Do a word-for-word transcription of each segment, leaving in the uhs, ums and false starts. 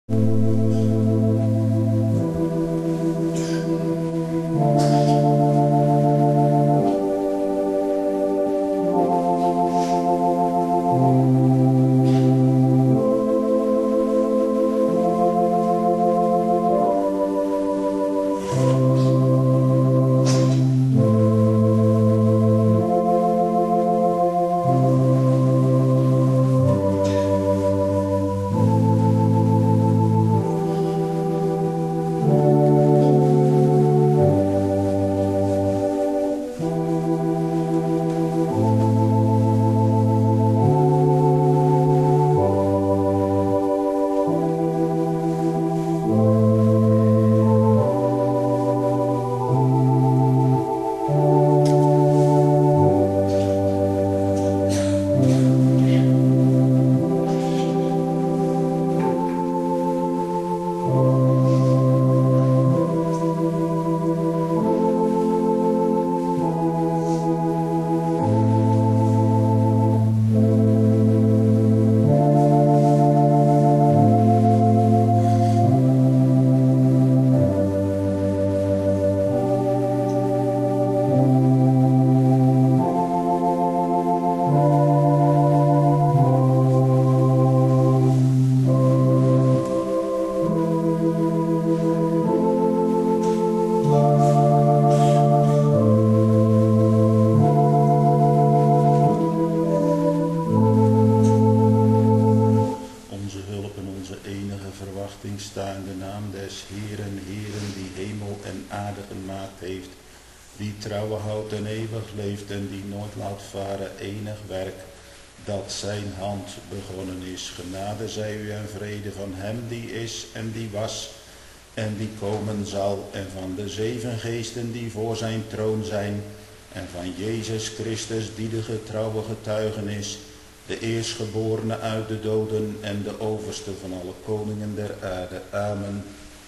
Zijn hand begonnen is. Genade zij u en vrede van hem die is en die was en die komen zal en van de zeven geesten die voor zijn troon zijn en van Jezus Christus die de getrouwe getuige is, de eerstgeborene uit de doden en de overste van alle koningen der aarde. Amen.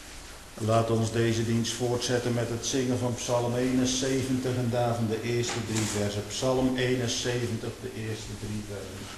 Laat ons deze dienst voortzetten met het zingen van Psalm eenenzeventig en daarvan de eerste drie versen. Psalm eenenzeventig, de eerste drie versen.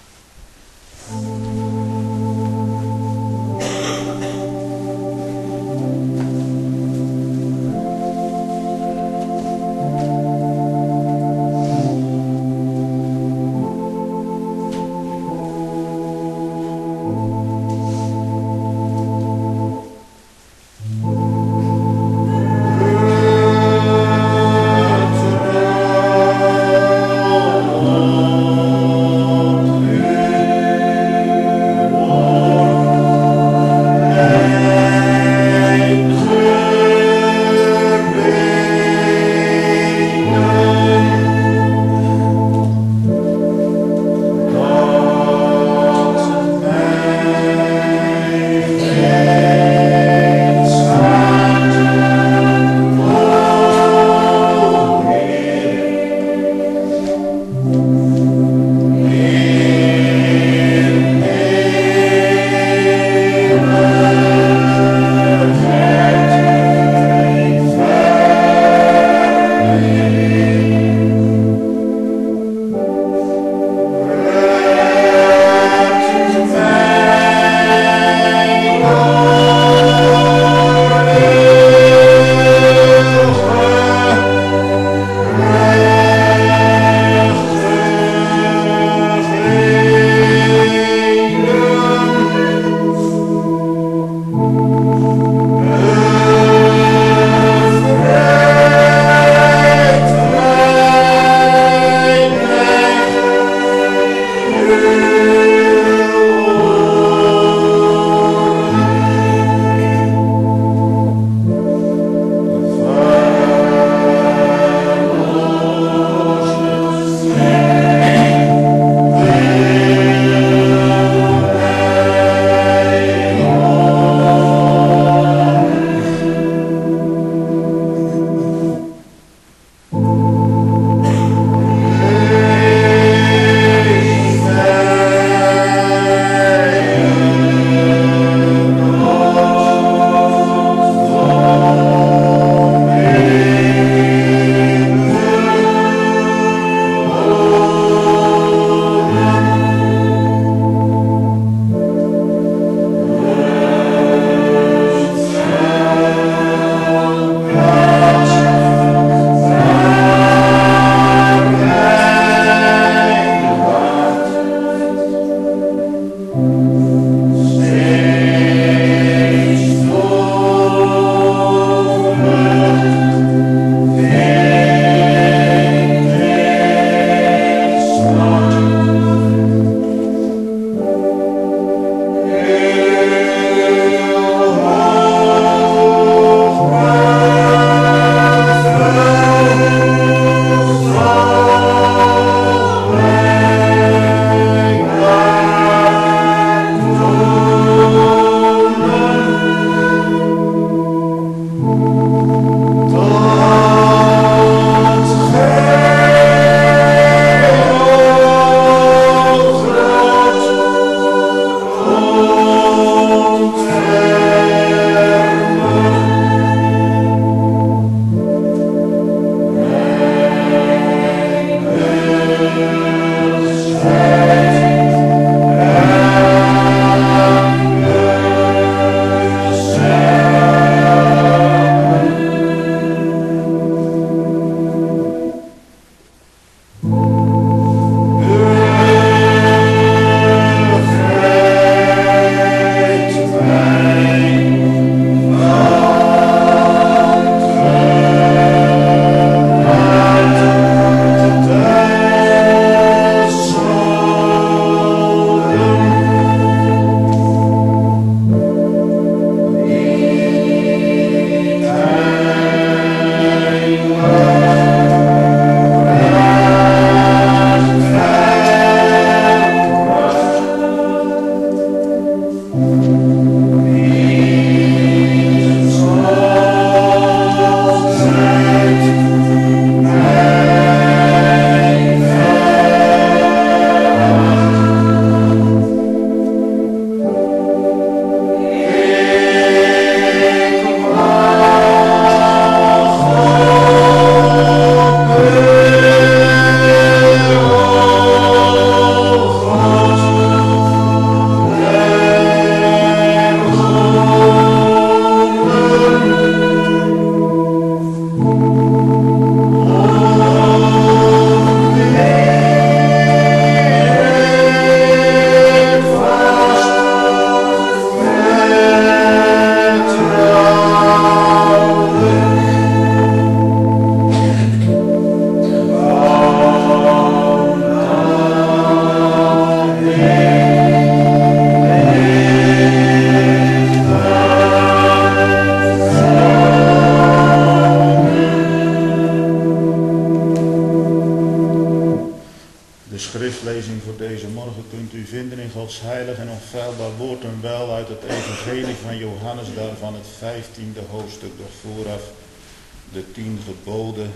Gods heilig en onfeilbaar woord en wel uit het evangelie van Johannes, daarvan het vijftiende hoofdstuk, doch vooraf de tien geboden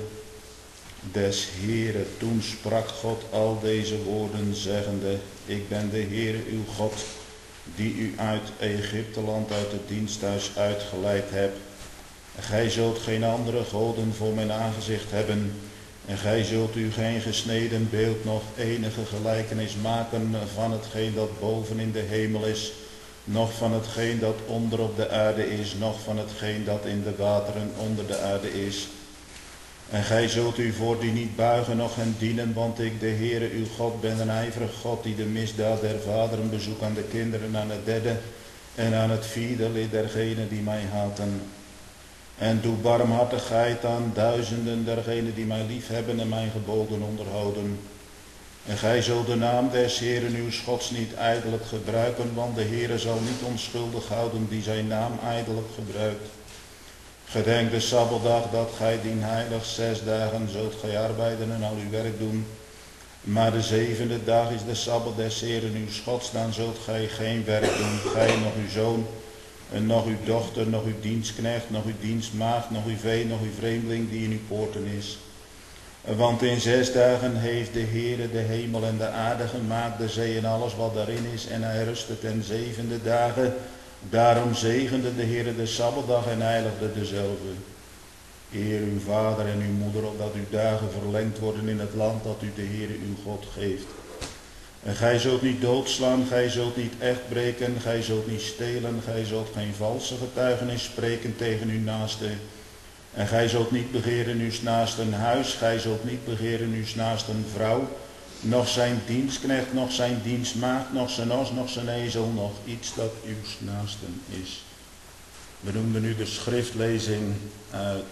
des Heeren. Toen sprak God al deze woorden zeggende, ik ben de Heere uw God, die u uit Egypteland, uit het diensthuis uitgeleid heb. Gij zult geen andere goden voor mijn aangezicht hebben. En gij zult u geen gesneden beeld nog enige gelijkenis maken van hetgeen dat boven in de hemel is, noch van hetgeen dat onder op de aarde is, noch van hetgeen dat in de wateren onder de aarde is. En gij zult u voor die niet buigen, noch hen dienen, want ik, de Heere uw God, ben een ijverig God, die de misdaad der vaderen bezoekt aan de kinderen, aan het derde en aan het vierde lid dergenen die mij haten. En doe barmhartigheid aan duizenden dergenen die mij lief hebben en mijn geboden onderhouden. En gij zult de naam des Heeren uw Gods niet ijdelijk gebruiken, want de Heere zal niet onschuldig houden die zijn naam ijdelijk gebruikt. Gedenk de Sabbatdag dat gij dien heilig zes dagen zult gij arbeiden en al uw werk doen. Maar de zevende dag is de Sabbat des Heeren uw Gods, dan zult gij geen werk doen, gij nog uw zoon, en nog uw dochter, nog uw dienstknecht, nog uw dienstmaagd, nog uw vee, nog uw vreemdeling die in uw poorten is. Want in zes dagen heeft de Heere de hemel en de aarde gemaakt, de zee en alles wat daarin is, en hij rustte ten zevende dagen. Daarom zegende de Heere de Sabbatdag en heiligde dezelfde. Eer uw vader en uw moeder, opdat uw dagen verlengd worden in het land dat u de Heere uw God geeft. En gij zult niet doodslaan, gij zult niet echt breken, gij zult niet stelen, gij zult geen valse getuigenis spreken tegen uw naaste. En gij zult niet begeren uw naasten huis, gij zult niet begeren uw naasten vrouw, nog zijn dienstknecht, nog zijn dienstmaagd, nog zijn os, nog zijn ezel, nog iets dat uw naasten is. We noemden nu de schriftlezing uit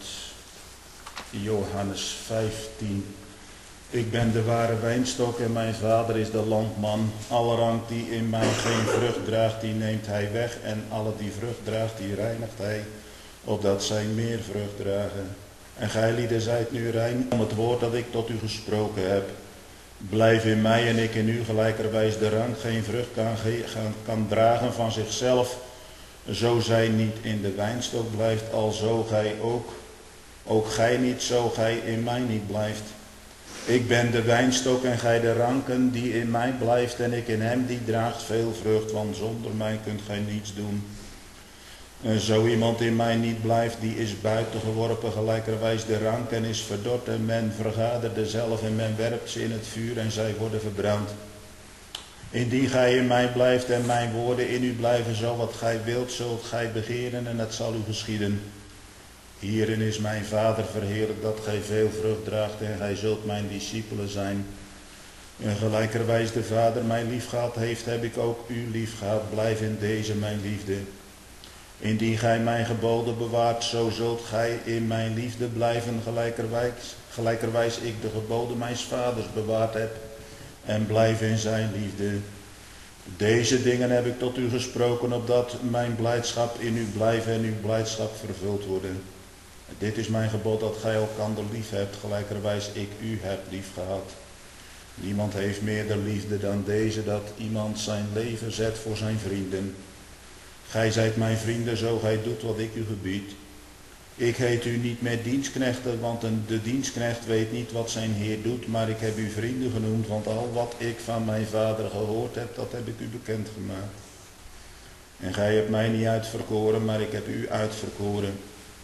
Johannes vijftien. Ik ben de ware wijnstok en mijn vader is de landman. Alle rank die in mij geen vrucht draagt, die neemt hij weg. En alle die vrucht draagt, die reinigt hij, opdat zij meer vrucht dragen. En gij lieden zijt nu rein om het woord dat ik tot u gesproken heb. Blijf in mij en ik in u, gelijkerwijs de rank geen vrucht kan, kan dragen van zichzelf, zo zij niet in de wijnstok blijft, alzo gij ook. Ook gij niet, zo gij in mij niet blijft. Ik ben de wijnstok en gij de ranken, die in mij blijft en ik in hem, die draagt veel vrucht, want zonder mij kunt gij niets doen. En zo iemand in mij niet blijft, die is buiten geworpen, gelijkerwijs de rank en is verdord en men vergadert zelf en men werpt ze in het vuur en zij worden verbrand. Indien gij in mij blijft en mijn woorden in u blijven, zo wat gij wilt, zult gij begeren en het zal u geschieden. Hierin is mijn Vader verheerlijk, dat gij veel vrucht draagt en gij zult mijn discipelen zijn. En gelijkerwijs de Vader mij lief gehad heeft, heb ik ook u lief gehad. Blijf in deze mijn liefde. Indien gij mijn geboden bewaart, zo zult gij in mijn liefde blijven, gelijkerwijs, gelijkerwijs ik de geboden mijns Vaders bewaard heb en blijf in zijn liefde. Deze dingen heb ik tot u gesproken, opdat mijn blijdschap in u blijven en uw blijdschap vervuld worden. Dit is mijn gebod, dat gij elkander lief hebt, gelijkerwijs ik u heb lief gehad. Niemand heeft meerder liefde dan deze, dat iemand zijn leven zet voor zijn vrienden. Gij zijt mijn vrienden, zo gij doet wat ik u gebied. Ik heet u niet meer dienstknechten, want een, de dienstknecht weet niet wat zijn Heer doet, maar ik heb u vrienden genoemd, want al wat ik van mijn Vader gehoord heb, dat heb ik u bekendgemaakt. En gij hebt mij niet uitverkoren, maar ik heb u uitverkoren.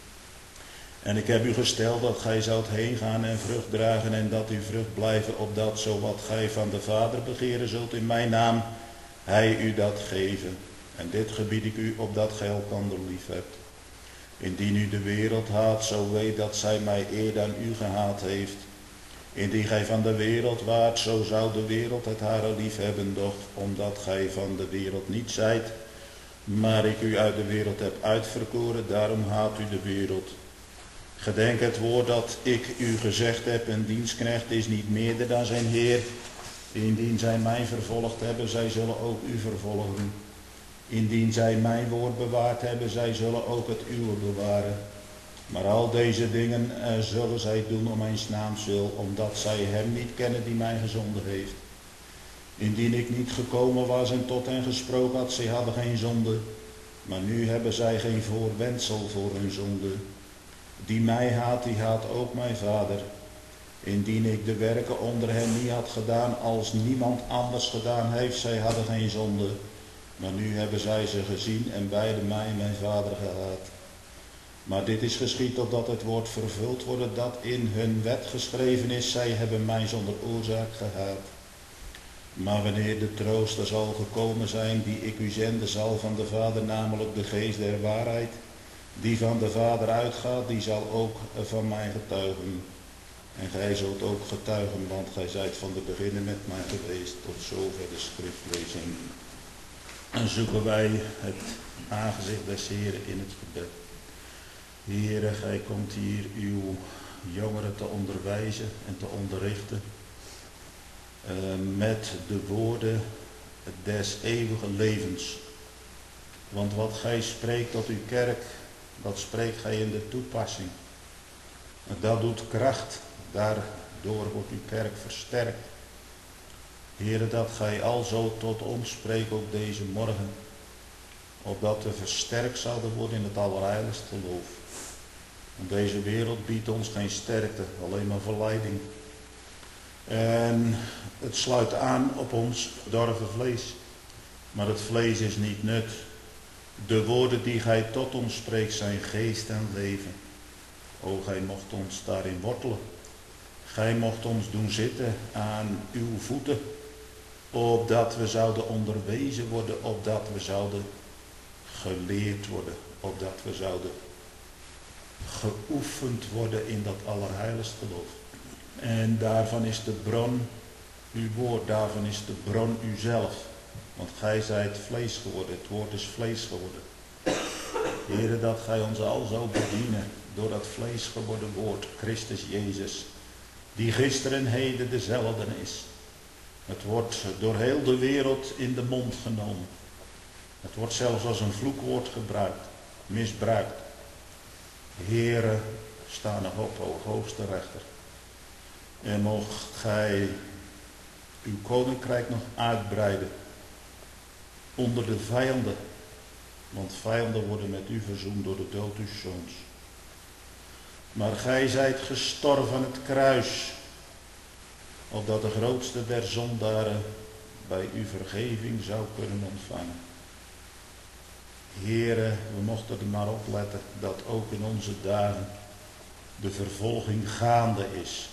En ik heb u gesteld dat gij zoudt heen gaan en vrucht dragen en dat uw vrucht blijven, opdat zo wat gij van de Vader begeren zult in mijn naam, hij u dat geven. En dit gebied ik u, opdat gij elkander lief hebt. Indien u de wereld haat, zo weet dat zij mij eer dan u gehaat heeft. Indien gij van de wereld waart, zo zou de wereld het hare lief hebben, doch omdat gij van de wereld niet zijt, maar ik u uit de wereld heb uitverkoren, daarom haat u de wereld. Gedenk het woord dat ik u gezegd heb, een dienstknecht is niet meerder dan zijn Heer. Indien zij mij vervolgd hebben, zij zullen ook u vervolgen. Indien zij mijn woord bewaard hebben, zij zullen ook het uwe bewaren. Maar al deze dingen uh, zullen zij doen om mijn naams wil, omdat zij hem niet kennen die mij gezonden heeft. Indien ik niet gekomen was en tot hen gesproken had, zij hadden geen zonde. Maar nu hebben zij geen voorwendsel voor hun zonde. Die mij haat, die haat ook mijn Vader. Indien ik de werken onder hen niet had gedaan, als niemand anders gedaan heeft, zij hadden geen zonde. Maar nu hebben zij ze gezien en beide mij en mijn Vader gehaat. Maar dit is geschied opdat het woord vervuld wordt dat in hun wet geschreven is, zij hebben mij zonder oorzaak gehaat. Maar wanneer de trooster zal gekomen zijn, die ik u zenden zal van de Vader, namelijk de geest der waarheid, die van de Vader uitgaat, die zal ook van mij getuigen. En gij zult ook getuigen, want gij zijt van de beginnen met mij geweest. Tot zover de schriftlezing. En zoeken wij het aangezicht des Heren in het gebed. Heere, gij komt hier uw jongeren te onderwijzen en te onderrichten. Uh, met de woorden des eeuwige levens. Want wat gij spreekt tot uw kerk, dat spreekt gij in de toepassing. En dat doet kracht. Daardoor wordt uw kerk versterkt. Heere, dat gij alzo tot ons spreekt ook deze morgen. Opdat we versterkt zouden worden in het allerheiligste geloof. Want deze wereld biedt ons geen sterkte, alleen maar verleiding. En het sluit aan op ons dorven vlees. Maar het vlees is niet nut. De woorden die gij tot ons spreekt zijn geest en leven. O, gij mocht ons daarin wortelen. Gij mocht ons doen zitten aan uw voeten. Opdat we zouden onderwezen worden. Opdat we zouden geleerd worden. Opdat we zouden geoefend worden in dat allerheiligste geloof. En daarvan is de bron uw woord, daarvan is de bron uzelf. Want gij zijt vlees geworden, het woord is vlees geworden. Heere, dat gij ons al zou bedienen door dat vlees geworden woord, Christus Jezus. Die gisteren en heden dezelfde is. Het wordt door heel de wereld in de mond genomen. Het wordt zelfs als een vloekwoord gebruikt, misbruikt. Heere, sta nog op, o hoogste rechter. En mocht gij uw koninkrijk nog uitbreiden onder de vijanden. Want vijanden worden met u verzoend door de dood uw zoons. Maar gij zijt gestorven aan het kruis. Opdat de grootste der zondaren bij u vergeving zou kunnen ontvangen. Heere, we mochten er maar op letten dat ook in onze dagen de vervolging gaande is.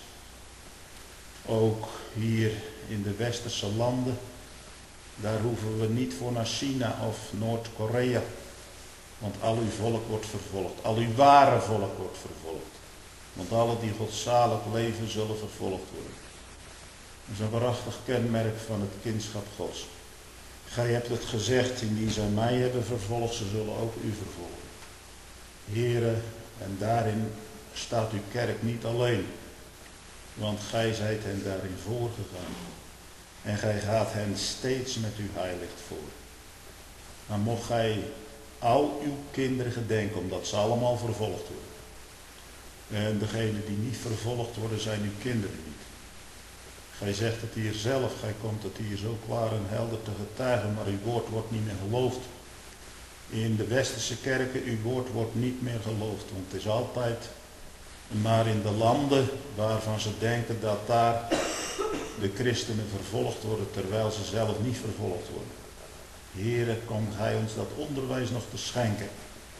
Ook hier in de westerse landen, daar hoeven we niet voor naar China of Noord-Korea. Want al uw volk wordt vervolgd, al uw ware volk wordt vervolgd. Want alle die godzalig leven zullen vervolgd worden. Dat is een waarachtig kenmerk van het kindschap Gods. Gij hebt het gezegd, indien zij mij hebben vervolgd, ze zullen ook u vervolgen. Here, en daarin staat uw kerk niet alleen. Want gij zijt hen daarin voorgegaan. En gij gaat hen steeds met uw heilicht voor. Maar mocht gij al uw kinderen gedenken, omdat ze allemaal vervolgd worden. En degenen die niet vervolgd worden, zijn uw kinderen niet. Gij zegt het hier zelf, gij komt het hier zo klaar en helder te getuigen, maar uw woord wordt niet meer geloofd. In de westerse kerken, uw woord wordt niet meer geloofd, want het is altijd maar in de landen waarvan ze denken dat daar de christenen vervolgd worden, terwijl ze zelf niet vervolgd worden. Heere, kom gij ons dat onderwijs nog te schenken.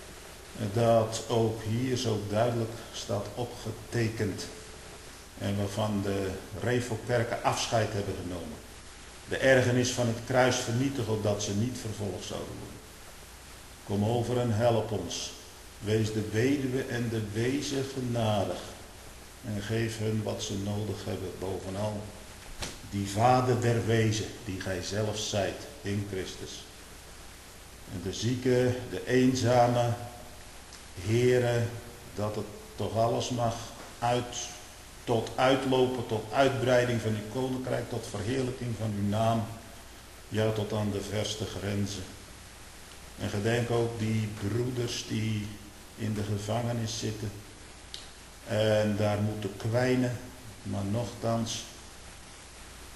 Dat ook hier zo duidelijk staat opgetekend. En waarvan de Revelkerken afscheid hebben genomen. De ergernis van het kruis vernietigen, opdat ze niet vervolgd zouden worden. Kom over en help ons. Wees de weduwe en de wezen genadig. En geef hun wat ze nodig hebben, bovenal die vader der wezen, die gij zelf zijt in Christus. En de zieke, de eenzame, Heere, dat het toch alles mag uit, tot uitlopen, tot uitbreiding van uw koninkrijk, tot verheerlijking van uw naam, ja, tot aan de verste grenzen. En gedenk ook die broeders die in de gevangenis zitten en daar moeten kwijnen, maar nochtans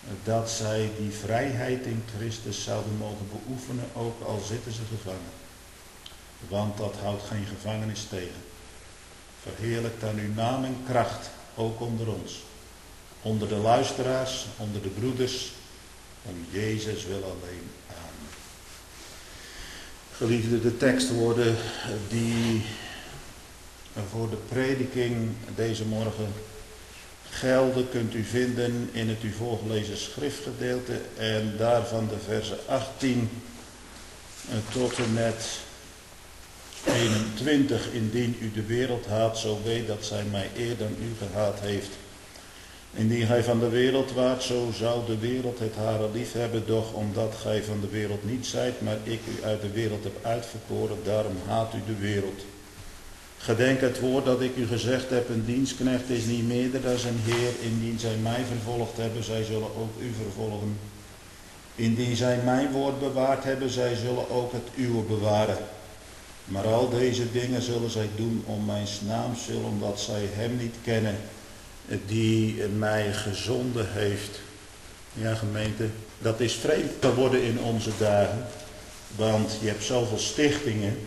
dat zij die vrijheid in Christus zouden mogen beoefenen, ook al zitten ze gevangen. Want dat houdt geen gevangenis tegen. Verheerlijk dan uw naam en kracht, ook onder ons. Onder de luisteraars, onder de broeders, om Jezus wil alleen. Amen. Geliefde, de tekstwoorden die voor de prediking deze morgen gelden, kunt u vinden in het u voorgelezen schriftgedeelte en daarvan de versen achttien tot en met eenentwintig. Indien u de wereld haat, zo weet dat zij mij eer dan u gehaat heeft. Indien gij van de wereld waart, zo zou de wereld het hare lief hebben, doch omdat gij van de wereld niet zijt, maar ik u uit de wereld heb uitverkoren, daarom haat u de wereld. Gedenk het woord dat ik u gezegd heb, een dienstknecht is niet meerder dan zijn Heer. Indien zij mij vervolgd hebben, zij zullen ook u vervolgen. Indien zij mijn woord bewaard hebben, zij zullen ook het uwe bewaren. Maar al deze dingen zullen zij doen om mijn naams willen, omdat zij hem niet kennen die mij gezonden heeft. Ja, gemeente, dat is vreemd geworden in onze dagen. Want je hebt zoveel stichtingen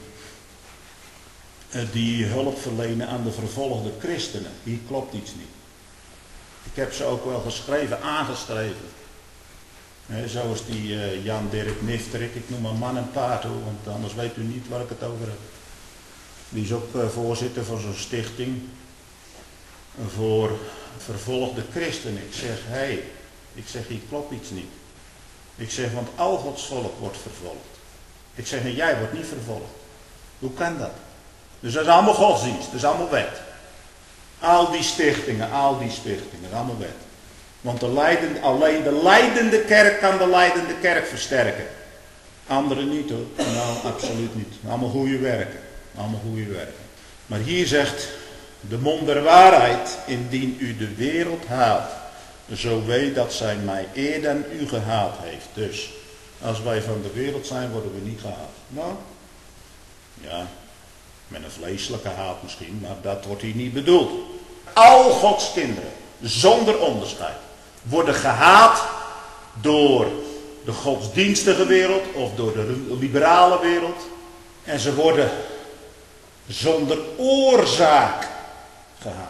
die hulp verlenen aan de vervolgde christenen. Hier klopt iets niet. Ik heb ze ook wel geschreven, aangeschreven. He, zoals die uh, Jan Dirk Nifterik, ik noem maar man en paard hoor, want anders weet u niet waar ik het over heb. Die is ook uh, voorzitter van zo'n stichting voor vervolgde christenen. Ik zeg, hé, hey, ik zeg, hier klopt iets niet. Ik zeg, want al Gods volk wordt vervolgd. Ik zeg, en jij wordt niet vervolgd. Hoe kan dat? Dus dat is allemaal godsdienst, dat is allemaal wet. Al die stichtingen, al die stichtingen, dat is allemaal wet. Want de leidende, alleen de leidende kerk kan de leidende kerk versterken. Anderen niet hoor, nou absoluut niet. Allemaal goede werken, allemaal goede werken. Maar hier zegt de mond der waarheid, indien u de wereld haat, zo weet dat zij mij eer dan u gehaat heeft. Dus als wij van de wereld zijn, worden we niet gehaat. Nou, ja, met een vleeselijke haat misschien, maar dat wordt hier niet bedoeld. Al Gods kinderen, zonder onderscheid, worden gehaat door de godsdienstige wereld of door de liberale wereld. En ze worden zonder oorzaak gehaat.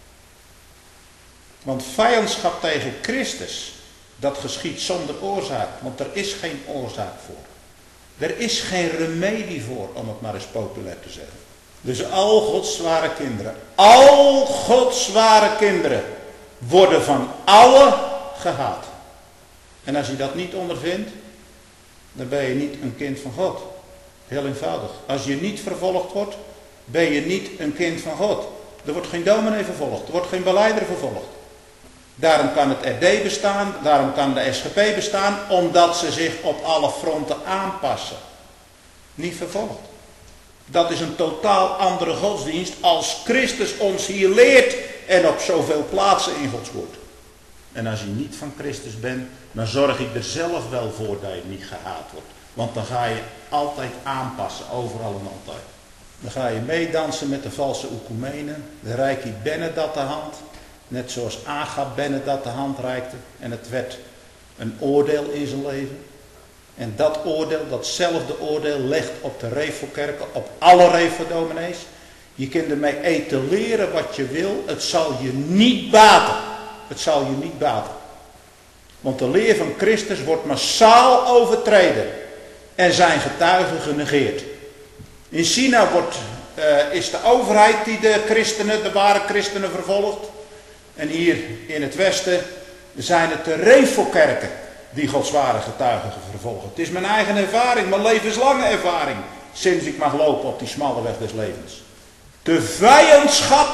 Want vijandschap tegen Christus, dat geschiet zonder oorzaak. Want er is geen oorzaak voor. Er is geen remedie voor, om het maar eens populair te zeggen. Dus al Gods ware kinderen, al Gods ware kinderen worden van allen gehaat. En als je dat niet ondervindt, dan ben je niet een kind van God. Heel eenvoudig. Als je niet vervolgd wordt, ben je niet een kind van God. Er wordt geen dominee vervolgd, er wordt geen beleider vervolgd. Daarom kan het R D bestaan, daarom kan de S G P bestaan, omdat ze zich op alle fronten aanpassen. Niet vervolgd. Dat is een totaal andere godsdienst als Christus ons hier leert en op zoveel plaatsen in Gods woord. En als je niet van Christus bent, dan zorg ik er zelf wel voor dat je niet gehaat wordt. Want dan ga je altijd aanpassen, overal en altijd. Dan ga je meedansen met de valse oekumenen. Dan reik je Benedat de hand. Net zoals Agab Benedat de hand reikte. En het werd een oordeel in zijn leven. En dat oordeel, datzelfde oordeel, legt op de Revelkerken, op alle Reveldominees. Je kunt ermee etaleren wat je wil. Het zal je niet baten. Het zal je niet baten. Want de leer van Christus wordt massaal overtreden. En zijn getuigen genegeerd. In China wordt, uh, is de overheid die de christenen, de ware christenen vervolgt. En hier in het westen zijn het de Revelkerken die Gods ware getuigen vervolgen. Het is mijn eigen ervaring, mijn levenslange ervaring. Sinds ik mag lopen op die smalle weg des levens. De vijandschap.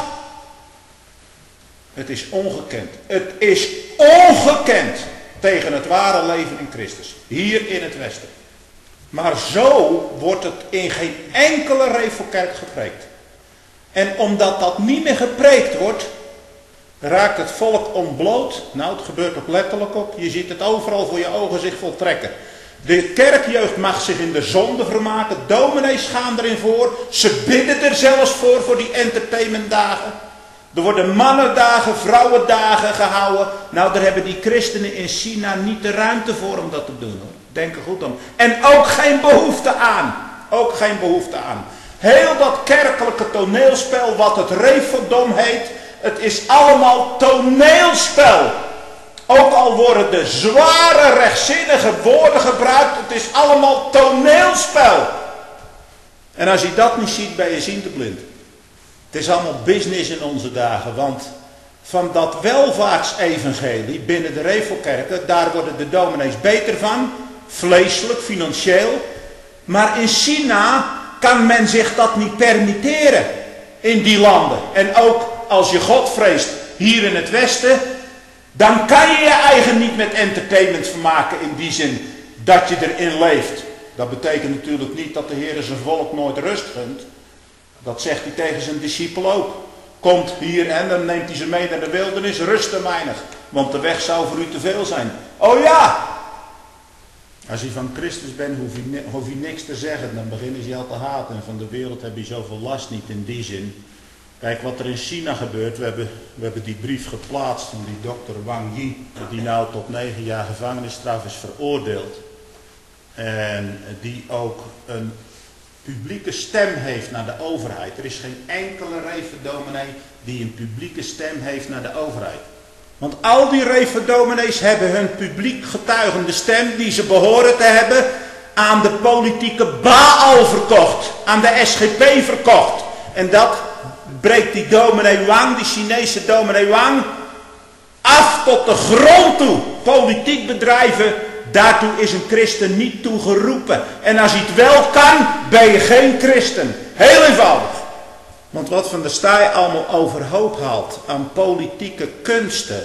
Het is ongekend. Het is ongekend tegen het ware leven in Christus. Hier in het westen. Maar zo wordt het in geen enkele Revelkerk gepreekt. En omdat dat niet meer gepreekt wordt, raakt het volk ontbloot. Nou, het gebeurt ook letterlijk op. Je ziet het overal voor je ogen zich voltrekken. De kerkjeugd mag zich in de zonde vermaken. Dominees gaan erin voor. Ze bidden er zelfs voor, voor die entertainmentdagen. Er worden mannendagen, vrouwendagen gehouden. Nou, daar hebben die christenen in China niet de ruimte voor om dat te doen, hoor. Denk er goed om. En ook geen behoefte aan. Ook geen behoefte aan. Heel dat kerkelijke toneelspel, wat het Referdom heet, het is allemaal toneelspel. Ook al worden de zware, rechtzinnige woorden gebruikt, het is allemaal toneelspel. En als je dat niet ziet, ben je zienteblind. Het is allemaal business in onze dagen, want van dat welvaartsevangelie binnen de Revelkerken, daar worden de dominees beter van, vleeselijk, financieel. Maar in China kan men zich dat niet permitteren, in die landen. En ook als je God vreest hier in het Westen, dan kan je je eigen niet met entertainment vermaken in die zin dat je erin leeft. Dat betekent natuurlijk niet dat de Heer zijn volk nooit rust gunt. Dat zegt hij tegen zijn discipel ook. Komt hier en dan neemt hij ze mee naar de wildernis, rusten weinig, want de weg zou voor u te veel zijn. Oh ja! Als je van Christus bent, hoef je, hoef je niks te zeggen, dan beginnen ze je al te haten. En van de wereld heb je zoveel last niet in die zin. Kijk wat er in China gebeurt. We hebben, we hebben die brief geplaatst van die dokter Wang Yi, die nou tot negen jaar gevangenisstraf is veroordeeld. En die ook een publieke stem heeft naar de overheid. Er is geen enkele reverdominee die een publieke stem heeft naar de overheid. Want al die reverdominees hebben hun publiek getuigende stem die ze behoren te hebben aan de politieke Baal verkocht. Aan de S G P verkocht. En dat breekt die dominee Wang, die Chinese dominee Wang, af tot de grond toe. Politiek bedrijven, daartoe is een christen niet toe geroepen. En als hij het wel kan, ben je geen christen. Heel eenvoudig. Want wat Van der Staaij allemaal overhoop haalt aan politieke kunsten.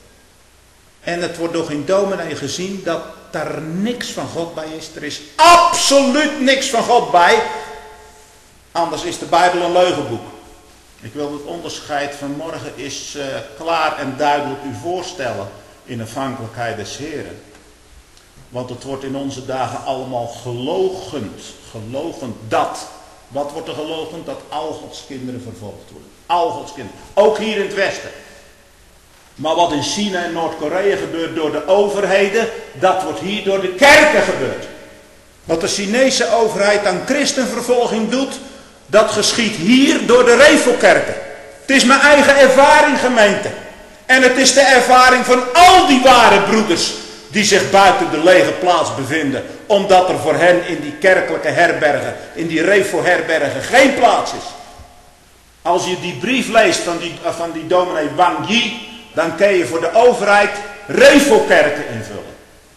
En het wordt door geen dominee gezien dat daar niks van God bij is. Er is absoluut niks van God bij. Anders is de Bijbel een leugenboek. Ik wil het onderscheid van morgen eens uh, klaar en duidelijk u voorstellen in afhankelijkheid des Heren. Want het wordt in onze dagen allemaal geloochend. Geloochend dat. Wat wordt er geloochend? Dat al Gods kinderen vervolgd worden. Al Gods kinderen. Ook hier in het Westen. Maar wat in China en Noord-Korea gebeurt door de overheden, dat wordt hier door de kerken gebeurd. Wat de Chinese overheid aan christenvervolging doet, dat geschiet hier door de Revelkerken. Het is mijn eigen ervaring, gemeente. En het is de ervaring van al die ware broeders die zich buiten de lege plaats bevinden. Omdat er voor hen in die kerkelijke herbergen, in die Revelherbergen geen plaats is. Als je die brief leest van die, van die dominee Wang Yi, dan kun je voor de overheid Revelkerken invullen.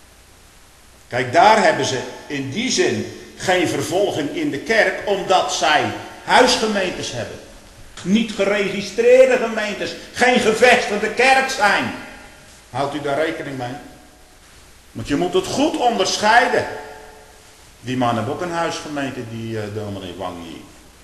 Kijk, daar hebben ze in die zin geen vervolging in de kerk, omdat zij huisgemeentes hebben. Niet geregistreerde gemeentes, geen gevestigde kerk zijn. Houdt u daar rekening mee? Want je moet het goed onderscheiden. Die man heeft ook een huisgemeente, die uh, dominee Wang Yi.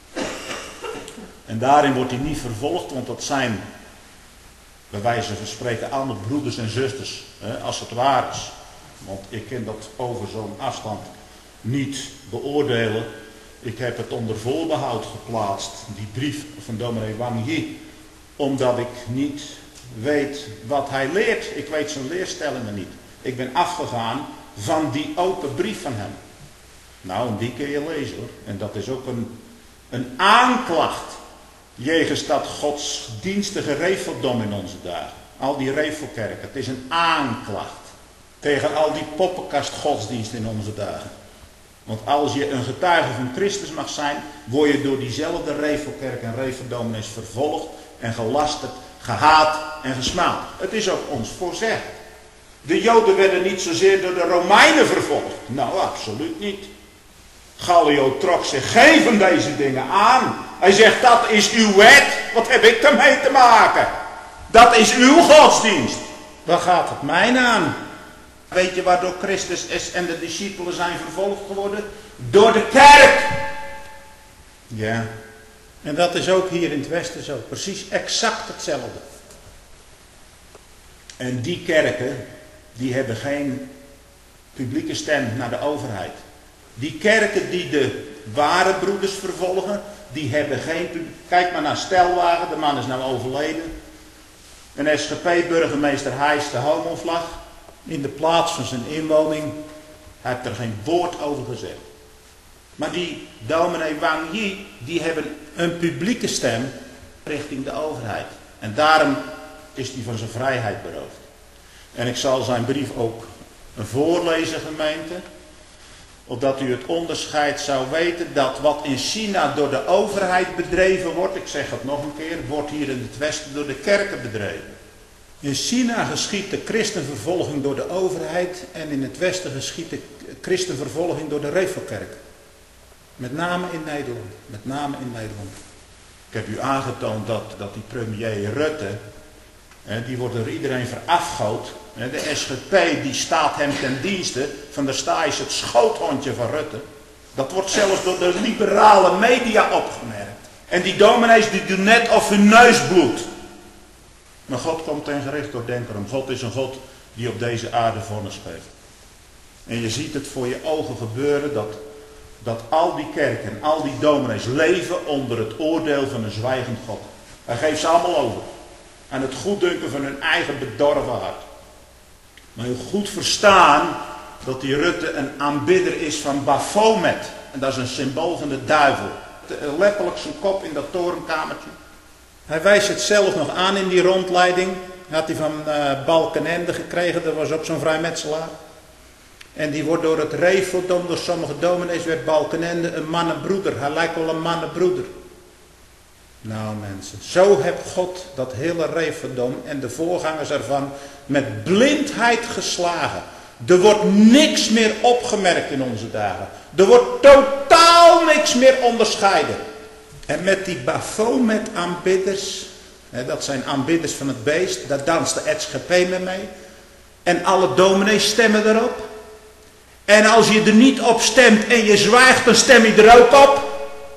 En daarin wordt hij niet vervolgd, want dat zijn, bij wijze van spreken, allemaal broeders en zusters, hè, als het waar is. Want ik kan dat over zo'n afstand niet beoordelen. Ik heb het onder voorbehoud geplaatst, die brief van dominee Wang Yi, omdat ik niet weet wat hij leert. Ik weet zijn leerstellingen niet. Ik ben afgegaan van die open brief van hem. Nou, en die kun je lezen, hoor. En dat is ook een, een aanklacht jegens dat godsdienstige reveldom in onze dagen. Al die revelkerken. Het is een aanklacht tegen al die poppenkast godsdienst in onze dagen. Want als je een getuige van Christus mag zijn, word je door diezelfde revelkerk en reveldominees vervolgd en gelasterd, gehaat en gesmaald. Het is ook ons voorzegd. De Joden werden niet zozeer door de Romeinen vervolgd. Nou, absoluut niet. Gallio trok zich geen van deze dingen aan. Hij zegt, dat is uw wet. Wat heb ik daarmee te maken? Dat is uw godsdienst. Waar gaat het mij aan? Weet je waardoor Christus is en de discipelen zijn vervolgd geworden? Door de kerk. Ja. En dat is ook hier in het Westen zo. Precies exact hetzelfde. En die kerken, die hebben geen publieke stem naar de overheid. Die kerken die de ware broeders vervolgen. Die hebben geen... Kijk maar naar Stelwagen, de man is nou overleden. Een S G P-burgemeester hijst de homovlag in de plaats van zijn inwoning. Hij heeft er geen woord over gezegd. Maar die dominee Wang Yi, die hebben een publieke stem richting de overheid. En daarom is hij van zijn vrijheid beroofd. En ik zal zijn brief ook voorlezen, gemeente. Opdat u het onderscheid zou weten dat wat in China door de overheid bedreven wordt, ik zeg het nog een keer, wordt hier in het Westen door de kerken bedreven. In China geschiet de christenvervolging door de overheid en in het Westen geschiet de christenvervolging door de Revelkerk. Met name in Nederland. Met name in Nederland. Ik heb u aangetoond dat, dat die premier Rutte, hè, die wordt door iedereen verafgood. Hè, de S G P die staat hem ten dienste. Van der Staaij is het schoothondje van Rutte. Dat wordt zelfs door de liberale media opgemerkt. En die dominees die doen net of hun neus bloedt. Maar God komt ten gericht door Denkerom. God is een God die op deze aarde vonnis geeft. En je ziet het voor je ogen gebeuren dat, dat al die kerken, al die dominees leven onder het oordeel van een zwijgend God. Hij geeft ze allemaal over. Aan het goeddunken van hun eigen bedorven hart. Maar je goed verstaan dat die Rutte een aanbidder is van Baphomet. En dat is een symbool van de duivel. Letterlijk zijn kop in dat torenkamertje. Hij wijst het zelf nog aan in die rondleiding. Had hij van uh, Balkenende gekregen, dat was ook zo'n vrijmetselaar. En die wordt door het Reveldom, door sommige dominees, werd Balkenende een mannenbroeder. Hij lijkt wel een mannenbroeder. Nou mensen, zo heeft God dat hele Reveldom en de voorgangers ervan met blindheid geslagen. Er wordt niks meer opgemerkt in onze dagen. Er wordt totaal niks meer onderscheiden. En met die Baphomet aanbidders, hè, dat zijn aanbidders van het beest, daar danst de S G P mee mee. En alle dominees stemmen erop. En als je er niet op stemt en je zwijgt, dan stem je er ook op.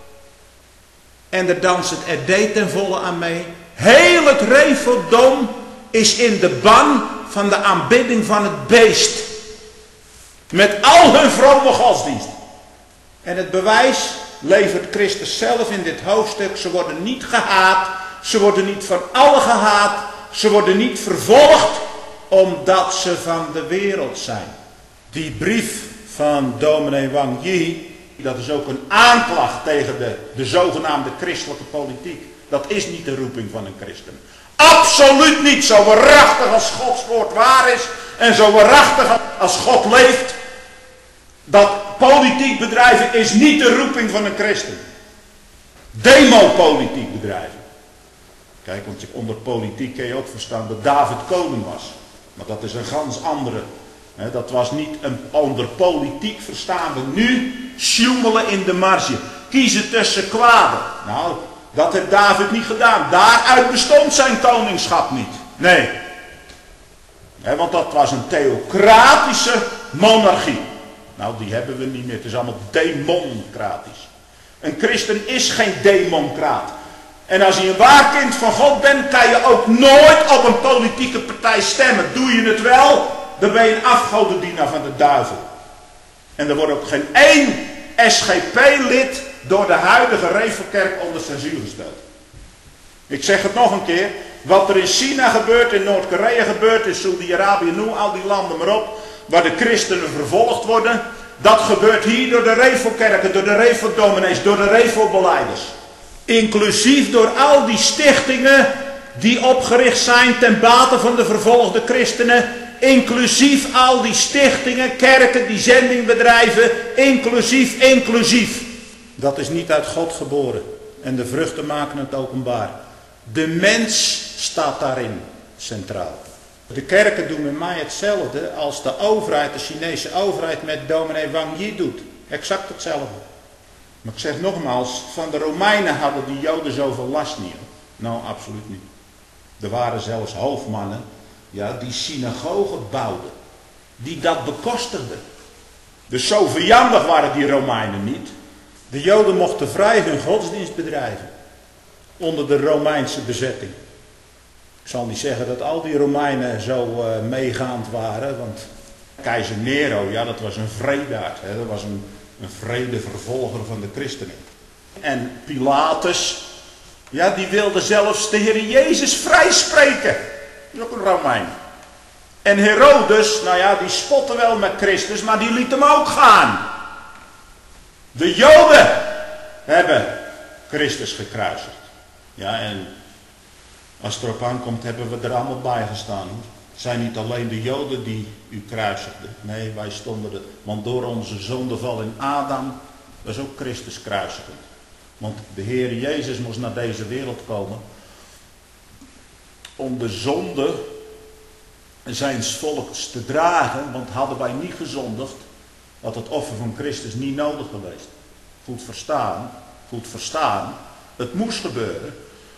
En daar danst het R D ten volle aan mee. Heel het Reveldom is in de ban van de aanbidding van het beest. Met al hun vrome godsdienst. En het bewijs levert Christus zelf in dit hoofdstuk. Ze worden niet gehaat. Ze worden niet van allen gehaat. Ze worden niet vervolgd omdat ze van de wereld zijn. Die brief van dominee Wang Yi, dat is ook een aanklacht tegen de, de zogenaamde christelijke politiek. Dat is niet de roeping van een christen. Absoluut niet. Zo waarachtig als Gods woord waar is en zo waarachtig als God leeft. Dat politiek bedrijven is niet de roeping van een christen. Demopolitiek bedrijven. Kijk, want onder politiek kun je ook verstaan dat David koning was. Maar dat is een gans andere. He, dat was niet een onder politiek verstaan we nu sjoemelen in de marge. Kiezen tussen kwaden. Nou, dat heeft David niet gedaan. Daaruit bestond zijn koningschap niet. Nee. He, want dat was een theocratische monarchie. Nou, die hebben we niet meer. Het is allemaal democratisch. Een christen is geen democraat. En als je een waar kind van God bent, kan je ook nooit op een politieke partij stemmen. Doe je het wel, dan ben je een afgodendienaar van de duivel. En er wordt ook geen één S G P-lid door de huidige Revelkerk onder censuur gesteld. Ik zeg het nog een keer. Wat er in China gebeurt, in Noord-Korea gebeurt, in Saudi-Arabië, noem al die landen maar op, waar de christenen vervolgd worden. Dat gebeurt hier door de Revelkerken, door de Reveldominees, door de Revelbeleiders. Inclusief door al die stichtingen die opgericht zijn ten bate van de vervolgde christenen. Inclusief al die stichtingen, kerken, die zendingbedrijven. Inclusief, inclusief. Dat is niet uit God geboren. En de vruchten maken het openbaar. De mens staat daarin centraal. De kerken doen met mij hetzelfde als de overheid, de Chinese overheid met dominee Wang Yi doet. Exact hetzelfde. Maar ik zeg nogmaals, van de Romeinen hadden die Joden zoveel last niet. Nou, absoluut niet. Er waren zelfs hoofdmannen, ja, die synagogen bouwden. Die dat bekostigden. Dus zo vijandig waren die Romeinen niet. De Joden mochten vrij hun godsdienst bedrijven. Onder de Romeinse bezetting. Ik zal niet zeggen dat al die Romeinen zo uh, meegaand waren. Want keizer Nero, ja, dat was een wreedaard. Hè, dat was een... een vredevervolger van de christenen. En Pilatus, ja, die wilde zelfs de Heer Jezus vrijspreken. Dat is ook een Romein. En Herodes, nou ja, die spotte wel met Christus, maar die liet hem ook gaan. De Joden hebben Christus gekruisigd. Ja, en als het erop aankomt, hebben we er allemaal bij gestaan. Het zijn niet alleen de Joden die u kruisigden. Nee, wij stonden er. Want door onze zondeval in Adam was ook Christus kruisigend. Want de Heer Jezus moest naar deze wereld komen om de zonde zijns volks te dragen. Want hadden wij niet gezondigd, had het offer van Christus niet nodig geweest. Goed verstaan, goed verstaan. Het moest gebeuren,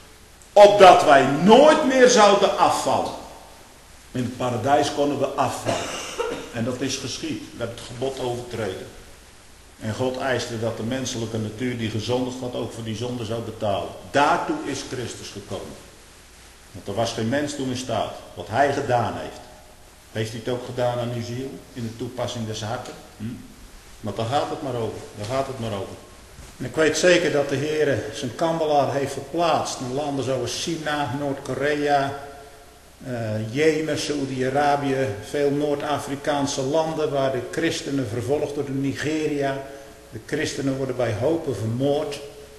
opdat wij nooit meer zouden afvallen. In het paradijs konden we afvallen. En dat is geschied. We hebben het gebod overtreden. En God eiste dat de menselijke natuur die gezondigd had ook voor die zonde zou betalen. Daartoe is Christus gekomen. Want er was geen mens toen in staat. Wat hij gedaan heeft. Heeft hij het ook gedaan aan uw ziel? In de toepassing des harten? Hm? Maar daar gaat het maar over. Daar gaat het maar over. En ik weet zeker dat de Heer zijn kandelaar heeft verplaatst in landen zoals China, Noord-Korea, uh, Jemen, Saoedi-Arabië, veel Noord-Afrikaanse landen waar de christenen vervolgd worden, Nigeria. De christenen worden bij hopen vermoord.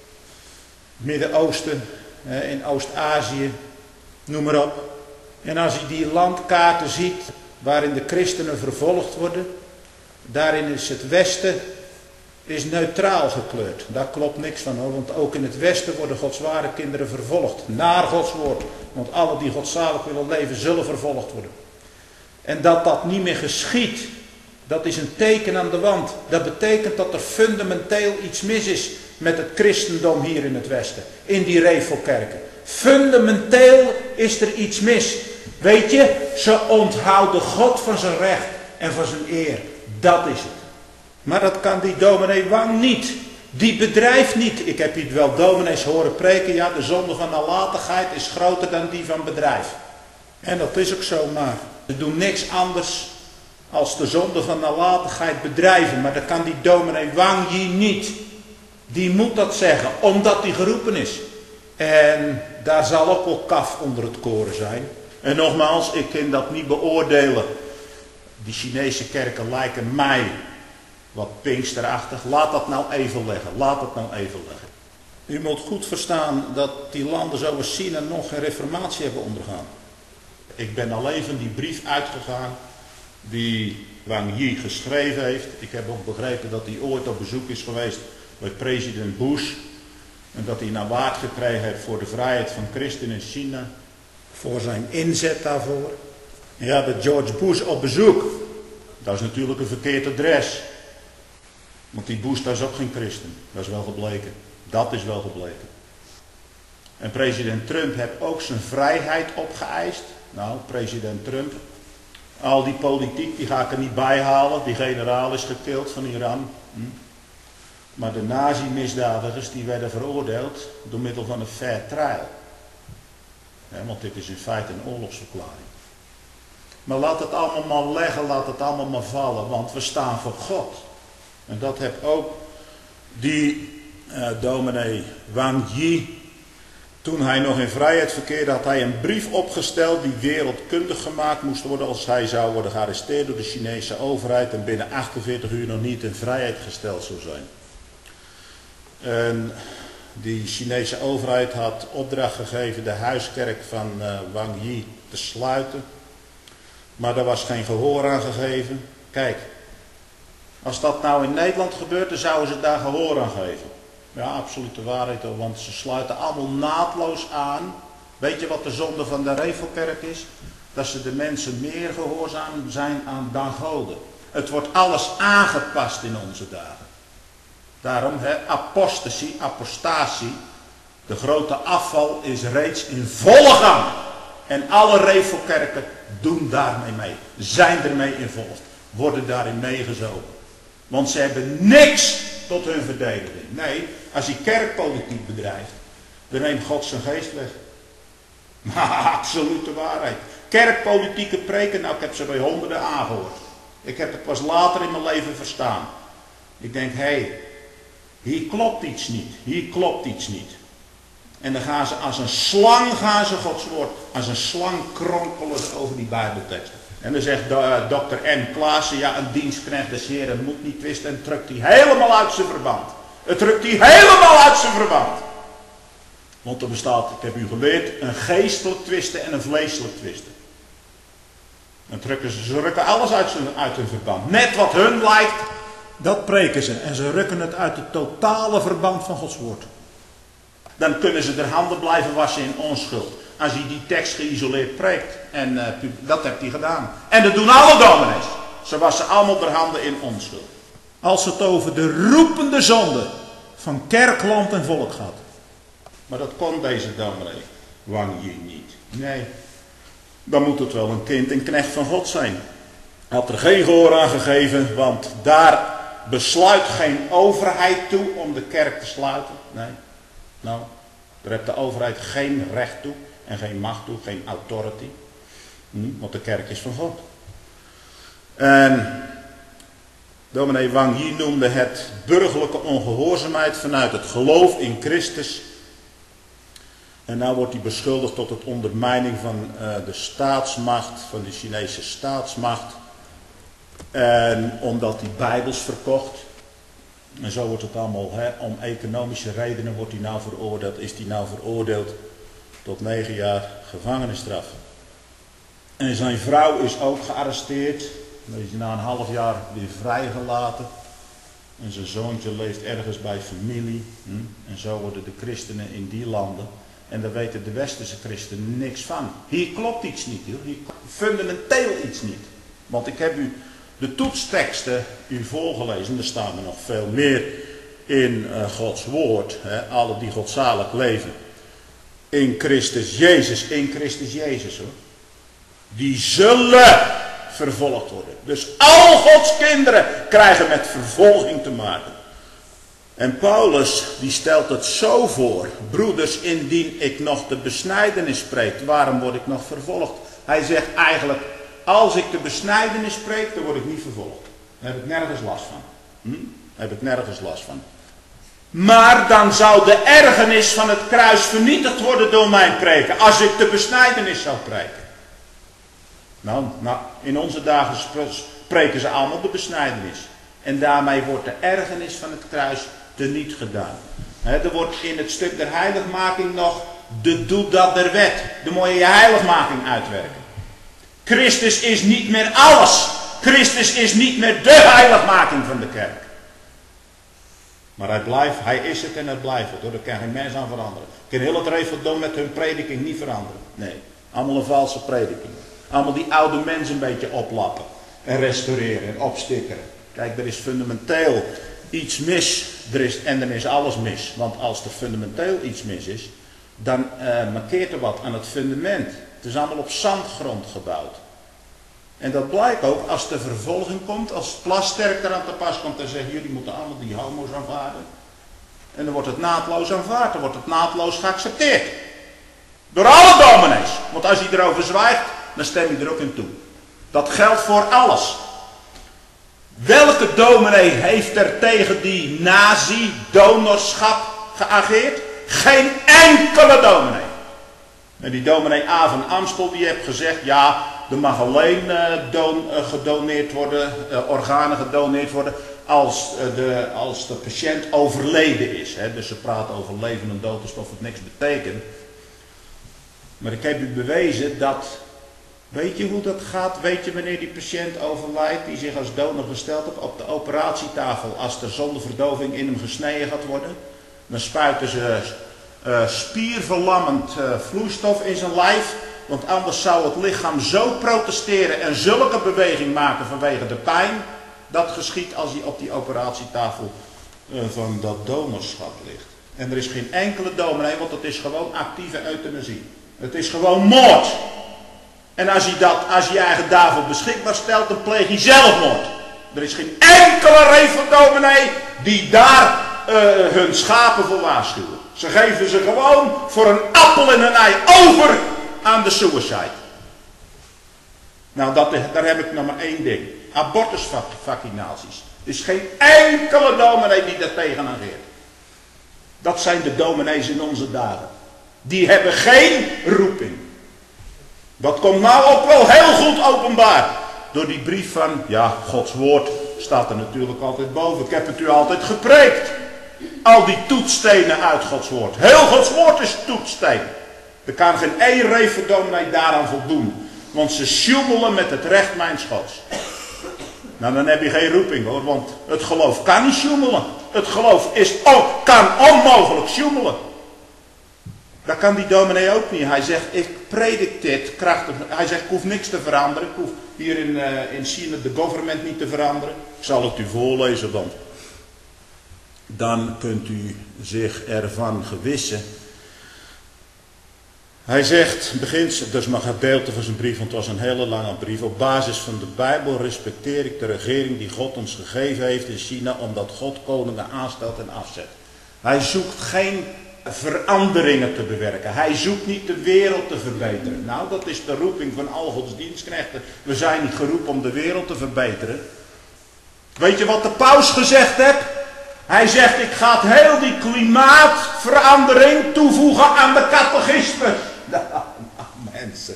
Midden-Oosten, uh, in Oost-Azië, noem maar op. En als je die landkaarten ziet waarin de christenen vervolgd worden, daarin is het Westen is neutraal gekleurd. Daar klopt niks van hoor, want ook in het Westen worden Gods ware kinderen vervolgd. Naar Gods woord. Want alle die godzalig willen leven zullen vervolgd worden. En dat dat niet meer geschiedt, dat is een teken aan de wand. Dat betekent dat er fundamenteel iets mis is met het christendom hier in het Westen. In die revelkerken. Fundamenteel is er iets mis. Weet je, ze onthouden God van zijn recht en van zijn eer. Dat is het. Maar dat kan die dominee Wang niet. Die bedrijft niet. Ik heb hier wel dominees horen preken. Ja, de zonde van nalatigheid is groter dan die van bedrijf. En dat is ook zo, maar ze doen niks anders als de zonde van nalatigheid bedrijven. Maar dat kan die dominee Wang hier niet. Die moet dat zeggen, omdat hij geroepen is. En daar zal ook wel kaf onder het koren zijn. En nogmaals, ik kan dat niet beoordelen. Die Chinese kerken lijken mij wat pinksterachtig. Laat dat nou even leggen. Laat dat nou even leggen. U moet goed verstaan dat die landen zoals China nog geen reformatie hebben ondergaan. Ik ben alleen van die brief uitgegaan die Wang Yi geschreven heeft. Ik heb ook begrepen dat hij ooit op bezoek is geweest bij president Bush. En dat hij een award gekregen heeft voor de vrijheid van christenen in China. Voor zijn inzet daarvoor. Ja, bij George Bush op bezoek. Dat is natuurlijk een verkeerd adres. Want die Bush, dat is ook geen christen. Dat is wel gebleken. Dat is wel gebleken. En president Trump heeft ook zijn vrijheid opgeëist. Nou, president Trump. Al die politiek, die ga ik er niet bij halen. Die generaal is gekild van Iran. Hm. Maar de nazi-misdadigers, die werden veroordeeld door middel van een fair trial. Ja, want dit is in feite een oorlogsverklaring. Maar laat het allemaal maar leggen, laat het allemaal maar vallen. Want we staan voor God. En dat heeft ook die uh, dominee Wang Yi, toen hij nog in vrijheid verkeerde, had hij een brief opgesteld die wereldkundig gemaakt moest worden als hij zou worden gearresteerd door de Chinese overheid en binnen achtenveertig uur nog niet in vrijheid gesteld zou zijn. En die Chinese overheid had opdracht gegeven de huiskerk van uh, Wang Yi te sluiten. Maar daar was geen gehoor aan gegeven. Kijk, als dat nou in Nederland gebeurt, dan zouden ze daar gehoor aan geven. Ja, absolute waarheid, want ze sluiten allemaal naadloos aan. Weet je wat de zonde van de Revelkerk is? Dat ze de mensen meer gehoorzaam zijn aan dan goden. Het wordt alles aangepast in onze dagen. Daarom, hè, apostasie, apostasie, de grote afval is reeds in volle gang. En alle Revelkerken doen daarmee mee, zijn ermee involved, worden daarin meegezogen. Want ze hebben niks tot hun verdediging. Nee, als je kerkpolitiek bedrijft, dan neemt God zijn geest weg. Maar absolute waarheid. Kerkpolitieke preken, nou ik heb ze bij honderden aangehoord. Ik heb het pas later in mijn leven verstaan. Ik denk, hé, hey, hier klopt iets niet. Hier klopt iets niet. En dan gaan ze als een slang, gaan ze Gods woord, als een slang kronkelen ze over die Bijbelteksten. En dan zegt uh, dokter M. Klaassen, ja, een dienstknecht des Heren moet niet twisten en trukt hij helemaal uit zijn verband. Het trukt hij helemaal uit zijn verband. Want er bestaat, ik heb u geleerd, een geestelijk twisten en een vleeselijk twisten. Dan trukken ze, ze rukken alles uit, zijn, uit hun verband. Net wat hun lijkt, dat preken ze. En ze rukken het uit het totale verband van Gods woord. Dan kunnen ze er handen blijven wassen in onschuld. Als hij die tekst geïsoleerd preekt. En uh, dat heeft hij gedaan. En dat doen alle dominees. Ze wassen allemaal de handen in onschuld. Als het over de roepende zonde van kerk, land en volk gaat. Maar dat kon deze dominee Wang Yi niet. Nee, dan moet het wel een kind en knecht van God zijn. Hij had er geen gehoor aan gegeven, want daar besluit geen overheid toe om de kerk te sluiten. Nee, nou, daar heeft de overheid geen recht toe en geen macht toe, geen authority. Hm, want de kerk is van God. En dominee Wang Yi noemde het burgerlijke ongehoorzaamheid vanuit het geloof in Christus. En nou wordt hij beschuldigd tot het ondermijning van uh, de staatsmacht, van de Chinese staatsmacht. En omdat hij Bijbels verkocht. En zo wordt het allemaal, hè, om economische redenen wordt hij nou veroordeeld, is hij nou veroordeeld tot negen jaar gevangenisstraf. En zijn vrouw is ook gearresteerd. Dan is hij na een half jaar weer vrijgelaten. En zijn zoontje leeft ergens bij familie. Hm? En zo worden de christenen in die landen. En daar weten de westerse christenen niks van. Hier klopt iets niet. Hoor. Hier fundamenteel iets niet. Want ik heb u de toetsteksten u voorgelezen. Er staan er nog veel meer in uh, Gods woord. Hè? Alle die godzalig leven. In Christus Jezus. In Christus Jezus hoor. Die zullen vervolgd worden. Dus al Gods kinderen krijgen met vervolging te maken. En Paulus die stelt het zo voor. Broeders, indien ik nog de besnijdenis spreek, waarom word ik nog vervolgd? Hij zegt eigenlijk, als ik de besnijdenis spreek, dan word ik niet vervolgd. Daar heb ik nergens last van. Hm? Daar heb ik nergens last van. Maar dan zou de ergernis van het kruis vernietigd worden door mijn preken. Als ik de besnijdenis zou preken. Nou, nou, in onze dagen spreken ze allemaal de besnijdenis. En daarmee wordt de ergernis van het kruis teniet gedaan. He, er wordt in het stuk der heiligmaking nog de doe dat der wet. Dan moet je je heiligmaking uitwerken. Christus is niet meer alles. Christus is niet meer de heiligmaking van de kerk. Maar hij blijft, hij is het en hij blijft het. Hoor. Daar kan geen mens aan veranderen. Ik kan heel het Referdom met hun prediking niet veranderen. Nee, allemaal een valse prediking. Allemaal die oude mensen een beetje oplappen. En restaureren en opstikkeren. Kijk, er is fundamenteel iets mis. Er is, en dan is alles mis. Want als er fundamenteel iets mis is, dan uh, markeert er wat aan het fundament. Het is allemaal op zandgrond gebouwd. En dat blijkt ook als de vervolging komt, als het Plasterk eraan te pas komt en zegt, jullie moeten allemaal die homo's aanvaarden. En dan wordt het naadloos aanvaard, dan wordt het naadloos geaccepteerd. Door alle dominees. Want als hij erover zwijgt, dan stem je er ook in toe. Dat geldt voor alles. Welke dominee heeft er tegen die nazi-donorschap geageerd? Geen enkele dominee. En die dominee A van Amstel die heeft gezegd, ja, er mag alleen uh, don, uh, gedoneerd worden, uh, organen gedoneerd worden, als, uh, de, als de patiënt overleden is. Hè? Dus ze praten over leven en dood alsof het niks betekent. Maar ik heb u bewezen dat, weet je hoe dat gaat? Weet je wanneer die patiënt overlijdt, die zich als donor gesteld heeft, op de operatietafel, als er zonder verdoving in hem gesneden gaat worden, dan spuiten ze uh, spierverlammend uh, vloeistof in zijn lijf, want anders zou het lichaam zo protesteren en zulke beweging maken vanwege de pijn, dat geschiet als hij op die operatietafel uh, van dat donorschap ligt. En er is geen enkele dominee, want het is gewoon actieve euthanasie. Het is gewoon moord. En als je, dat, als je je eigen daarvoor beschikbaar stelt, dan pleeg je zelfmoord. Er is geen enkele regeldominee die daar uh, hun schapen voor waarschuwen. Ze geven ze gewoon voor een appel en een ei over aan de suicide. Nou, dat, daar heb ik nog maar één ding. Abortusvaccinaties. Er is geen enkele dominee die dat tegen negeert. Dat zijn de dominees in onze dagen. Die hebben geen roeping. Dat komt nou ook wel heel goed openbaar. Door die brief van, ja, Gods woord staat er natuurlijk altijd boven. Ik heb het u altijd gepreekt. Al die toetsstenen uit Gods woord. Heel Gods woord is toetssteen. Er kan geen één revendominee daaraan voldoen. Want ze sjoemelen met het recht mijns Gods. Nou, dan heb je geen roeping hoor. Want het geloof kan niet sjoemelen. Het geloof is, oh, kan onmogelijk sjoemelen. Dat kan die dominee ook niet. Hij zegt, ik predik dit krachtig. Hij zegt, ik hoef niks te veranderen. Ik hoef hier in, uh, in China de government niet te veranderen. Ik zal het u voorlezen dan. Dan kunt u zich ervan gewissen. Hij zegt, begint, dus maar gedeelte van zijn brief, want het was een hele lange brief. Op basis van de Bijbel respecteer ik de regering die God ons gegeven heeft in China, omdat God koningen aanstelt en afzet. Hij zoekt geen veranderingen te bewerken. Hij zoekt niet de wereld te verbeteren. Nou, dat is de roeping van al Gods dienstknechten. We zijn niet geroepen om de wereld te verbeteren. Weet je wat de paus gezegd heeft? Hij zegt, ik ga heel die klimaatverandering toevoegen aan de catechismus. Nou, mensen.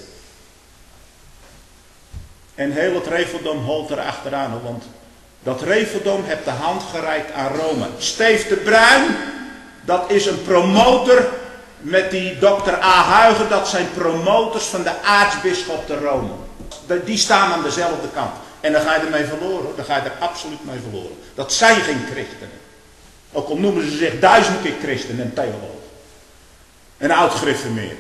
En heel het reveldom holt er achteraan, want dat reveldom heeft de hand gereikt aan Rome. Steef de Bruin, dat is een promotor met die dokter A. Huygen, dat zijn promotors van de aartsbisschop te Rome. Die staan aan dezelfde kant. En dan ga je ermee verloren, dan ga je er absoluut mee verloren. Dat zijn geen christenen. Ook al noemen ze zich duizend keer christen en theoloog. En oud-gereformeerd.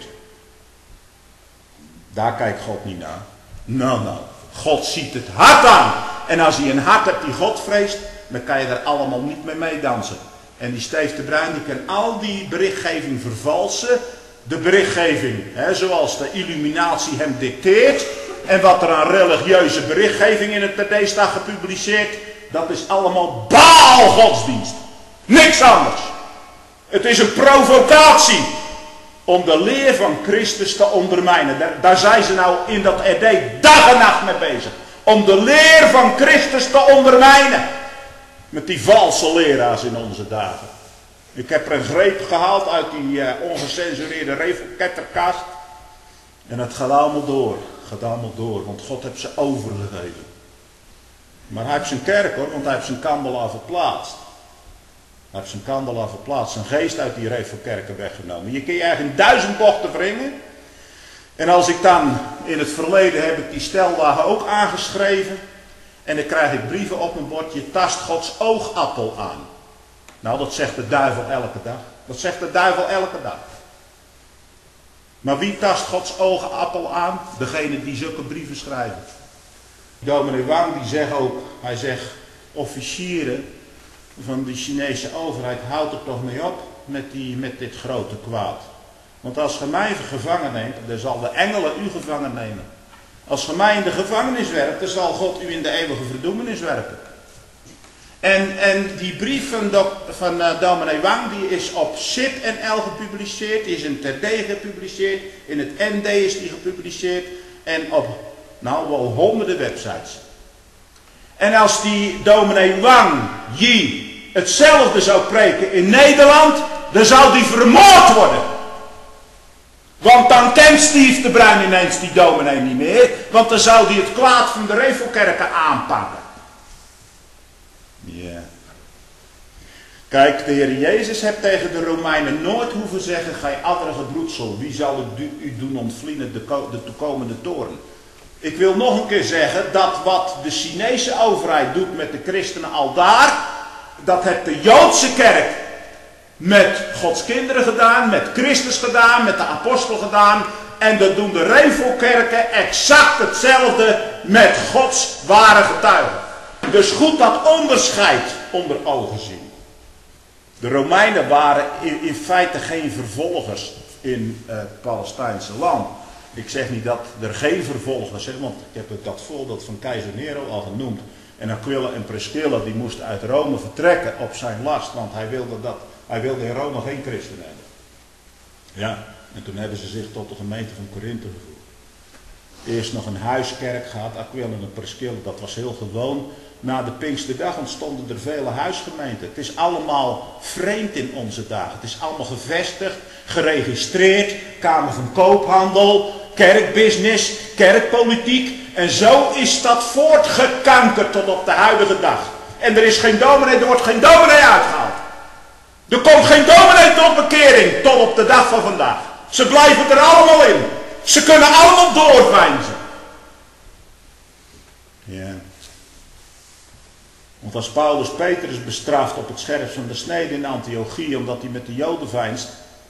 Daar kijkt God niet naar. Nou, nou. God ziet het hart aan. En als hij een hart hebt die God vreest, dan kan je daar allemaal niet mee meedansen. En die Steef de Bruin, die kan al die berichtgeving vervalsen. De berichtgeving, hè, zoals de illuminatie hem dicteert. En wat er aan religieuze berichtgeving in het T D staat gepubliceerd. Dat is allemaal Baal-godsdienst. Niks anders. Het is een provocatie om de leer van Christus te ondermijnen. Daar, daar zijn ze nou in dat R D dag en nacht mee bezig. Om de leer van Christus te ondermijnen. Met die valse leraars in onze dagen. Ik heb er een greep gehaald uit die uh, ongecensureerde revelketterkast. En het gaat allemaal door. Het gaat allemaal door. Want God heeft ze overgegeven. Maar hij heeft zijn kerk hoor. Want hij heeft zijn kandelaar verplaatst. Hij heeft zijn kandelaar verplaatst. Zijn geest uit die revelkerken weggenomen. Je kun je eigenlijk in duizend bochten wringen. En als ik dan in het verleden heb ik die steldagen ook aangeschreven. En dan krijg ik brieven op mijn bord. Je tast Gods oogappel aan. Nou, dat zegt de duivel elke dag. Dat zegt de duivel elke dag. Maar wie tast Gods oogappel aan? Degene die zulke brieven schrijven. Dominee Wang die zegt ook, hij zegt, officieren van de Chinese overheid, houdt er toch mee op met, die, met dit grote kwaad. Want als ge mij gevangen neemt, dan zal de engelen u gevangen nemen. Als ge mij in de gevangenis werpt, dan zal God u in de eeuwige verdoemenis werpen. En, en die brief van, dok, van uh, dominee Wang, die is op S I P N L gepubliceerd, die is in T D gepubliceerd, in het N D is die gepubliceerd en op, nou wel honderden websites. En als die dominee Wang Yi hetzelfde zou preken in Nederland, dan zou die vermoord worden. Want dan kent Steve de Bruin ineens die dominee niet meer, want dan zou die het kwaad van de revelkerken aanpakken. Ja. Kijk, de Heer Jezus heeft tegen de Romeinen nooit hoeven zeggen, gij adderige broedsel, wie zal u doen ontvlieden de, de toekomende toorn. Ik wil nog een keer zeggen dat wat de Chinese overheid doet met de christenen al daar, dat heeft de Joodse kerk met Gods kinderen gedaan, met Christus gedaan, met de apostel gedaan. En dat doen de revelkerken exact hetzelfde met Gods ware getuigen. Dus goed dat onderscheid onder ogen zien. De Romeinen waren in, in feite geen vervolgers in het uh, Palestijnse land. Ik zeg niet dat er geen vervolgers zijn, want ik heb dat voorbeeld van keizer Nero al genoemd. En Aquila en Priscilla die moesten uit Rome vertrekken op zijn last, want hij wilde, dat, hij wilde in Rome geen christen hebben. Ja, en toen hebben ze zich tot de gemeente van Korinthe gevoerd. Eerst nog een huiskerk gehad, Aquila en Priscilla, dat was heel gewoon. Na de Pinksterdag ontstonden er vele huisgemeenten. Het is allemaal vreemd in onze dagen. Het is allemaal gevestigd, geregistreerd, Kamer van Koophandel, kerkbusiness, kerkpolitiek. En zo is dat voortgekankerd tot op de huidige dag. En er is geen dominee, er wordt geen dominee uitgehaald. Er komt geen dominee tot bekering tot op de dag van vandaag. Ze blijven er allemaal in. Ze kunnen allemaal doorveinzen. Ja. Want als Paulus Petrus bestraft op het scherpst van de snede in Antiochie, omdat hij met de Joden veinst,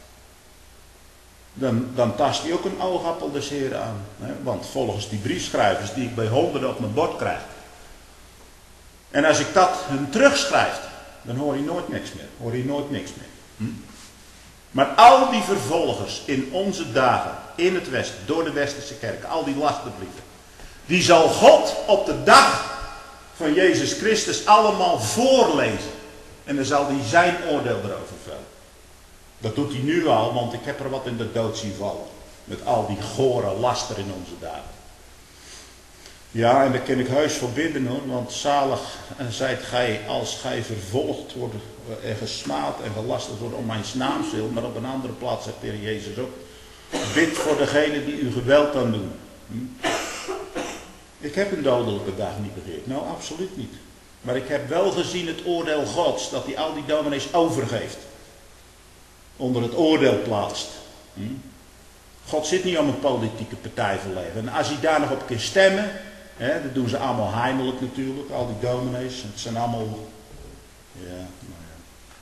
dan, dan tast hij ook een oogappel des Heren aan. Hè? Want volgens die briefschrijvers die ik bij honderden op mijn bord krijg, en als ik dat hun terugschrijf, dan hoor je nooit niks meer. Hoor je nooit niks meer. Hm? Maar al die vervolgers in onze dagen, in het Westen, door de Westerse kerk, al die lasterbrieven, die zal God op de dag van Jezus Christus allemaal voorlezen. En dan zal hij zijn oordeel erover vellen. Dat doet hij nu al, want ik heb er wat in de dood zien vallen. Met al die gore laster in onze dagen. Ja, en daar kan ik heus voor bidden hoor, want zalig zijt gij als gij vervolgd wordt en gesmaad en gelasterd wordt om mijn naams wil. Maar op een andere plaats zegt de Heer Jezus ook, bid voor degene die u geweld aan doen. Hm? Ik heb een dodelijke dag niet begeerd. Nou, absoluut niet. Maar ik heb wel gezien het oordeel Gods, dat hij al die dominees overgeeft. Onder het oordeel plaatst. Hm? God zit niet om een politieke partij verlegen. En als hij daar nog op kan stemmen, hè, dat doen ze allemaal heimelijk natuurlijk, al die dominees. Het zijn allemaal, ja, nou ja.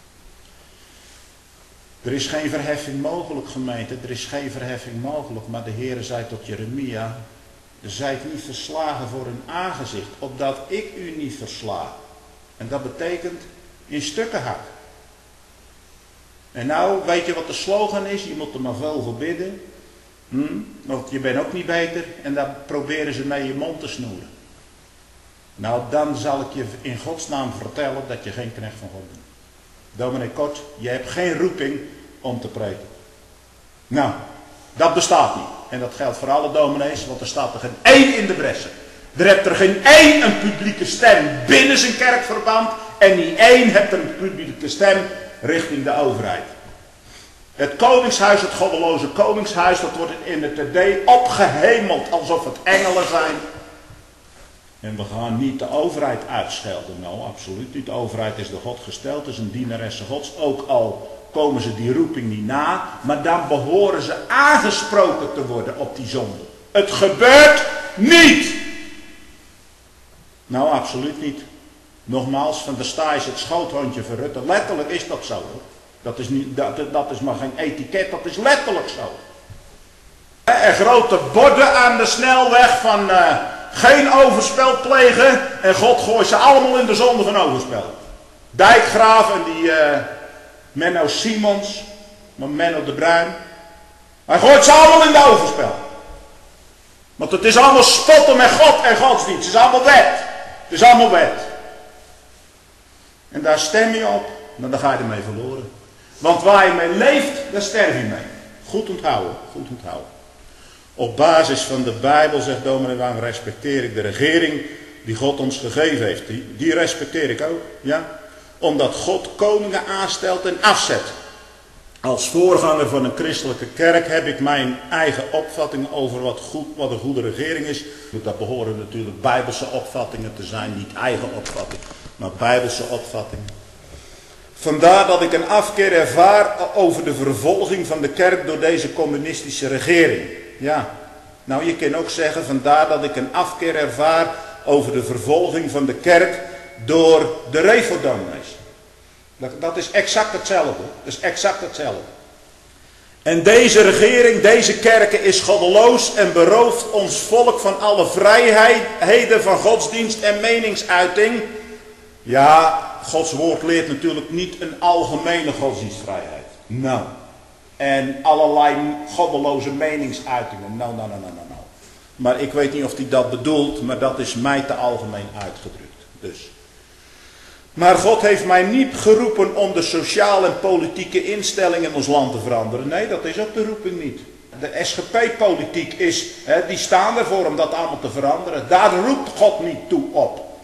Er is geen verheffing mogelijk, gemeente, er is geen verheffing mogelijk. Maar de Heere zei tot Jeremia, zijt niet verslagen voor hun aangezicht, opdat ik u niet versla. En dat betekent in stukken hak. En nou, weet je wat de slogan is? Je moet er maar veel voor bidden. Hm? Want je bent ook niet beter. En dan proberen ze mee je mond te snoeren. Nou, dan zal ik je in Gods naam vertellen dat je geen knecht van God bent. Dominee Kort, je hebt geen roeping om te preken. Nou, dat bestaat niet. En dat geldt voor alle dominees, want er staat er geen één in de bressen. Er hebt er geen één een publieke stem binnen zijn kerkverband. En niet één hebt er een publieke stem richting de overheid. Het koningshuis, het goddeloze koningshuis, dat wordt in het T D opgehemeld alsof het engelen zijn. En we gaan niet de overheid uitschelden. Nou, absoluut niet. De overheid is door God gesteld, is een dienaresse Gods. Ook al komen ze die roeping niet na, maar dan behoren ze aangesproken te worden op die zonde. Het gebeurt niet. Nou, absoluut niet. Nogmaals, van de sta is het schoothondje van Rutte. Letterlijk is dat zo. Hoor. Dat is, niet, dat, dat is maar geen etiket, dat is letterlijk zo. Er grote borden aan de snelweg van uh, geen overspel plegen. En God gooit ze allemaal in de zonde van overspel. Dijkgraaf en die uh, Menno Simons, maar Menno de Bruin. Hij gooit ze allemaal in de overspel. Want het is allemaal spotten met God en godsdienst. Het is allemaal wet. Het is allemaal wet. En daar stem je op, maar dan ga je ermee verloren. Want waar je mee leeft, daar sterf je mee. Goed onthouden, goed onthouden. Op basis van de Bijbel, zegt dominee Wang, respecteer ik de regering die God ons gegeven heeft. Die, die respecteer ik ook, ja. Omdat God koningen aanstelt en afzet. Als voorganger van een christelijke kerk heb ik mijn eigen opvatting over wat, goed, wat een goede regering is. Dat behoren natuurlijk bijbelse opvattingen te zijn, niet eigen opvattingen, maar bijbelse opvattingen. Vandaar dat ik een afkeer ervaar over de vervolging van de kerk door deze communistische regering. Ja, nou je kan ook zeggen, vandaar dat ik een afkeer ervaar over de vervolging van de kerk door de Revo-dominees. Dat, dat is exact hetzelfde. Dat is exact hetzelfde. En deze regering, deze kerken is goddeloos en berooft ons volk van alle vrijheden van godsdienst en meningsuiting. Ja, Gods woord leert natuurlijk niet een algemene godsdienstvrijheid. Nou. En allerlei goddeloze meningsuitingen. Nou, nou, nou, nou, nou. Maar ik weet niet of hij dat bedoelt, maar dat is mij te algemeen uitgedrukt. Dus. Maar God heeft mij niet geroepen om de sociale en politieke instellingen in ons land te veranderen. Nee, dat is ook de roeping niet. De S G P-politiek is, hè, die staan ervoor om dat allemaal te veranderen. Daar roept God niet toe op.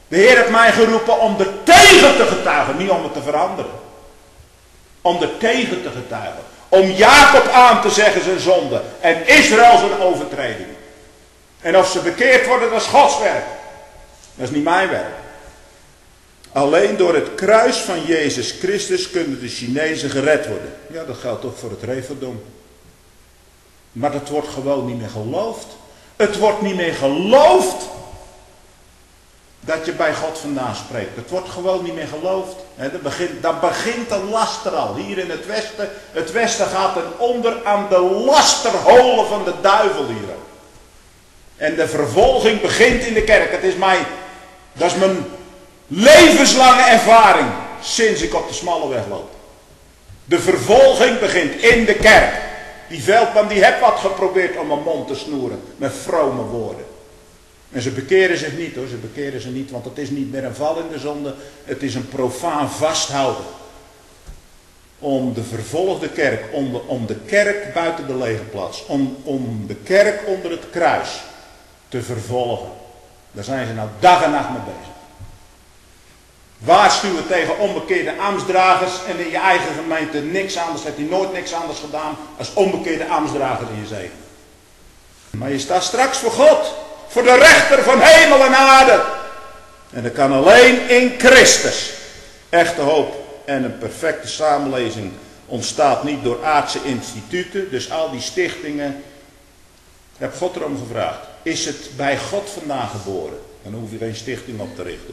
De Heer heeft mij geroepen om er tegen te getuigen, niet om het te veranderen. Om er tegen te getuigen. Om Jacob aan te zeggen zijn zonde en Israël zijn overtreding. En of ze bekeerd worden, dat is Gods werk. Dat is niet mijn werk. Alleen door het kruis van Jezus Christus kunnen de Chinezen gered worden. Ja, dat geldt ook voor het Referdom. Maar dat wordt gewoon niet meer geloofd. Het wordt niet meer geloofd dat je bij God vandaan spreekt. Het wordt gewoon niet meer geloofd. He, dat, begint, dat begint de laster al. Hier in het Westen. Het Westen gaat ten onder aan de lasterholen van de duivel hier. En de vervolging begint in de kerk. Het is mijn, dat is mijn levenslange ervaring sinds ik op de smalle weg loop. De vervolging begint in de kerk. Die Veldman die heeft wat geprobeerd om een mond te snoeren met vrome woorden. En ze bekeren zich niet hoor, ze bekeren ze niet, want het is niet meer een val in de zonde, het is een profaan vasthouden. Om de vervolgde kerk, om de, om de kerk buiten de legerplaats, om, om de kerk onder het kruis te vervolgen. Daar zijn ze nou dag en nacht mee bezig. Waarschuwen tegen onbekeerde ambtsdragers en in je eigen gemeente niks anders, heeft hij nooit niks anders gedaan als onbekeerde ambtsdrager in je zegen. Maar je staat straks voor God. Voor de rechter van hemel en aarde. En dat kan alleen in Christus. Echte hoop en een perfecte samenleving ontstaat niet door aardse instituten. Dus al die stichtingen. Heb God erom gevraagd. Is het bij God vandaan geboren? Dan hoef je geen stichting op te richten.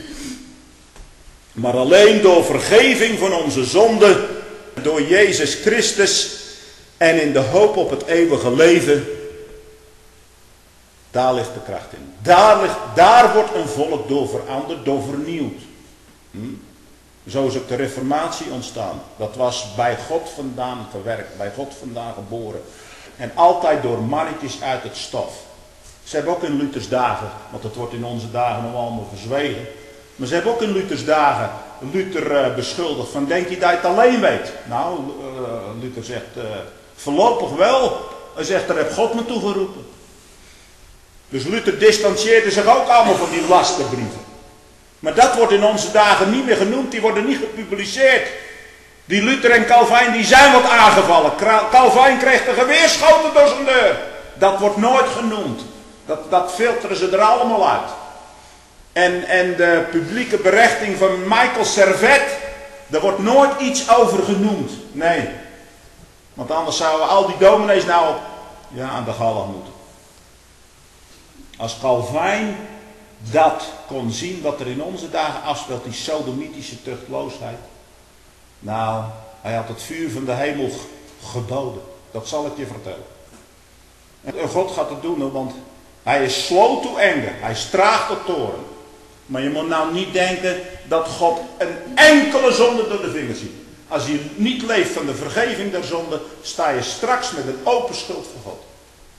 Maar alleen door vergeving van onze zonden. Door Jezus Christus. En in de hoop op het eeuwige leven. Daar ligt de kracht in. Daar, ligt, daar wordt een volk door veranderd, door vernieuwd. Hm? Zo is ook de reformatie ontstaan. Dat was bij God vandaan gewerkt, bij God vandaan geboren. En altijd door mannetjes uit het stof. Ze hebben ook in Luthers dagen, want dat wordt in onze dagen nog allemaal verzwegen. Maar ze hebben ook in Luthers dagen Luther uh, beschuldigd van, denk je dat je het alleen weet? Nou, uh, Luther zegt, uh, voorlopig wel. Hij zegt, daar heeft God me toe geroepen. Dus Luther distancieerde zich ook allemaal van die lasterbrieven. Maar dat wordt in onze dagen niet meer genoemd. Die worden niet gepubliceerd. Die Luther en Calvijn die zijn wat aangevallen. Calvijn kreeg de geweerschoten door zijn deur. Dat wordt nooit genoemd. Dat, dat filteren ze er allemaal uit. En, en de publieke berechting van Michael Servet. Daar wordt nooit iets over genoemd. Nee. Want anders zouden al die dominees nou op, ja, aan de galg moeten. Als Calvijn dat kon zien wat er in onze dagen afspeelt, die sodomitische tuchtloosheid. Nou, hij had het vuur van de hemel gedoden. Dat zal ik je vertellen. En God gaat het doen, want hij is slow to anger. Hij is traag tot toorn. Maar je moet nou niet denken dat God een enkele zonde door de vingers ziet. Als je niet leeft van de vergeving der zonde, sta je straks met een open schuld voor God.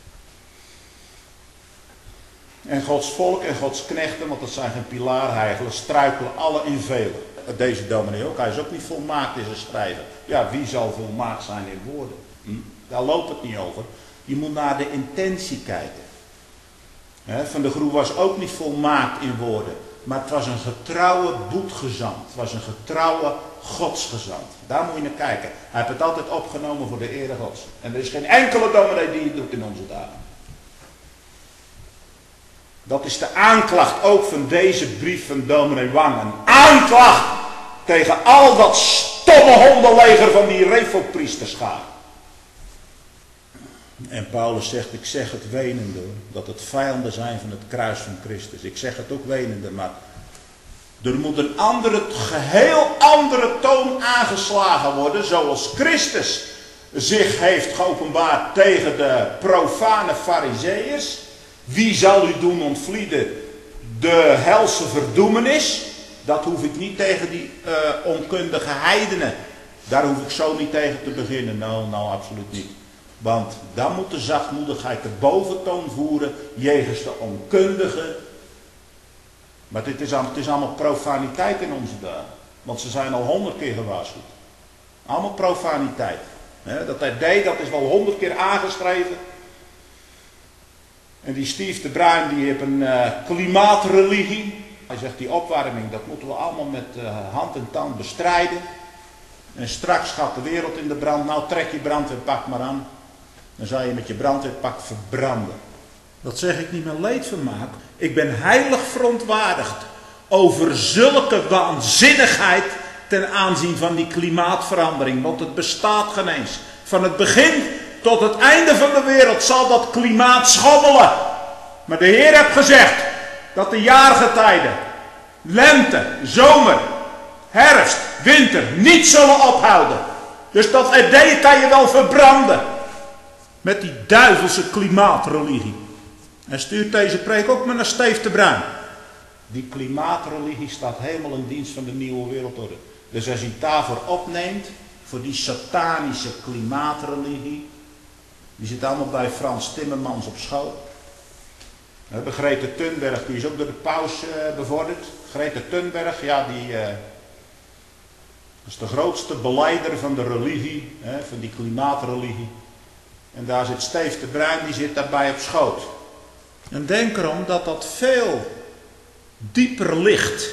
En Gods volk en Gods knechten, want dat zijn geen pilaarheigelen, struikelen alle in velen. Deze dominee ook, hij is ook niet volmaakt in zijn schrijven. Ja, wie zal volmaakt zijn in woorden? Hm? Daar loopt het niet over. Je moet naar de intentie kijken. He, Van der Groe was ook niet volmaakt in woorden. Maar het was een getrouwe boetgezant. Het was een getrouwe godsgezant. Daar moet je naar kijken. Hij heeft het altijd opgenomen voor de ere Gods. En er is geen enkele dominee die het doet in onze dagen. Dat is de aanklacht ook van deze brief van dominee Wang. Een aanklacht tegen al dat stomme hondenleger van die refopriesterschaar. En Paulus zegt, ik zeg het wenende, dat het vijanden zijn van het kruis van Christus. Ik zeg het ook wenende, maar er moet een andere, geheel andere toon aangeslagen worden, zoals Christus zich heeft geopenbaard tegen de profane farizeeërs. Wie zal u doen ontvlieden de helse verdoemenis? Dat hoef ik niet tegen die uh, onkundige heidenen. Daar hoef ik zo niet tegen te beginnen. Nou, nou, absoluut niet. Want dan moet de zachtmoedigheid de boventoon voeren jegens de onkundigen. Maar dit is, het is allemaal profaniteit in onze dagen. Want ze zijn al honderd keer gewaarschuwd. Allemaal profaniteit. He, dat hij deed, dat is wel honderd keer aangeschreven. En die Steve de Bruin, die heeft een uh, klimaatreligie. Hij zegt die opwarming, dat moeten we allemaal met uh, hand en tand bestrijden. En straks gaat de wereld in de brand. Nou, trek je brandweerpak maar aan. Dan zal je met je brandweerpak verbranden. Dat zeg ik niet met leedvermaak. Ik ben heilig verontwaardigd over zulke waanzinnigheid ten aanzien van die klimaatverandering. Want het bestaat geen eens. Van het begin tot het einde van de wereld zal dat klimaat schommelen. Maar de Heer heeft gezegd dat de jaargetijden, lente, zomer, herfst, winter niet zullen ophouden. Dus dat idee kan je wel verbranden. Met die duivelse klimaatreligie. En stuurt deze preek ook maar naar Steef de Bruin. Die klimaatreligie staat helemaal in dienst van de nieuwe wereldorde. Dus als hij het daarvoor opneemt, voor die satanische klimaatreligie, die zit allemaal bij Frans Timmermans op schoot. We hebben Greta Thunberg, die is ook door de paus uh, bevorderd. Greta Thunberg, ja, die uh, is de grootste beleider van de religie, hè, van die klimaatreligie. En daar zit Steef de Bruin, die zit daarbij op schoot. En denk erom dat dat veel dieper ligt.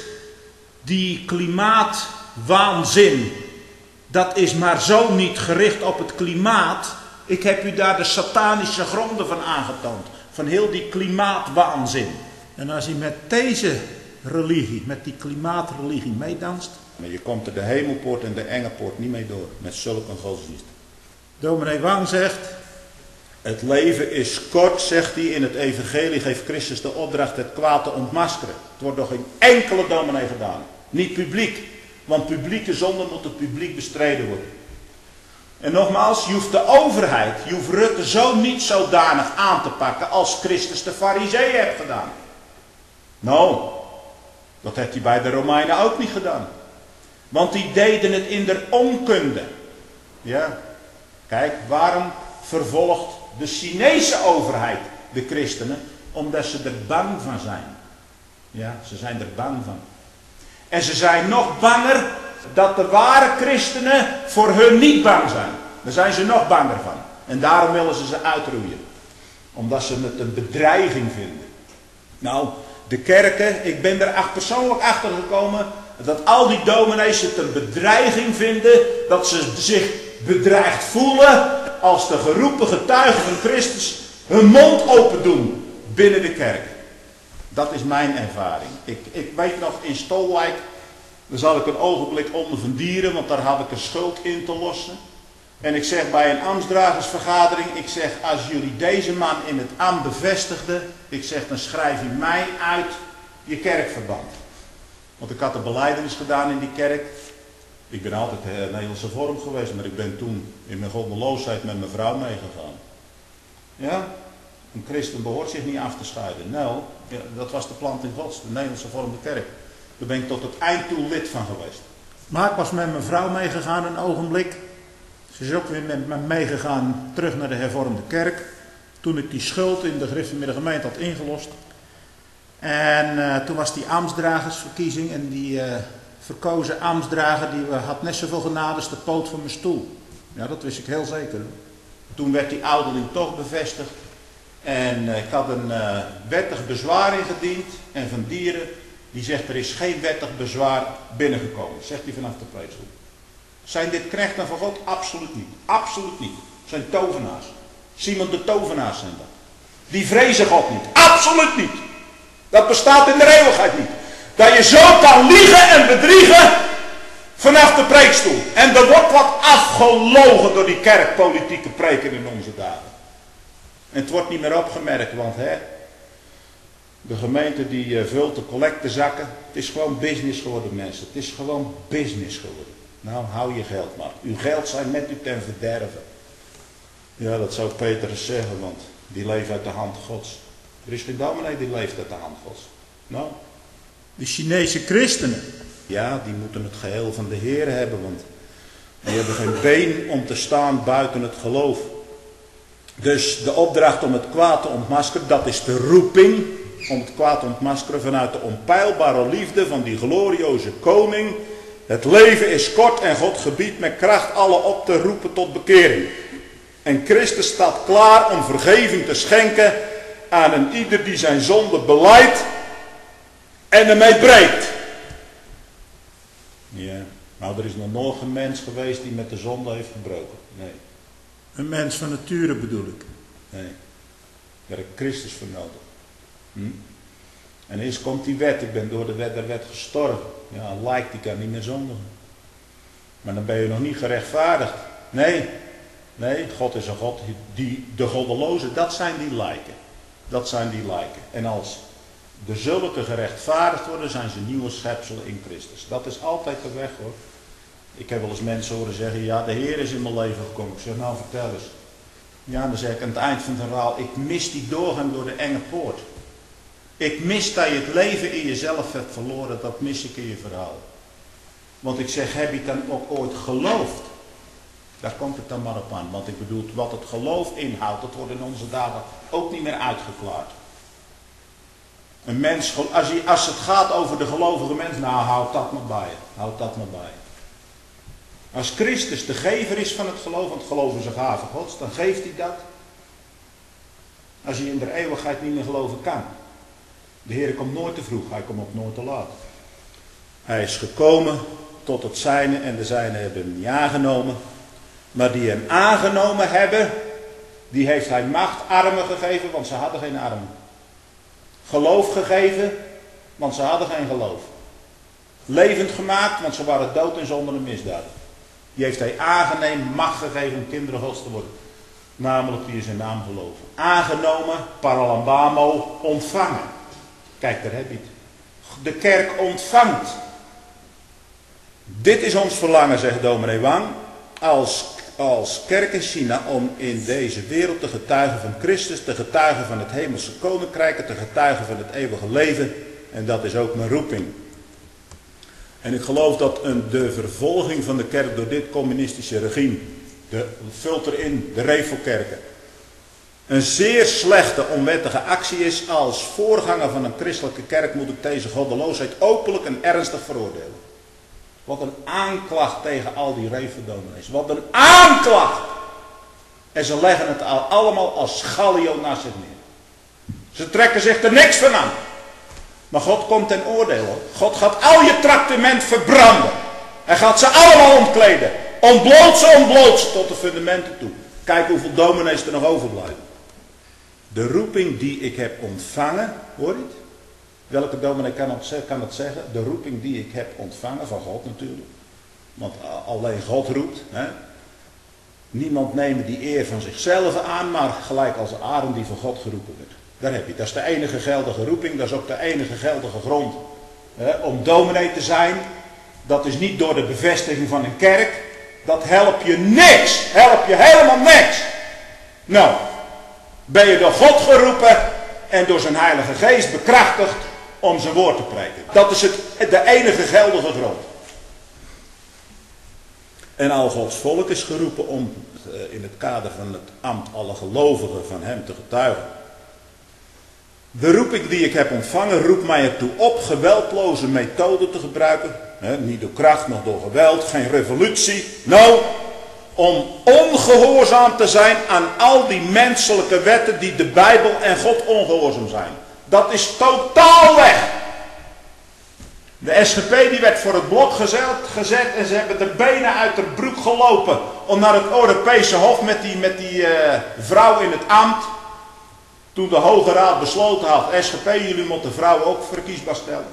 Die klimaatwaanzin, dat is maar zo niet gericht op het klimaat. Ik heb u daar de satanische gronden van aangetoond. Van heel die klimaatwaanzin. En als u met deze religie, met die klimaatreligie meedanst, maar je komt er de hemelpoort en de engelpoort niet mee door. Met zulke godsdienst. Dominee Wang zegt, het leven is kort, zegt hij, in het evangelie geeft Christus de opdracht het kwaad te ontmaskeren. Het wordt door geen enkele dominee gedaan. Niet publiek, want publieke zonde moet het publiek bestreden worden. En nogmaals, je hoeft de overheid, je hoeft Rutte zo niet zodanig aan te pakken als Christus de Farizeeën heeft gedaan. Nou, dat heeft hij bij de Romeinen ook niet gedaan. Want die deden het in der onkunde. Ja, kijk, waarom vervolgt de Chinese overheid de christenen? Omdat ze er bang van zijn. Ja, ze zijn er bang van. En ze zijn nog banger dat de ware christenen voor hun niet bang zijn. Daar zijn ze nog banger van. En daarom willen ze ze uitroeien. Omdat ze het een bedreiging vinden. Nou, de kerken, ik ben er persoonlijk achter gekomen dat al die dominees het een bedreiging vinden. Dat ze zich bedreigd voelen als de geroepen getuigen van Christus hun mond open doen binnen de kerk. Dat is mijn ervaring. Ik, ik weet nog in Stolwijk, daar zal ik een ogenblik onder van dieren, want daar had ik een schuld in te lossen. En ik zeg bij een ambtsdragersvergadering, ik zeg als jullie deze man in het ambt bevestigden, ik zeg dan schrijf je mij uit je kerkverband. Want ik had de belijdenis gedaan in die kerk. Ik ben altijd uh, Nederlandse vorm geweest, maar ik ben toen in mijn goddeloosheid met mijn vrouw meegegaan. Ja, een christen behoort zich niet af te scheiden. Nou, ja, dat was de planting Gods, de Nederlandse vorm de kerk. Daar ben ik tot het eind toe lid van geweest. Maar ik was met mijn vrouw meegegaan een ogenblik. Ze is ook weer met me meegegaan terug naar de hervormde kerk. Toen ik die schuld in de Griffenmiddag gemeente had ingelost. En uh, toen was die ambtsdragersverkiezing en die uh, verkozen ambtsdrager die uh, had net zoveel genade als de poot van mijn stoel. Ja, dat wist ik heel zeker. Toen werd die ouderling toch bevestigd. En uh, ik had een uh, wettig bezwaar ingediend. En Van Dieren, die zegt er is geen wettig bezwaar binnengekomen. Zegt hij vanaf de preekstoel. Zijn dit knechten van God? Absoluut niet. Absoluut niet. Zijn tovenaars. Simon de tovenaars zijn dat. Die vrezen God niet. Absoluut niet. Dat bestaat in de eeuwigheid niet. Dat je zo kan liegen en bedriegen vanaf de preekstoel. En er wordt wat afgelogen door die kerkpolitieke preken in onze dagen. En het wordt niet meer opgemerkt, want hè, de gemeente die uh, vult de collectezakken. Het is gewoon business geworden, mensen. Het is gewoon business geworden. Nou, hou je geld maar. Uw geld zijn met u ten verderven. Ja, dat zou Petrus zeggen, want die leeft uit de hand Gods. Er is geen dominee die leeft uit de hand Gods. Nou, de Chinese christenen, ja, die moeten het geheel van de Heer hebben, want die hebben geen been om te staan buiten het geloof. Dus de opdracht om het kwaad te ontmaskeren, dat is de roeping om het kwaad te ontmaskeren vanuit de onpeilbare liefde van die glorioze koning. Het leven is kort en God gebiedt met kracht alle op te roepen tot bekering. En Christus staat klaar om vergeving te schenken aan een ieder die zijn zonde belijdt en ermee breekt. Ja, nou er is nog nooit een mens geweest die met de zonde heeft gebroken. Nee. Een mens van nature bedoel ik. Nee. Daar heb ik Christus voor nodig. Hm? En eerst komt die wet. Ik ben door de wet der wet gestorven. Ja, een lijk die kan niet meer zondigen. Maar dan ben je nog niet gerechtvaardigd. Nee. Nee, God is een God. Die, de goddelozen, dat zijn die lijken. Dat zijn die lijken. En als de zulke gerechtvaardigd worden, zijn ze nieuwe schepselen in Christus. Dat is altijd de weg, hoor. Ik heb wel eens mensen horen zeggen, ja, de Heer is in mijn leven gekomen. Ik zeg, nou vertel eens. Ja, dan zeg ik aan het eind van het verhaal, ik mis die doorgang door de enge poort. Ik mis dat je het leven in jezelf hebt verloren, dat mis ik in je verhaal. Want ik zeg, heb je dan ook ooit geloofd? Daar komt het dan maar op aan. Want ik bedoel, wat het geloof inhoudt, dat wordt in onze dagen ook niet meer uitgeklaard. Een mens, als, je, als het gaat over de gelovige mens, nou houd dat maar bij je. Houd dat maar bij je. Als Christus de gever is van het geloof, want het geloof is een gave Gods, dan geeft hij dat. Als je in de eeuwigheid niet meer geloven kan. De Heer komt nooit te vroeg, hij komt ook nooit te laat. Hij is gekomen tot het zijne en de zijne hebben hem niet aangenomen. Maar die hem aangenomen hebben, die heeft hij macht armen gegeven, want ze hadden geen armen. Geloof gegeven, want ze hadden geen geloof. Levend gemaakt, want ze waren dood en zonder een misdaad. Die heeft hij aangenomen, macht gegeven om kinderen Gods te worden. Namelijk die in zijn naam geloven. Aangenomen, paralambamo, ontvangen. Kijk, daar heb je het. De kerk ontvangt. Dit is ons verlangen, zegt dominee Wang, als, als kerk in China, om in deze wereld te getuigen van Christus, te getuigen van het hemelse koninkrijk, te getuigen van het eeuwige leven. En dat is ook mijn roeping. En ik geloof dat een, de vervolging van de kerk door dit communistische regime, de filter in, de revelkerken, een zeer slechte onwettige actie is. Als voorganger van een christelijke kerk moet ik deze goddeloosheid openlijk en ernstig veroordelen. Wat een aanklacht tegen al die reveldominees. Wat een aanklacht! En ze leggen het al allemaal als schallio naast zich neer. Ze trekken zich er niks van aan. Maar God komt ten oordeel. God gaat al je traktement verbranden. Hij gaat ze allemaal ontkleden. Ontbloot ze, ontbloot ze tot de fundamenten toe. Kijk hoeveel dominees er nog overblijven. De roeping die ik heb ontvangen, hoor je het? Welke dominee kan het, kan het zeggen? De roeping die ik heb ontvangen, van God natuurlijk. Want alleen God roept. Hè? Niemand neemt die eer van zichzelf aan, maar gelijk als Aaron die van God geroepen werd. Daar heb je. Dat is de enige geldige roeping, dat is ook de enige geldige grond hè, om dominee te zijn. Dat is niet door de bevestiging van een kerk. Dat helpt je niks. Help je helemaal niks. Nou, ben je door God geroepen en door zijn heilige geest bekrachtigd om zijn woord te preken. Dat is het, de enige geldige grond. En al Gods volk is geroepen om in het kader van het ambt alle gelovigen van hem te getuigen. De roeping die ik heb ontvangen roept mij ertoe op geweldloze methoden te gebruiken. He, niet door kracht, nog door geweld, geen revolutie. Nou, om ongehoorzaam te zijn aan al die menselijke wetten die de Bijbel en God ongehoorzaam zijn. Dat is totaal weg. De S G P die werd voor het blok gezet, gezet en ze hebben de benen uit de broek gelopen om naar het Europese Hof met die, met die uh, vrouw in het ambt. Toen de Hoge Raad besloten had, S G P, jullie moeten vrouwen ook verkiesbaar stellen.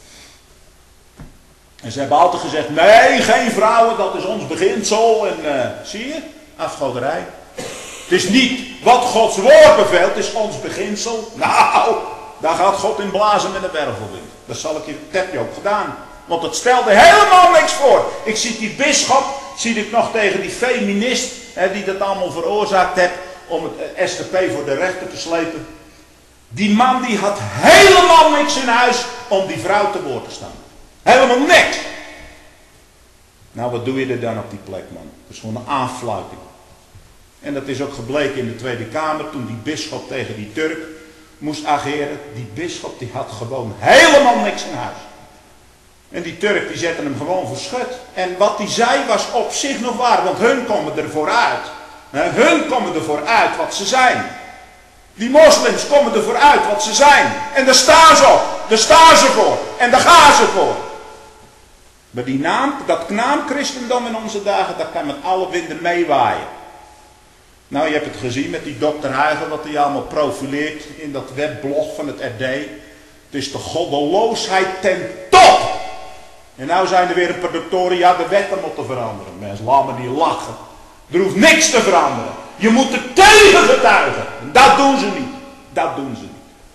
En ze hebben altijd gezegd, nee, geen vrouwen, dat is ons beginsel. En uh, zie je, afgoderij. Het is niet wat Gods woord beveelt, het is ons beginsel. Nou, daar gaat God in blazen met een wervelwind. Dat zal ik je, dat heb je ook gedaan. Want het stelde helemaal niks voor. Ik zie die bisschop, zie ik nog tegen die feminist, hè, die dat allemaal veroorzaakt heeft, om het S G P voor de rechter te slepen. Die man die had helemaal niks in huis om die vrouw te woord te staan. Helemaal niks. Nou, wat doe je er dan op die plek, man? Dat is gewoon een aanfluiting. En dat is ook gebleken in de Tweede Kamer toen die bisschop tegen die Turk moest ageren. Die bisschop die had gewoon helemaal niks in huis. En die Turk die zette hem gewoon voor schut. En wat hij zei was op zich nog waar, want hun komen er vooruit. Hun komen er vooruit wat ze zijn. Die moslims komen er vooruit wat ze zijn. En daar staan ze op. Daar staan ze voor. En daar gaan ze voor. Maar die naam, dat naamchristendom in onze dagen, dat kan met alle winden meewaaien. Nou, je hebt het gezien met die dokter Huigen, wat hij allemaal profileert in dat webblog van het R D. Het is de goddeloosheid ten top. En nou zijn er weer een productoren, ja, de wetten moeten veranderen. Mensen, laat me niet lachen. Er hoeft niks te veranderen. Je moet er tegen getuigen. En dat doen ze niet. Dat doen ze niet.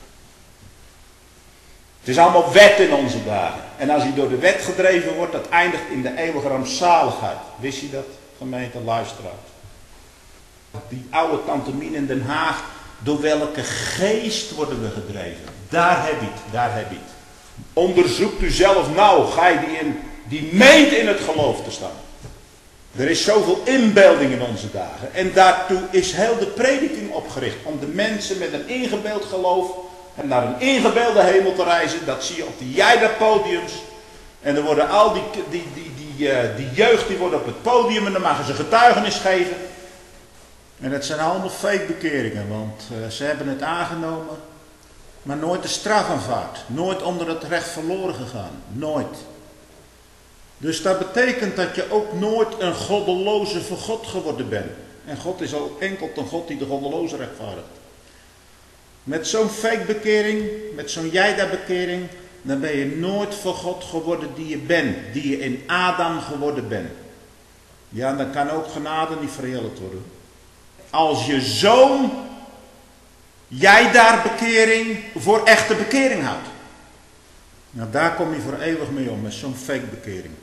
Het is allemaal wet in onze dagen. En als je door de wet gedreven wordt, dat eindigt in de eeuwige rampzaligheid. Wist je dat, gemeente luisteraars? Die oude tante Mien in Den Haag, door welke geest worden we gedreven? Daar heb je het, daar heb je het. Onderzoekt u zelf nou, ga je die, in, die meent in het geloof te staan. Er is zoveel inbeelding in onze dagen. En daartoe is heel de prediking opgericht. Om de mensen met een ingebeeld geloof en naar een ingebeelde hemel te reizen. Dat zie je op die Jaida-podiums. En er worden al die, die, die, die, uh, die jeugd die wordt op het podium en dan mogen ze getuigenis geven. En het zijn allemaal fake bekeringen, want uh, ze hebben het aangenomen, maar nooit de straf aanvaard. Nooit onder het recht verloren gegaan. Nooit. Dus dat betekent dat je ook nooit een goddeloze voor God geworden bent. En God is al enkel een God die de goddeloze rechtvaardigt. Met zo'n fake bekering, met zo'n Jaida bekering, dan ben je nooit voor God geworden die je bent. Die je in Adam geworden bent. Ja, dan kan ook genade niet verheerlijkt worden. Als je zo'n Jaida bekering voor echte bekering houdt. Nou, daar kom je voor eeuwig mee om, met zo'n fake bekering.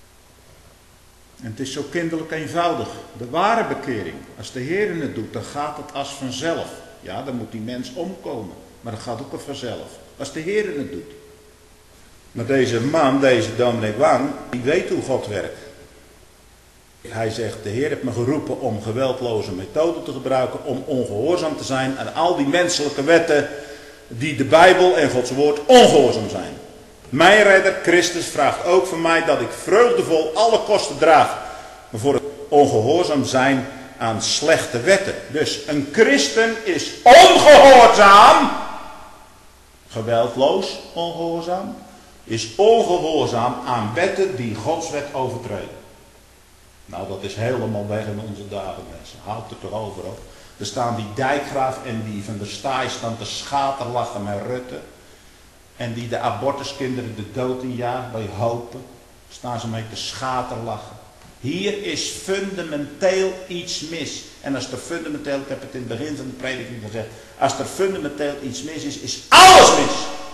En het is zo kinderlijk eenvoudig. De ware bekering, als de Heer het doet, dan gaat het als vanzelf. Ja, dan moet die mens omkomen. Maar dat gaat ook als vanzelf. Als de Heer het doet. Maar deze man, deze dominee Wang, die weet hoe God werkt. Hij zegt, de Heer heeft me geroepen om geweldloze methoden te gebruiken, om ongehoorzaam te zijn aan al die menselijke wetten die de Bijbel en Gods woord ongehoorzaam zijn. Mijn redder Christus vraagt ook van mij dat ik vreugdevol alle kosten draag voor het ongehoorzaam zijn aan slechte wetten. Dus een christen is ongehoorzaam, geweldloos ongehoorzaam, is ongehoorzaam aan wetten die Gods wet overtreden. Nou, dat is helemaal weg in onze dagen, mensen. Houdt er toch over op. Er staan die Dijkgraaf en die Van der Staaij staan te schaterlachen met Rutte. En die de abortuskinderen de dood injaagt bij Hopen. Staan ze mee te schaterlachen. Hier is fundamenteel iets mis. En als er fundamenteel, ik heb het in het begin van de prediking gezegd. Als er fundamenteel iets mis is, is alles mis.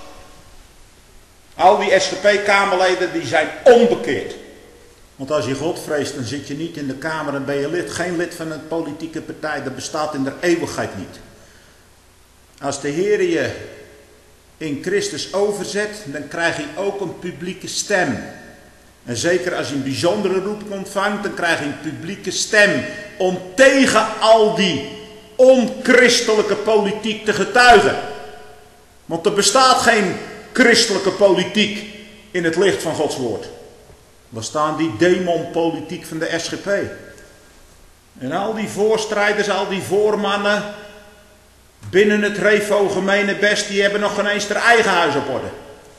Al die S G P-kamerleden die zijn onbekeerd. Want als je God vreest, dan zit je niet in de Kamer en ben je lid, geen lid van een politieke partij. Dat bestaat in de eeuwigheid niet. Als de Heer je in Christus overzet, dan krijg je ook een publieke stem. En zeker als je een bijzondere roep ontvangt, dan krijg je een publieke stem om tegen al die onchristelijke politiek te getuigen. Want er bestaat geen christelijke politiek in het licht van Gods woord. Waar staan die demonpolitiek van de S G P? En al die voorstrijders, al die voormannen binnen het Revo gemene best, die hebben nog geen eens haar eigen huis op orde.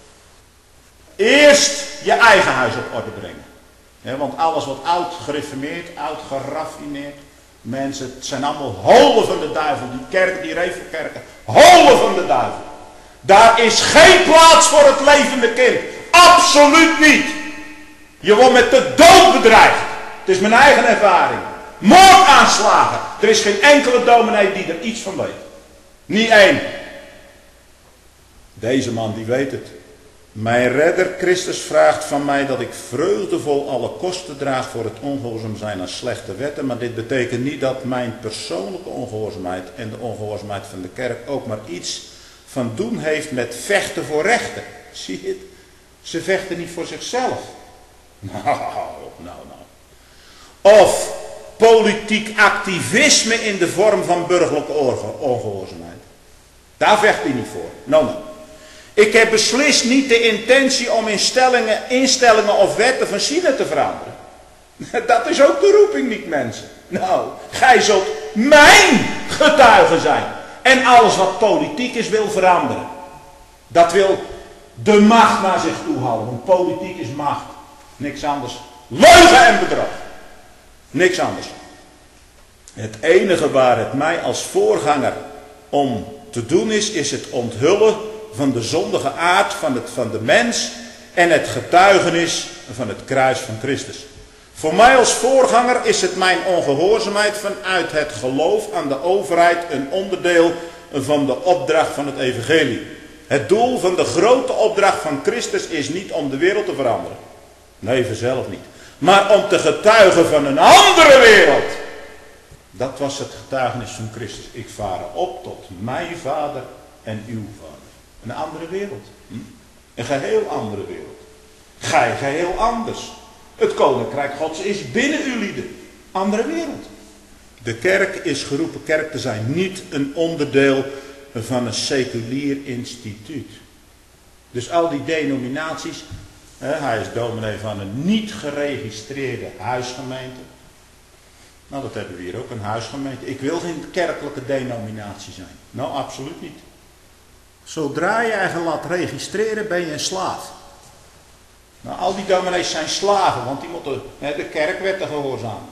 Eerst je eigen huis op orde brengen. Ja, want alles wat oud gereformeerd, oud geraffineerd, mensen, het zijn allemaal holen van de duivel. Die kerken, die Revo-kerken, holen van de duivel. Daar is geen plaats voor het levende kind. Absoluut niet. Je wordt met de dood bedreigd. Het is mijn eigen ervaring. Moordaanslagen. Er is geen enkele dominee die er iets van weet. Niet één. Deze man die weet het. Mijn redder Christus vraagt van mij dat ik vreugdevol alle kosten draag voor het ongehoorzaam zijn aan slechte wetten. Maar dit betekent niet dat mijn persoonlijke ongehoorzaamheid en de ongehoorzaamheid van de kerk ook maar iets van doen heeft met vechten voor rechten. Zie je het? Ze vechten niet voor zichzelf. Nou, nou, nou. Of politiek activisme in de vorm van burgerlijke ongehoorzaamheid. Daar vecht hij niet voor. Nou, nou. Ik heb beslist niet de intentie om instellingen, instellingen of wetten van China te veranderen. Dat is ook de roeping niet, mensen. Nou, gij zult mijn getuige zijn. en alles wat politiek is wil veranderen. Dat wil de macht naar zich toe halen, want politiek is macht. Niks anders. Leugen en bedrog. Niks anders. Het enige waar het mij als voorganger om te doen is, is het onthullen van de zondige aard van, het, van de mens en het getuigenis van het kruis van Christus. Voor mij als voorganger is het mijn ongehoorzaamheid vanuit het geloof aan de overheid een onderdeel van de opdracht van het evangelie. Het doel van de grote opdracht van Christus is niet om de wereld te veranderen. Nee, vanzelf niet. Maar om te getuigen van een andere wereld. Dat was het getuigenis van Christus. Ik vaar op tot mijn vader en uw vader. Een andere wereld. Hm? Een geheel andere wereld. Gij geheel anders. Het koninkrijk Gods is binnen uw lieden. Andere wereld. De kerk is geroepen kerk te zijn. Niet een onderdeel van een seculier instituut. Dus al die denominaties. Hè, hij is dominee van een niet geregistreerde huisgemeente. Nou, dat hebben we hier ook, een huisgemeente. Ik wil geen kerkelijke denominatie zijn. Nou, absoluut niet. Zodra je je laat registreren, ben je een slaaf. Nou, al die dominees zijn slaven, want die moeten hè, de kerkwetten gehoorzamen.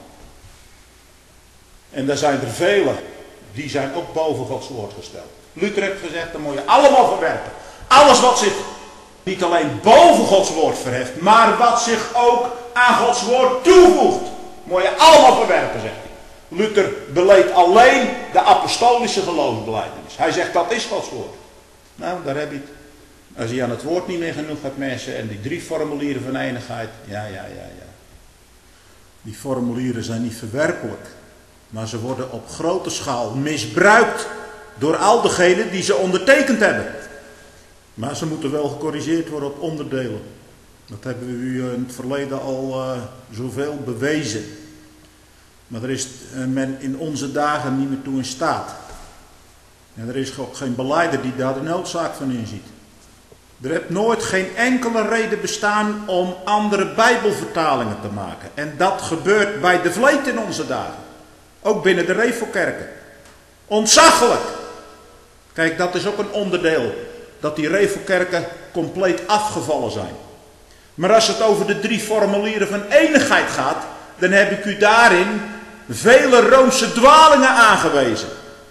En daar zijn er vele, die zijn ook boven Gods woord gesteld. Luther heeft gezegd, dat moet je allemaal verwerpen. Alles wat zich niet alleen boven Gods woord verheft, maar wat zich ook aan Gods woord toevoegt. Moet je allemaal verwerpen, zegt hij. Luther beleed alleen de apostolische geloofsbelijdenis. Hij zegt, dat is Gods woord. Nou, daar heb je het. Als je aan het woord niet meer genoeg hebt, mensen, en die drie formulieren van enigheid, ja, ja, ja, ja. Die formulieren zijn niet verwerpelijk, maar ze worden op grote schaal misbruikt door al degenen die ze ondertekend hebben. Maar ze moeten wel gecorrigeerd worden op onderdelen. Dat hebben we u in het verleden al uh, zoveel bewezen. Maar er is uh, men in onze dagen niet meer toe in staat. En er is ook geen belijder die daar de noodzaak van inziet. Er heeft nooit geen enkele reden bestaan om andere bijbelvertalingen te maken. En dat gebeurt bij de vleet in onze dagen. Ook binnen de Revelkerken. Ontzaglijk. Kijk, dat is ook een onderdeel. Dat die Revelkerken compleet afgevallen zijn. Maar als het over de drie formulieren van enigheid gaat, dan heb ik u daarin vele roomse dwalingen aangewezen.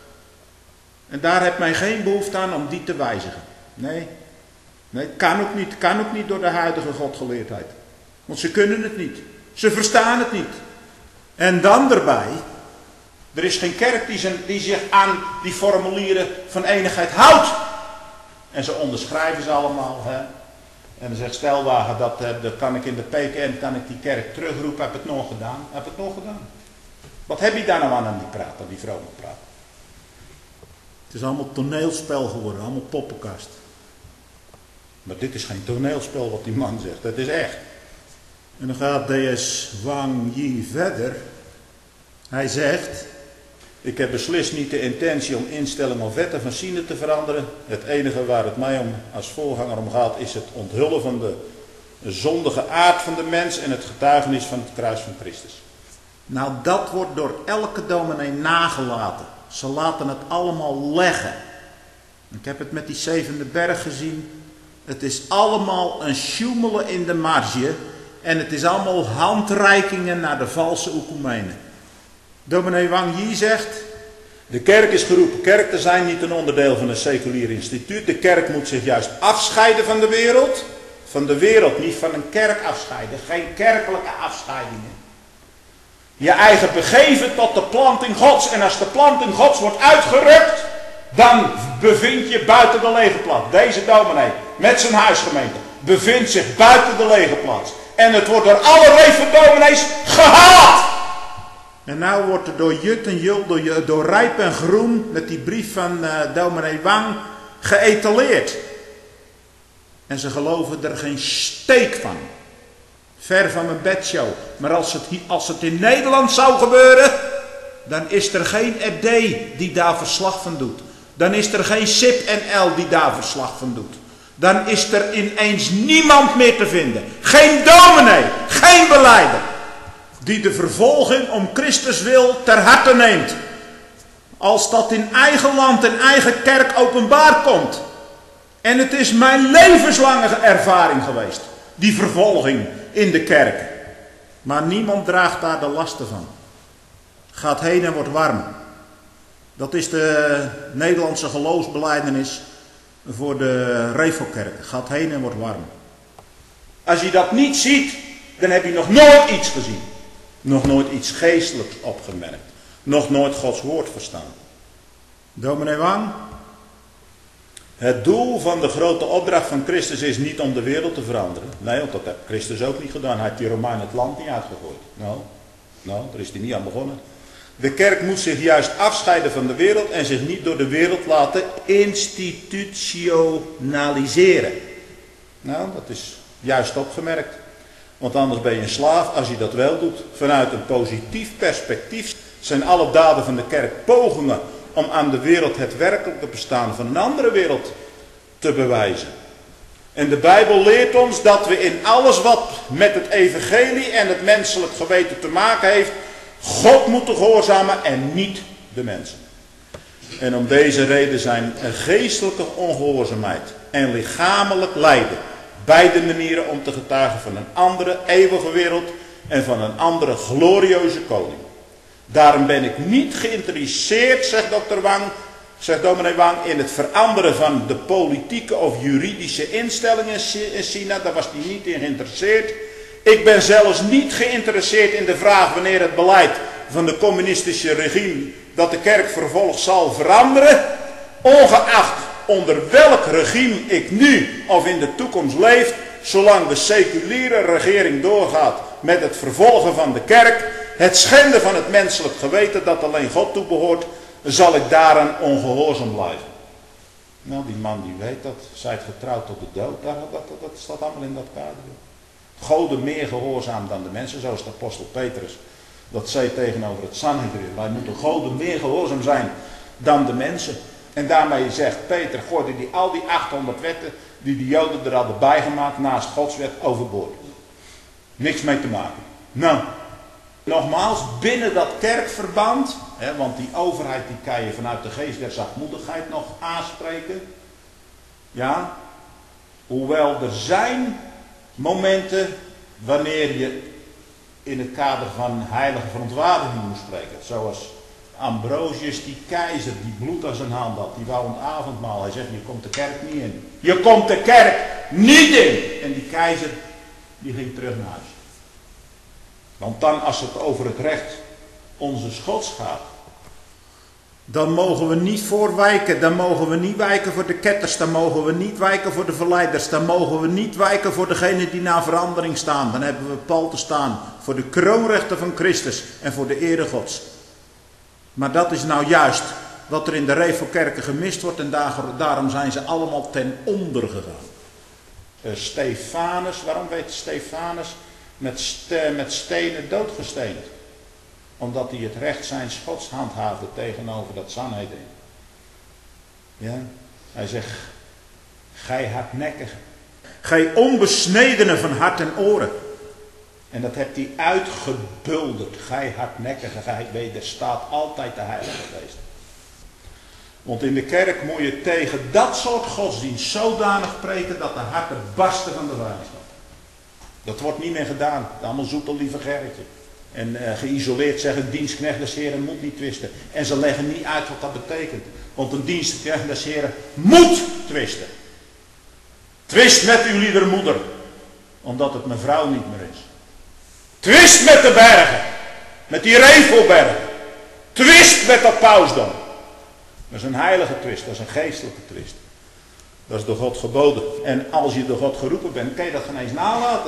En daar heeft mij geen behoefte aan om die te wijzigen. Nee, nee, kan ook niet, kan ook niet door de huidige godgeleerdheid. Want ze kunnen het niet. Ze verstaan het niet. En dan erbij, er is geen kerk die, zijn, die zich aan die formulieren van enigheid houdt. En ze onderschrijven ze allemaal, hè. En dan zegt Stelwagen, dat, dat kan ik in de P K N, kan ik die kerk terugroepen, heb het nog gedaan? Heb het nog gedaan? Wat heb je daar nou aan aan die praat, aan die vrome praat? Het is allemaal toneelspel geworden, allemaal poppenkast. Maar dit is geen toneelspel wat die man zegt, dat is echt. En dan gaat D S Wang Yi verder. Hij zegt, ik heb beslist niet de intentie om instellingen of wetten van Sine te veranderen. Het enige waar het mij om als voorganger om gaat is het onthullen van de zondige aard van de mens en het getuigenis van het kruis van Christus. Nou, dat wordt door elke dominee nagelaten. Ze laten het allemaal leggen. Ik heb het met die zevende berg gezien. Het is allemaal een sjoemelen in de marge. En het is allemaal handreikingen naar de valse oekumenen. Dominee Wang Yi zegt, de kerk is geroepen kerk te zijn, niet een onderdeel van een seculier instituut. De kerk moet zich juist afscheiden van de wereld. Van de wereld, niet van een kerk afscheiden. Geen kerkelijke afscheidingen. Je eigen begeven tot de planting Gods. En als de planting Gods wordt uitgerukt, dan bevind je buiten de legerplaats. Deze dominee, met zijn huisgemeente, bevindt zich buiten de legerplaats. En het wordt door alle revendominees gehaat. En nou wordt er door Jut en Jul, door, door Rijp en Groen, met die brief van uh, dominee Wang, geëtaleerd. En ze geloven er geen steek van. Ver van mijn bedshow. Maar als het, als het in Nederland zou gebeuren, dan is er geen F D die daar verslag van doet. Dan is er geen S I P N L die daar verslag van doet. Dan is er ineens niemand meer te vinden. Geen dominee, geen belijder. Die de vervolging om Christus wil ter harte neemt. Als dat in eigen land en eigen kerk openbaar komt. En het is mijn levenslange ervaring geweest. Die vervolging in de kerk. Maar niemand draagt daar de lasten van. Gaat heen en wordt warm. Dat is de Nederlandse geloofsbelijdenis voor de Revelkerk. Gaat heen en wordt warm. Als je dat niet ziet, dan heb je nog nooit iets gezien. Nog nooit iets geestelijks opgemerkt. Nog nooit Gods woord verstaan. Dominee Wang. Het doel van de grote opdracht van Christus is niet om de wereld te veranderen. Nee, want dat heeft Christus ook niet gedaan. Hij heeft die Romeinen het land niet uitgegooid. Nou, nou, daar is hij niet aan begonnen. De kerk moet zich juist afscheiden van de wereld en zich niet door de wereld laten institutionaliseren. Nou, dat is juist opgemerkt. Want anders ben je een slaaf als je dat wel doet. Vanuit een positief perspectief zijn alle daden van de kerk pogingen om aan de wereld het werkelijke bestaan van een andere wereld te bewijzen. En de Bijbel leert ons dat we in alles wat met het evangelie en het menselijk geweten te maken heeft, God moeten gehoorzamen en niet de mensen. En om deze reden zijn geestelijke ongehoorzaamheid en lichamelijk lijden beide manieren om te getuigen van een andere eeuwige wereld en van een andere glorieuze koning. Daarom ben ik niet geïnteresseerd, zegt dokter Wang, zegt dominee Wang, in het veranderen van de politieke of juridische instellingen in China. Daar was hij niet in geïnteresseerd. Ik ben zelfs niet geïnteresseerd in de vraag wanneer het beleid van de communistische regime dat de kerk vervolgt zal veranderen. Ongeacht onder welk regime ik nu of in de toekomst leef, zolang de seculiere regering doorgaat met het vervolgen van de kerk, het schenden van het menselijk geweten dat alleen God toebehoort, zal ik daaraan ongehoorzaam blijven. Nou, die man die weet dat. Zijt getrouwd tot de dood. Dat, dat, dat, dat staat allemaal in dat kader. Goden meer gehoorzaam dan de mensen, zoals de apostel Petrus dat zei tegenover het Sanhedrin. Wij moeten Goden meer gehoorzaam zijn dan de mensen. En daarmee zegt Peter, gooide die al die achthonderd wetten die de Joden er hadden bijgemaakt naast Gods wet overboord. Niks mee te maken. Nou, nogmaals, binnen dat kerkverband, hè, want die overheid die kan je vanuit de geest der zachtmoedigheid nog aanspreken. Ja, hoewel er zijn momenten wanneer je in het kader van heilige verontwaardiging moet spreken. Zoals Ambrosius, die keizer, die bloed aan zijn hand had, die wou een avondmaal. Hij zegt, je komt de kerk niet in. Je komt de kerk niet in. En die keizer, die ging terug naar huis. Want dan, als het over het recht onze Gods gaat, dan mogen we niet voorwijken. Dan mogen we niet wijken voor de ketters. Dan mogen we niet wijken voor de verleiders. Dan mogen we niet wijken voor degenen die naar verandering staan. Dan hebben we pal te staan voor de kroonrechten van Christus en voor de ere Gods. Maar dat is nou juist wat er in de Revelkerken gemist wordt. En daar, daarom zijn ze allemaal ten onder gegaan. Uh, Stefanus, waarom werd Stefanus met, ste, met stenen doodgesteend? Omdat hij het recht zijn Gods handhaafde tegenover dat Sanhedrin. Ja, hij zegt, gij hardnekkige, gij onbesnedene van hart en oren. En dat hebt hij uitgebulderd. Gij hardnekkige, gij wederstaat altijd de Heilige Geest. Want in de kerk moet je tegen dat soort godsdienst zodanig preken dat de harten barsten van de vijandschap. Dat wordt niet meer gedaan. Allemaal zoetel lieve Gerritje. En uh, geïsoleerd zeggen, dienstknecht des Heren moet niet twisten. En ze leggen niet uit wat dat betekent. Want een dienstknecht des Heren moet twisten. Twist met uw lieder moeder. Omdat het mijn vrouw niet meer is. Twist met de bergen. Met die Revelbergen. Twist met dat pausdom. Dat is een heilige twist. Dat is een geestelijke twist. Dat is door God geboden. En als je door God geroepen bent, kan je dat geen eens nalaten.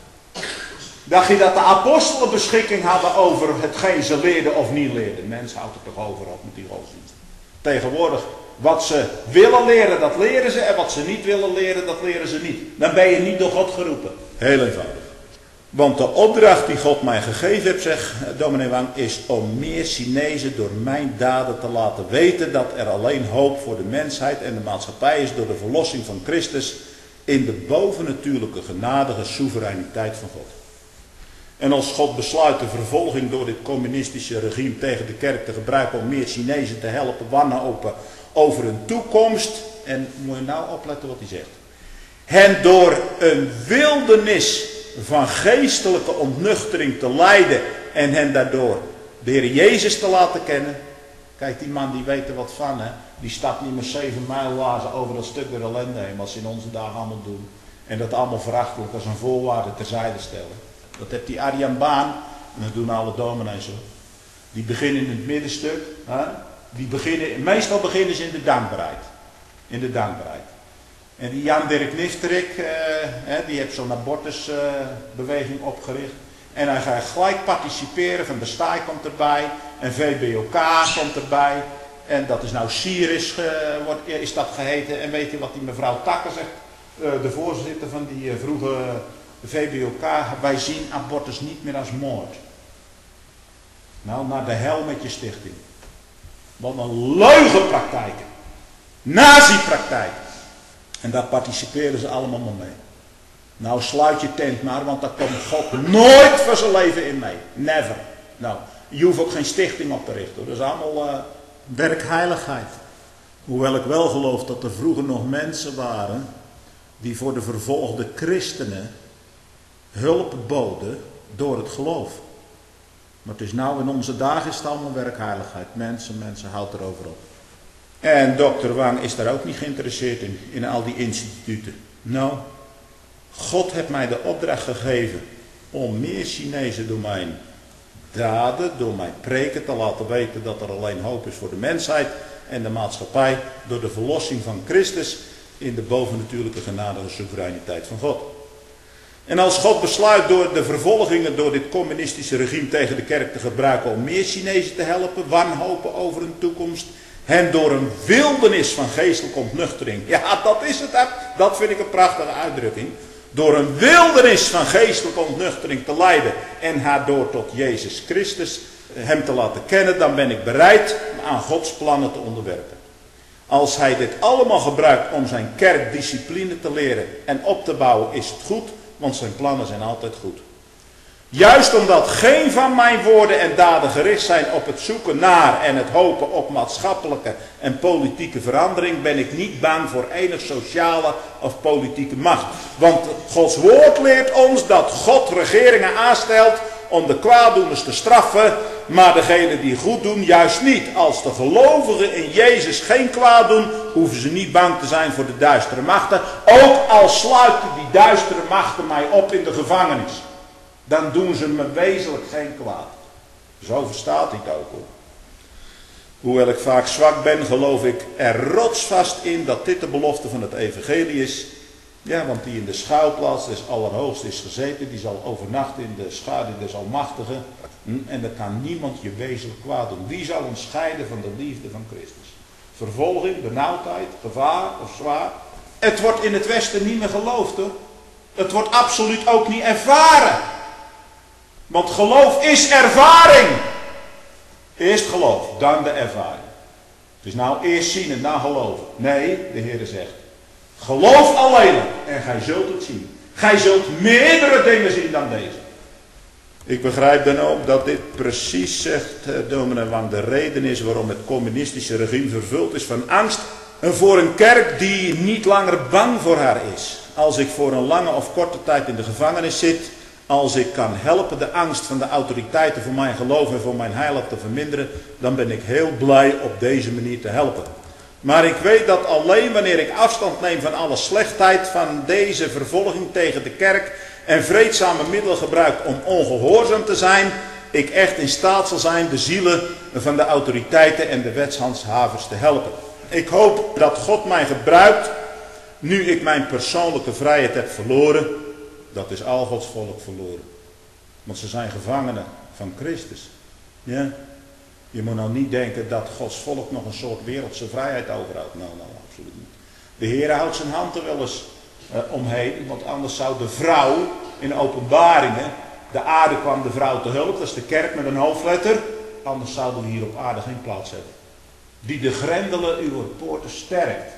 Dacht je dat de apostelen beschikking hadden over hetgeen ze leerden of niet leerden? Mens houdt er toch over op met die godsdienst. Tegenwoordig, wat ze willen leren, dat leren ze. En wat ze niet willen leren, dat leren ze niet. Dan ben je niet door God geroepen. Heel eenvoudig. Want de opdracht die God mij gegeven heeft, zegt dominee Wang, is om meer Chinezen door mijn daden te laten weten dat er alleen hoop voor de mensheid en de maatschappij is door de verlossing van Christus in de bovennatuurlijke genadige soevereiniteit van God. En als God besluit de vervolging door dit communistische regime tegen de kerk te gebruiken om meer Chinezen te helpen wanhopen over hun toekomst. En moet je nou opletten wat hij zegt. Hen door een wildernis van geestelijke ontnuchtering te leiden en hen daardoor de Heer Jezus te laten kennen. Kijk, die man die weet er wat van, hè. Die stapt niet meer zeven mijl lazen over dat stuk der ellende heen, wat ze in onze dagen allemaal doen. En dat allemaal verachtelijk als een voorwaarde terzijde stellen. Dat heeft die Arjan Baan, en dat doen alle dominees zo. Die beginnen in het middenstuk. Hè? Die beginnen, meestal beginnen ze in de dankbaarheid. In de dankbaarheid. En die Jan Dirk Nifterik, eh, hè, die heeft zo'n abortusbeweging eh, opgericht. En hij gaat gelijk participeren, van de Staai komt erbij. En V B O K komt erbij. En dat is nou Siris, uh, wordt, is dat geheten. En weet je wat die mevrouw Takker zegt? Uh, de voorzitter van die uh, vroege V B O K. Wij zien abortus niet meer als moord. Nou, naar de hel met je stichting. Wat een leugenpraktijk. Nazi-praktijk. En daar participeren ze allemaal maar mee. Nou, sluit je tent maar, want daar komt God nooit voor zijn leven in mee. Never. Nou, je hoeft ook geen stichting op te richten. Dat is allemaal uh, werkheiligheid. Hoewel ik wel geloof dat er vroeger nog mensen waren die voor de vervolgde christenen hulp boden door het geloof. Maar het is nou in onze dagen is het allemaal werkheiligheid. Mensen, mensen, houd erover op. En dokter Wang is daar ook niet geïnteresseerd in, in al die instituten. Nou, God heeft mij de opdracht gegeven om meer Chinezen door mijn daden, door mijn preken te laten weten dat er alleen hoop is voor de mensheid en de maatschappij door de verlossing van Christus in de bovennatuurlijke genadige soevereiniteit van God. En als God besluit door de vervolgingen door dit communistische regime tegen de kerk te gebruiken om meer Chinezen te helpen, wanhopen over hun toekomst, hen door een wildernis van geestelijke ontnuchtering. Ja, dat is het. Dat vind ik een prachtige uitdrukking. Door een wildernis van geestelijke ontnuchtering te leiden en haar door tot Jezus Christus hem te laten kennen, dan ben ik bereid aan Gods plannen te onderwerpen. Als hij dit allemaal gebruikt om zijn kerk discipline te leren en op te bouwen, is het goed, want zijn plannen zijn altijd goed. Juist omdat geen van mijn woorden en daden gericht zijn op het zoeken naar en het hopen op maatschappelijke en politieke verandering, ben ik niet bang voor enig sociale of politieke macht. Want Gods woord leert ons dat God regeringen aanstelt om de kwaaddoeners te straffen, maar degenen die goed doen juist niet. Als de gelovigen in Jezus geen kwaad doen, hoeven ze niet bang te zijn voor de duistere machten. Ook al sluiten die duistere machten mij op in de gevangenis, dan doen ze me wezenlijk geen kwaad. Zo verstaat hij het ook, hoor. Hoewel ik vaak zwak ben, geloof ik er rotsvast in dat dit de belofte van het evangelie is. Ja, want die in de schuilplaats des Allerhoogste is gezeten, die zal overnachten in de schaduw des Almachtigen. En dan kan niemand je wezenlijk kwaad doen. Wie zal ons scheiden van de liefde van Christus? Vervolging, benauwdheid, gevaar of zwaar. Het wordt in het Westen niet meer geloofd, hoor. Het wordt absoluut ook niet ervaren. Want geloof is ervaring. Eerst geloof, dan de ervaring. Het is nou eerst zien en dan geloven. Nee, de Heer zegt, geloof alleen en gij zult het zien. Gij zult meerdere dingen zien dan deze. Ik begrijp dan ook dat dit precies, zegt eh, dominee Wang, de reden is waarom het communistische regime vervuld is van angst. En voor een kerk die niet langer bang voor haar is. Als ik voor een lange of korte tijd in de gevangenis zit, als ik kan helpen de angst van de autoriteiten voor mijn geloof en voor mijn heilig te verminderen, dan ben ik heel blij op deze manier te helpen. Maar ik weet dat alleen wanneer ik afstand neem van alle slechtheid van deze vervolging tegen de kerk en vreedzame middelen gebruik om ongehoorzaam te zijn, ik echt in staat zal zijn de zielen van de autoriteiten en de wetshandhavers te helpen. Ik hoop dat God mij gebruikt, nu ik mijn persoonlijke vrijheid heb verloren. Dat is al Gods volk verloren. Want ze zijn gevangenen van Christus. Ja. Je moet nou niet denken dat Gods volk nog een soort wereldse vrijheid overhoudt. Nou, nou, absoluut niet. De Heer houdt zijn hand er wel eens uh, omheen. Want anders zou de vrouw in Openbaringen, de aarde kwam de vrouw te hulp. Dat is de kerk met een hoofdletter. Anders zouden we hier op aarde geen plaats hebben. Die de grendelen uw poorten sterkt.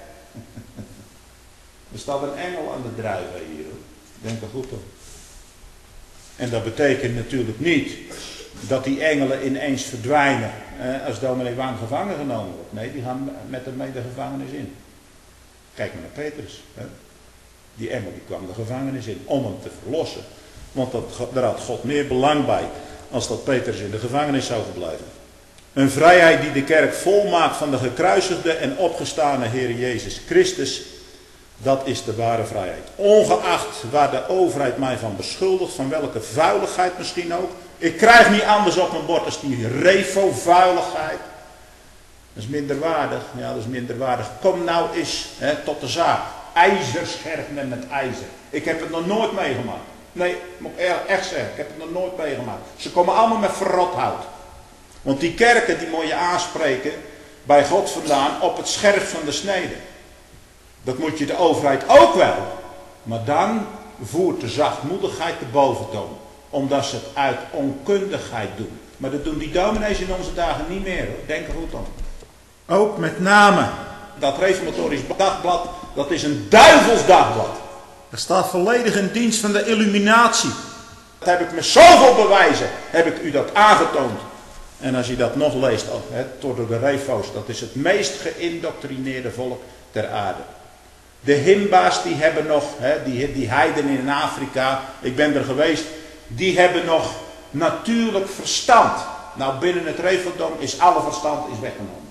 Er staat een engel aan de druiven hier, hoor. Denk er goed op. En dat betekent natuurlijk niet dat die engelen ineens verdwijnen eh, als dominee Wang gevangen genomen wordt. Nee, die gaan met hem mee de gevangenis in. Kijk maar naar Petrus. Hè. Die engel die kwam de gevangenis in om hem te verlossen. Want dat, daar had God meer belang bij als dat Petrus in de gevangenis zou verblijven. Een vrijheid die de kerk volmaakt van de gekruisigde en opgestane Heer Jezus Christus. Dat is de ware vrijheid. Ongeacht waar de overheid mij van beschuldigt, van welke vuiligheid misschien ook. Ik krijg niet anders op mijn bord als die refo-vuiligheid. Dat is minderwaardig. Ja, dat is minderwaardig. Kom nou eens hè, tot de zaak. IJzer scherpt men met ijzer. Ik heb het nog nooit meegemaakt. Nee, moet ik echt zeggen. Ik heb het nog nooit meegemaakt. Ze komen allemaal met verrot hout. Want die kerken die moet je aanspreken bij God vandaan op het scherp van de snede. Dat moet je de overheid ook wel. Maar dan voert de zachtmoedigheid de boventoon. Omdat ze het uit onkundigheid doen. Maar dat doen die dominees in onze dagen niet meer. Hoor. Denk er goed aan. Ook met name dat reformatorisch dagblad. Dat is een duivels dagblad. Dat staat volledig in dienst van de illuminatie. Dat heb ik met zoveel bewijzen. Heb ik u dat aangetoond. En als je dat nog leest. He, door de refo's. Dat is het meest geïndoctrineerde volk ter aarde. De himba's die hebben nog, hè, die, die heidenen in Afrika, ik ben er geweest, die hebben nog natuurlijk verstand. Nou, binnen het refodom is alle verstand is weggenomen.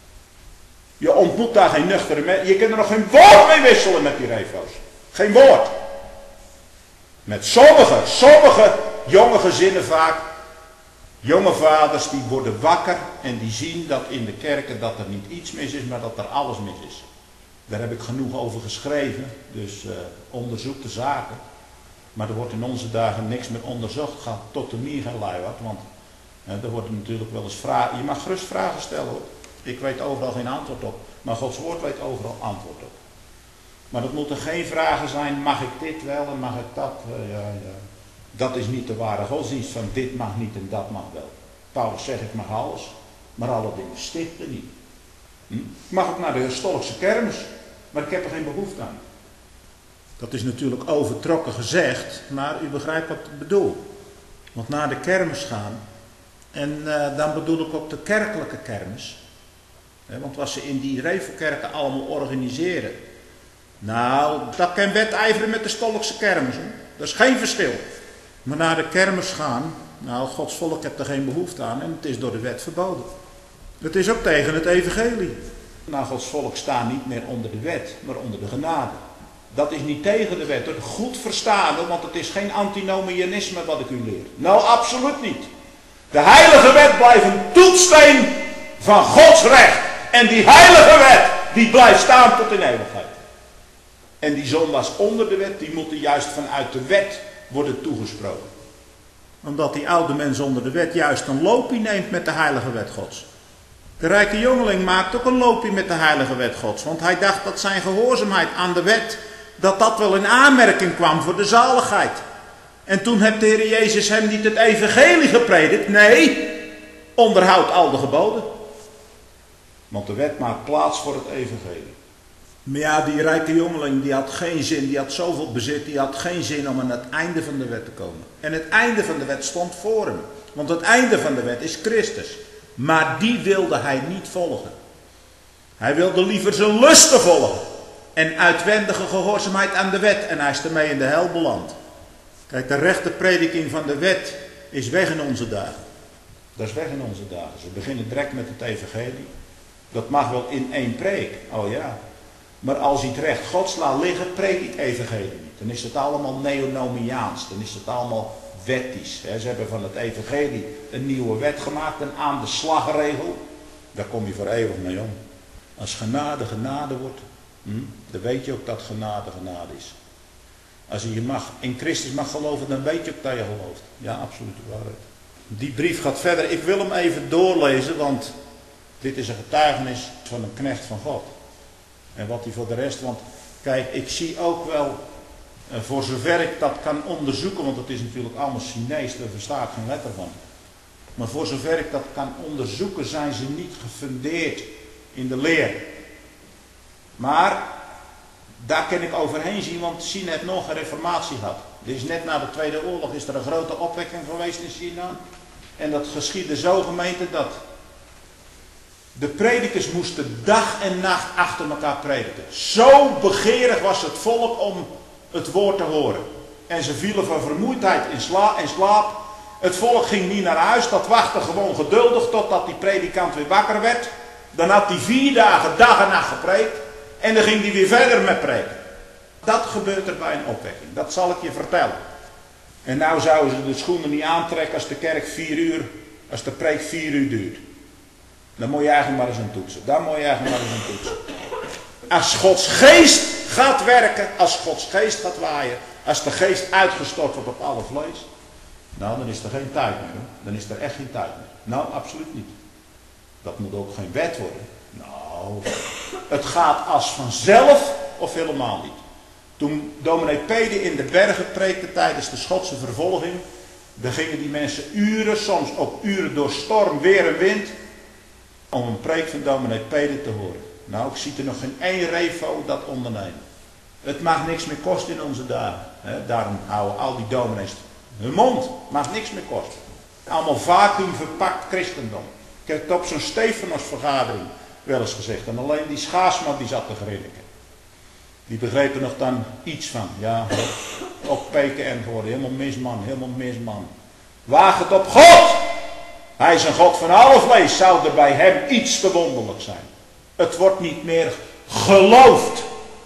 Je ontmoet daar geen nuchtere mensen, je kunt er nog geen woord mee wisselen met die refo's. Geen woord. Met sommige, sommige jonge gezinnen vaak, jonge vaders die worden wakker en die zien dat in de kerken dat er niet iets mis is, maar dat er alles mis is. Daar heb ik genoeg over geschreven, dus uh, onderzoek de zaken. Maar er wordt in onze dagen niks meer onderzocht, gaat tot de mier geen lui wat, want uh, er worden natuurlijk wel eens vragen. Je mag gerust vragen stellen hoor. Ik weet overal geen antwoord op, maar Gods woord weet overal antwoord op. Maar dat moeten geen vragen zijn, mag ik dit wel en mag ik dat? Uh, ja, ja. Dat is niet de ware godsdienst van dit mag niet en dat mag wel. Paulus zegt ik mag alles, maar alle dingen stichten niet. Hm? Ik mag ook naar de historische kermis, maar ik heb er geen behoefte aan. Dat is natuurlijk overtrokken gezegd, maar u begrijpt wat ik bedoel. Want naar de kermis gaan, en uh, dan bedoel ik ook de kerkelijke kermis. Hè, want wat ze in die revelkerken allemaal organiseren. Nou, dat kan wedijveren met de stolkse kermis. Hè? Dat is geen verschil. Maar naar de kermis gaan, nou, Gods volk heeft er geen behoefte aan en het is door de wet verboden. Het is ook tegen het evangelie. Nou, Gods volk staat niet meer onder de wet, maar onder de genade. Dat is niet tegen de wet. Goed verstaan, want het is geen antinomianisme wat ik u leer. Nou, absoluut niet. De heilige wet blijft een toetssteen van Gods recht. En die heilige wet, die blijft staan tot in eeuwigheid. En die zondaars onder de wet, die moeten juist vanuit de wet worden toegesproken. Omdat die oude mens onder de wet juist een loopje neemt met de heilige wet Gods. De rijke jongeling maakt ook een loopje met de heilige wet Gods. Want hij dacht dat zijn gehoorzaamheid aan de wet, dat dat wel in aanmerking kwam voor de zaligheid. En toen heeft de Heer Jezus hem niet het evangelie gepredikt. Nee, onderhoud al de geboden. Want de wet maakt plaats voor het evangelie. Maar ja, die rijke jongeling die had geen zin, die had zoveel bezit, die had geen zin om aan het einde van de wet te komen. En het einde van de wet stond voor hem. Want het einde van de wet is Christus. Maar die wilde hij niet volgen. Hij wilde liever zijn lusten volgen. En uitwendige gehoorzaamheid aan de wet. En hij is ermee in de hel beland. Kijk, de rechte prediking van de wet is weg in onze dagen. Dat is weg in onze dagen. Ze beginnen direct met het evangelie. Dat mag wel in één preek. Oh ja. Maar als hij het recht Gods laat liggen, preek hij het evangelie niet. Dan is het allemaal neonomiaans. Dan is het allemaal wettisch. Ze hebben van het evangelie een nieuwe wet gemaakt. Een aan de slagregel. Daar kom je voor eeuwig mee om. Als genade genade wordt. Hm, dan weet je ook dat genade genade is. Als je mag, in Christus mag geloven, dan weet je ook dat je gelooft. Ja, absoluut waarheid. Die brief gaat verder. Ik wil hem even doorlezen, want dit is een getuigenis van een knecht van God. En wat hij voor de rest, want kijk, ik zie ook wel, voor zover ik dat kan onderzoeken, want het is natuurlijk allemaal Chinees, daar versta ik geen letter van. Maar voor zover ik dat kan onderzoeken, zijn ze niet gefundeerd in de leer. Maar Daar kan ik overheen zien, want China heeft nog een reformatie gehad. Er is net na de Tweede Oorlog is er een grote opwekking geweest in China. En dat geschiedde zo, gemeente, dat de predikers moesten dag en nacht achter elkaar prediken. Zo begeerig was het volk om het woord te horen. En ze vielen van vermoeidheid in, sla in slaap. Het volk ging niet naar huis, dat wachtte gewoon geduldig totdat die predikant weer wakker werd. Dan had hij vier dagen, dag en nacht gepreekt. En dan ging hij weer verder met preken. Dat gebeurt er bij een opwekking, dat zal ik je vertellen. En nou zouden ze de schoenen niet aantrekken als de kerk vier uur, als de preek vier uur duurt. Dan moet je eigenlijk maar eens aan toetsen. Dan moet je eigenlijk maar eens aan toetsen. Als Gods geest gaat werken, als Gods geest gaat waaien, als de geest uitgestort wordt op alle vlees, nou dan is er geen tijd meer. Hoor. Dan is er echt geen tijd meer. Nou, absoluut niet. Dat moet ook geen wet worden. Nou, het gaat als vanzelf of helemaal niet. Toen dominee Pede in de bergen preekte tijdens de Schotse vervolging, dan gingen die mensen uren, soms ook uren door storm, weer en wind, om een preek van dominee Pede te horen. Nou, ik zie er nog geen één revo dat ondernemen. Het mag niks meer kosten in onze dagen. He, daarom houden al die dominees hun mond. Mag niks meer kosten. Allemaal vacuüm verpakt christendom. Ik heb het op zo'n Stefanosvergadering wel eens gezegd. En alleen die Schaarsma die zat te grinniken. Die begreep er nog dan iets van. Ja, ook P K N geworden. Helemaal misman, helemaal misman. Waag het op God! Hij is een God van alle vlees. Zou er bij hem iets te wonderlijk zijn? Het wordt niet meer geloofd.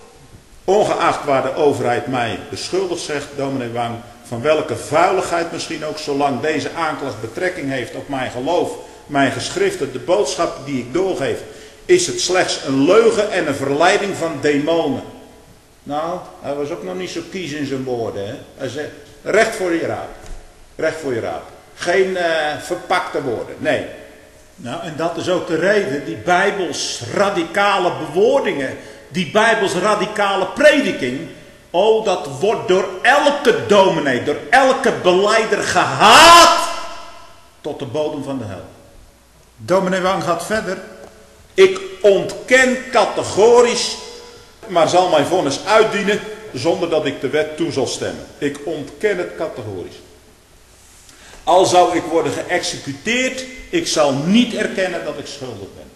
Ongeacht waar de overheid mij beschuldigd, zegt dominee Wang, van welke vuiligheid misschien ook, zolang deze aanklacht betrekking heeft op mijn geloof, mijn geschriften, de boodschap die ik doorgeef, is het slechts een leugen en een verleiding van demonen. Nou, hij was ook nog niet zo kies in zijn woorden. Hè? Hij zei, recht voor je raap. Recht voor je raap. Geen uh, verpakte woorden, nee. Nou, en dat is ook de reden, die bijbels radicale bewoordingen, die bijbels radicale prediking, oh, dat wordt door elke dominee, door elke beleider gehaat tot de bodem van de hel. Dominee Wang gaat verder. Ik ontken categorisch, maar zal mijn vonnis uitdienen zonder dat ik de wet toe zal stemmen. Ik ontken het categorisch. Al zou ik worden geëxecuteerd, ik zal niet erkennen dat ik schuldig ben.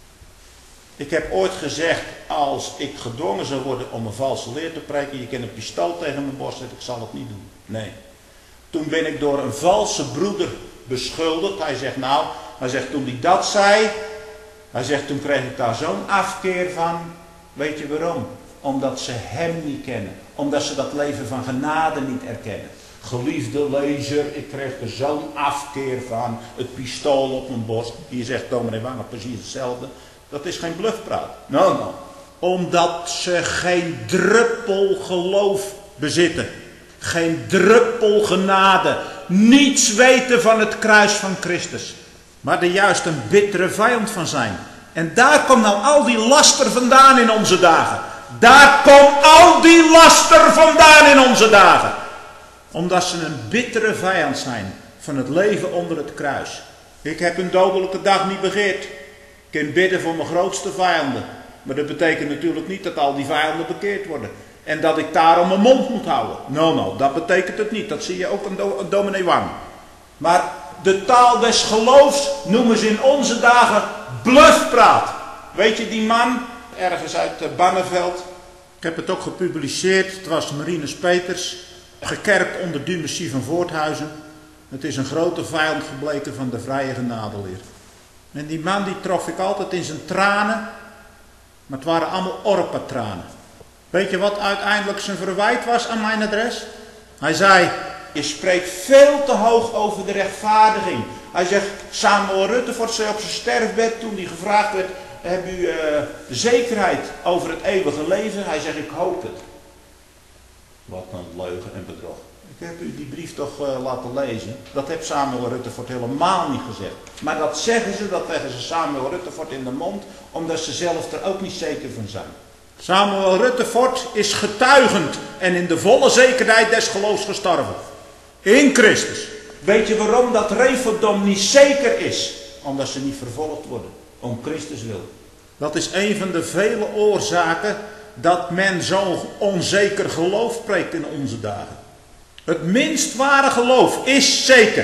Ik heb ooit gezegd, als ik gedwongen zou worden om een valse leer te preken, je kan een pistool tegen mijn borst zetten, ik zal het niet doen. Nee. Toen ben ik door een valse broeder beschuldigd. Hij zegt nou, hij zegt toen hij dat zei, hij zegt toen kreeg ik daar zo'n afkeer van. Weet je waarom? Omdat ze hem niet kennen. Omdat ze dat leven van genade niet erkennen. Geliefde lezer, ik kreeg er zo'n afkeer van. Het pistool op mijn borst. Hier zegt dominee Wang precies hetzelfde. Dat is geen bluffpraat. Nou, nou. Omdat ze geen druppel geloof bezitten. Geen druppel genade. Niets weten van het kruis van Christus. Maar er juist een bittere vijand van zijn. En daar komt nou al die laster vandaan in onze dagen. Daar komt al die laster vandaan in onze dagen. Omdat ze een bittere vijand zijn van het leven onder het kruis. Ik heb een dodelijke dag niet begeerd. Ik kan bidden voor mijn grootste vijanden. Maar dat betekent natuurlijk niet dat al die vijanden bekeerd worden. En dat ik daarom mijn mond moet houden. Nou, nou, dat betekent het niet. Dat zie je ook aan do dominee Wang. Maar de taal des geloofs noemen ze in onze dagen bluffpraat. Weet je die man, ergens uit Barneveld. Ik heb het ook gepubliceerd. Het was Marinus Peters. Gekerkt onder Dumecy van Voorthuizen. Het is een grote vijand gebleken van de vrije genadeleer. En die man die trof ik altijd in zijn tranen. Maar het waren allemaal orpa-tranen. Weet je wat uiteindelijk zijn verwijt was aan mijn adres? Hij zei, je spreekt veel te hoog over de rechtvaardiging. Hij zegt, Samuel Ruttefort zei op zijn sterfbed toen hij gevraagd werd, heb u uh, de zekerheid over het eeuwige leven? Hij zegt, ik hoop het. Wat een leugen en bedrog. Ik heb u die brief toch uh, laten lezen. Dat heeft Samuel Ruttefort helemaal niet gezegd. Maar dat zeggen ze, dat leggen ze Samuel Ruttefort in de mond, omdat ze zelf er ook niet zeker van zijn. Samuel Ruttefort is getuigend en in de volle zekerheid des geloofs gestorven. In Christus. Weet je waarom dat Refodom niet zeker is? Omdat ze niet vervolgd worden. Om Christus wil. Dat is een van de vele oorzaken dat men zo'n onzeker geloof preekt in onze dagen. Het minst ware geloof is zeker.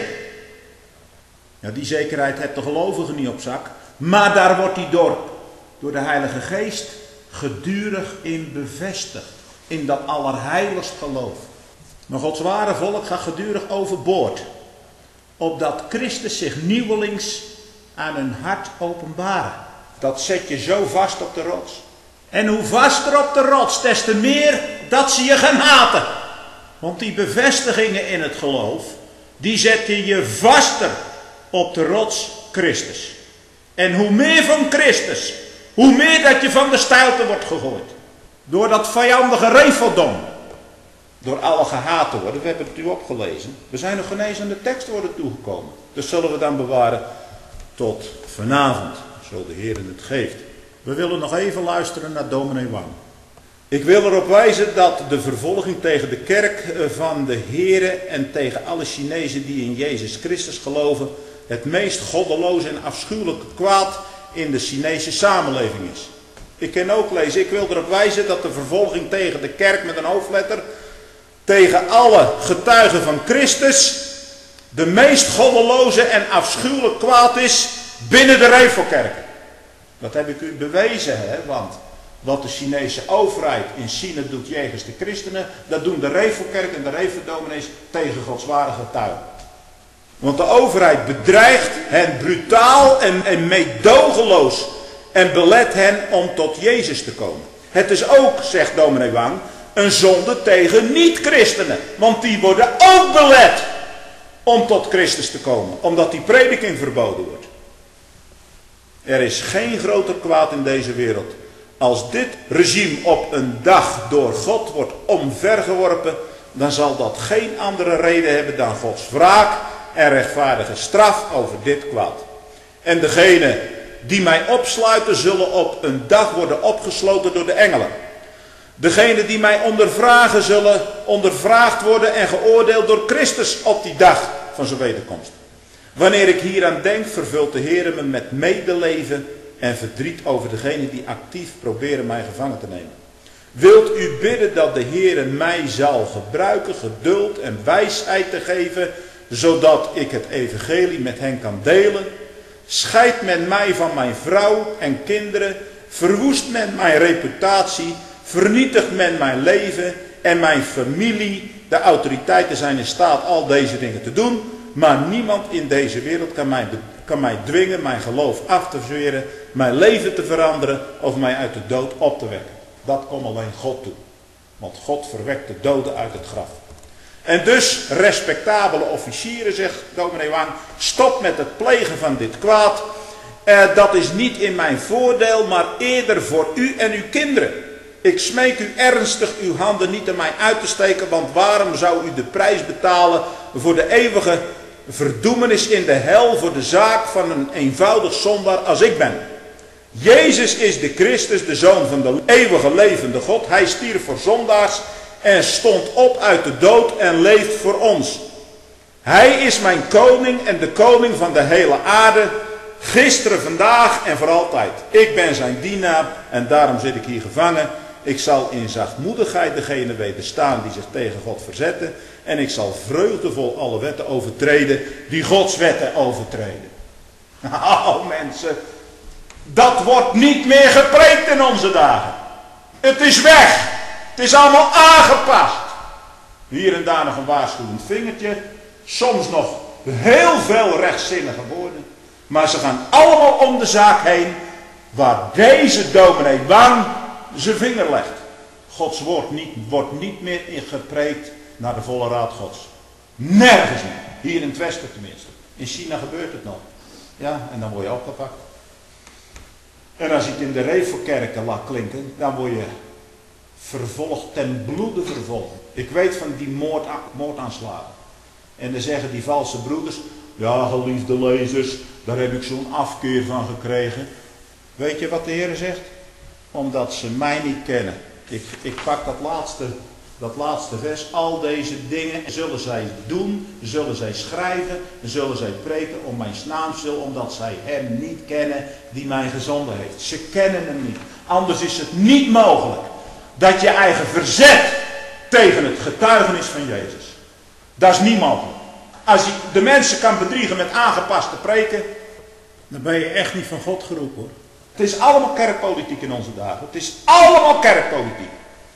Ja, die zekerheid heeft de gelovige niet op zak. Maar daar wordt hij door, door de Heilige Geest gedurig in bevestigd. In dat allerheiligst geloof. Maar Gods ware volk gaat gedurig overboord. Opdat Christus zich nieuwelings aan hun hart openbaren. Dat zet je zo vast op de rots. En hoe vaster op de rots, des te meer dat ze je gaan haten. Want die bevestigingen in het geloof, die zetten je vaster op de rots Christus. En hoe meer van Christus, hoe meer dat je van de steilte wordt gegooid. Door dat vijandige reveldom. Door alle gehaat te worden. We hebben het u opgelezen. We zijn nog ineens aan de tekstwoorden toegekomen. Dus zullen we dan bewaren tot vanavond. Zo de Heer het geeft. We willen nog even luisteren naar dominee Wang. Ik wil erop wijzen dat de vervolging tegen de kerk van de Here en tegen alle Chinezen die in Jezus Christus geloven het meest goddeloze en afschuwelijke kwaad in de Chinese samenleving is. Ik kan ook lezen, ik wil erop wijzen dat de vervolging tegen de kerk met een hoofdletter, tegen alle getuigen van Christus, de meest goddeloze en afschuwelijk kwaad is binnen de Revelkerk. Dat heb ik u bewezen, hè, want wat de Chinese overheid in China doet jegens de christenen, dat doen de Revelkerk en de Reveldominees tegen Gods ware getuigen. Want de overheid bedreigt hen brutaal en, en meedogenloos en belet hen om tot Jezus te komen. Het is ook, zegt dominee Wang, een zonde tegen niet-christenen. Want die worden ook belet om tot Christus te komen. Omdat die prediking verboden wordt. Er is geen groter kwaad in deze wereld. Als dit regime op een dag door God wordt omvergeworpen, dan zal dat geen andere reden hebben dan Gods wraak en rechtvaardige straf over dit kwaad. En degenen die mij opsluiten zullen op een dag worden opgesloten door de engelen. Degenen die mij ondervragen zullen ondervraagd worden en geoordeeld door Christus op die dag van zijn wederkomst. Wanneer ik hieraan denk, vervult de Heer me met medeleven en verdriet over degenen die actief proberen mij gevangen te nemen. Wilt u bidden dat de Heer mij zal gebruiken geduld en wijsheid te geven, zodat ik het evangelie met hen kan delen? Scheidt men mij van mijn vrouw en kinderen, verwoest men mijn reputatie, vernietigt men mijn leven en mijn familie. De autoriteiten zijn in staat al deze dingen te doen, maar niemand in deze wereld kan mij, kan mij dwingen mijn geloof af te zweren, mijn leven te veranderen of mij uit de dood op te wekken. Dat komt alleen God toe, want God verwekt de doden uit het graf. En dus, respectabele officieren, zegt dominee Wang, stop met het plegen van dit kwaad. Eh, dat is niet in mijn voordeel, maar eerder voor u en uw kinderen. Ik smeek u ernstig uw handen niet aan mij uit te steken, want waarom zou u de prijs betalen voor de eeuwige verdoemenis in de hel voor de zaak van een eenvoudig zondaar als ik ben? Jezus is de Christus, de Zoon van de eeuwige levende God. Hij stierf voor zondaars en stond op uit de dood en leeft voor ons. Hij is mijn koning en de koning van de hele aarde, gisteren, vandaag en voor altijd. Ik ben zijn dienaar en daarom zit ik hier gevangen. Ik zal in zachtmoedigheid degene wederstaan die zich tegen God verzetten. En ik zal vreugdevol alle wetten overtreden die Gods wetten overtreden. Oh mensen, dat wordt niet meer gepreekt in onze dagen. Het is weg. Het is allemaal aangepast. Hier en daar nog een waarschuwend vingertje. Soms nog heel veel rechtzinnige woorden. Maar ze gaan allemaal om de zaak heen waar deze dominee Wang zijn vinger legt. Gods woord niet, wordt niet meer gepreekt naar de volle raad Gods. Nergens meer. Hier in het Westen tenminste. In China gebeurt het nog. Ja, en dan word je opgepakt. En als je het in de Revelkerken laat klinken, dan word je vervolgd, ten bloede vervolgd. Ik weet van die moord, moordaanslagen. En dan zeggen die valse broeders, ja geliefde lezers, daar heb ik zo'n afkeer van gekregen. Weet je wat de Heer zegt? Omdat ze mij niet kennen. Ik, ik pak dat laatste, dat laatste vers. Al deze dingen zullen zij doen, zullen zij schrijven, zullen zij preken om mijn naams wil, omdat zij hem niet kennen die mij gezonden heeft. Ze kennen hem niet. Anders is het niet mogelijk dat je eigen verzet tegen het getuigenis van Jezus. Dat is niet mogelijk. Als je de mensen kan bedriegen met aangepaste preken, dan ben je echt niet van God geroepen hoor. Het is allemaal kerkpolitiek in onze dagen. Het is allemaal kerkpolitiek.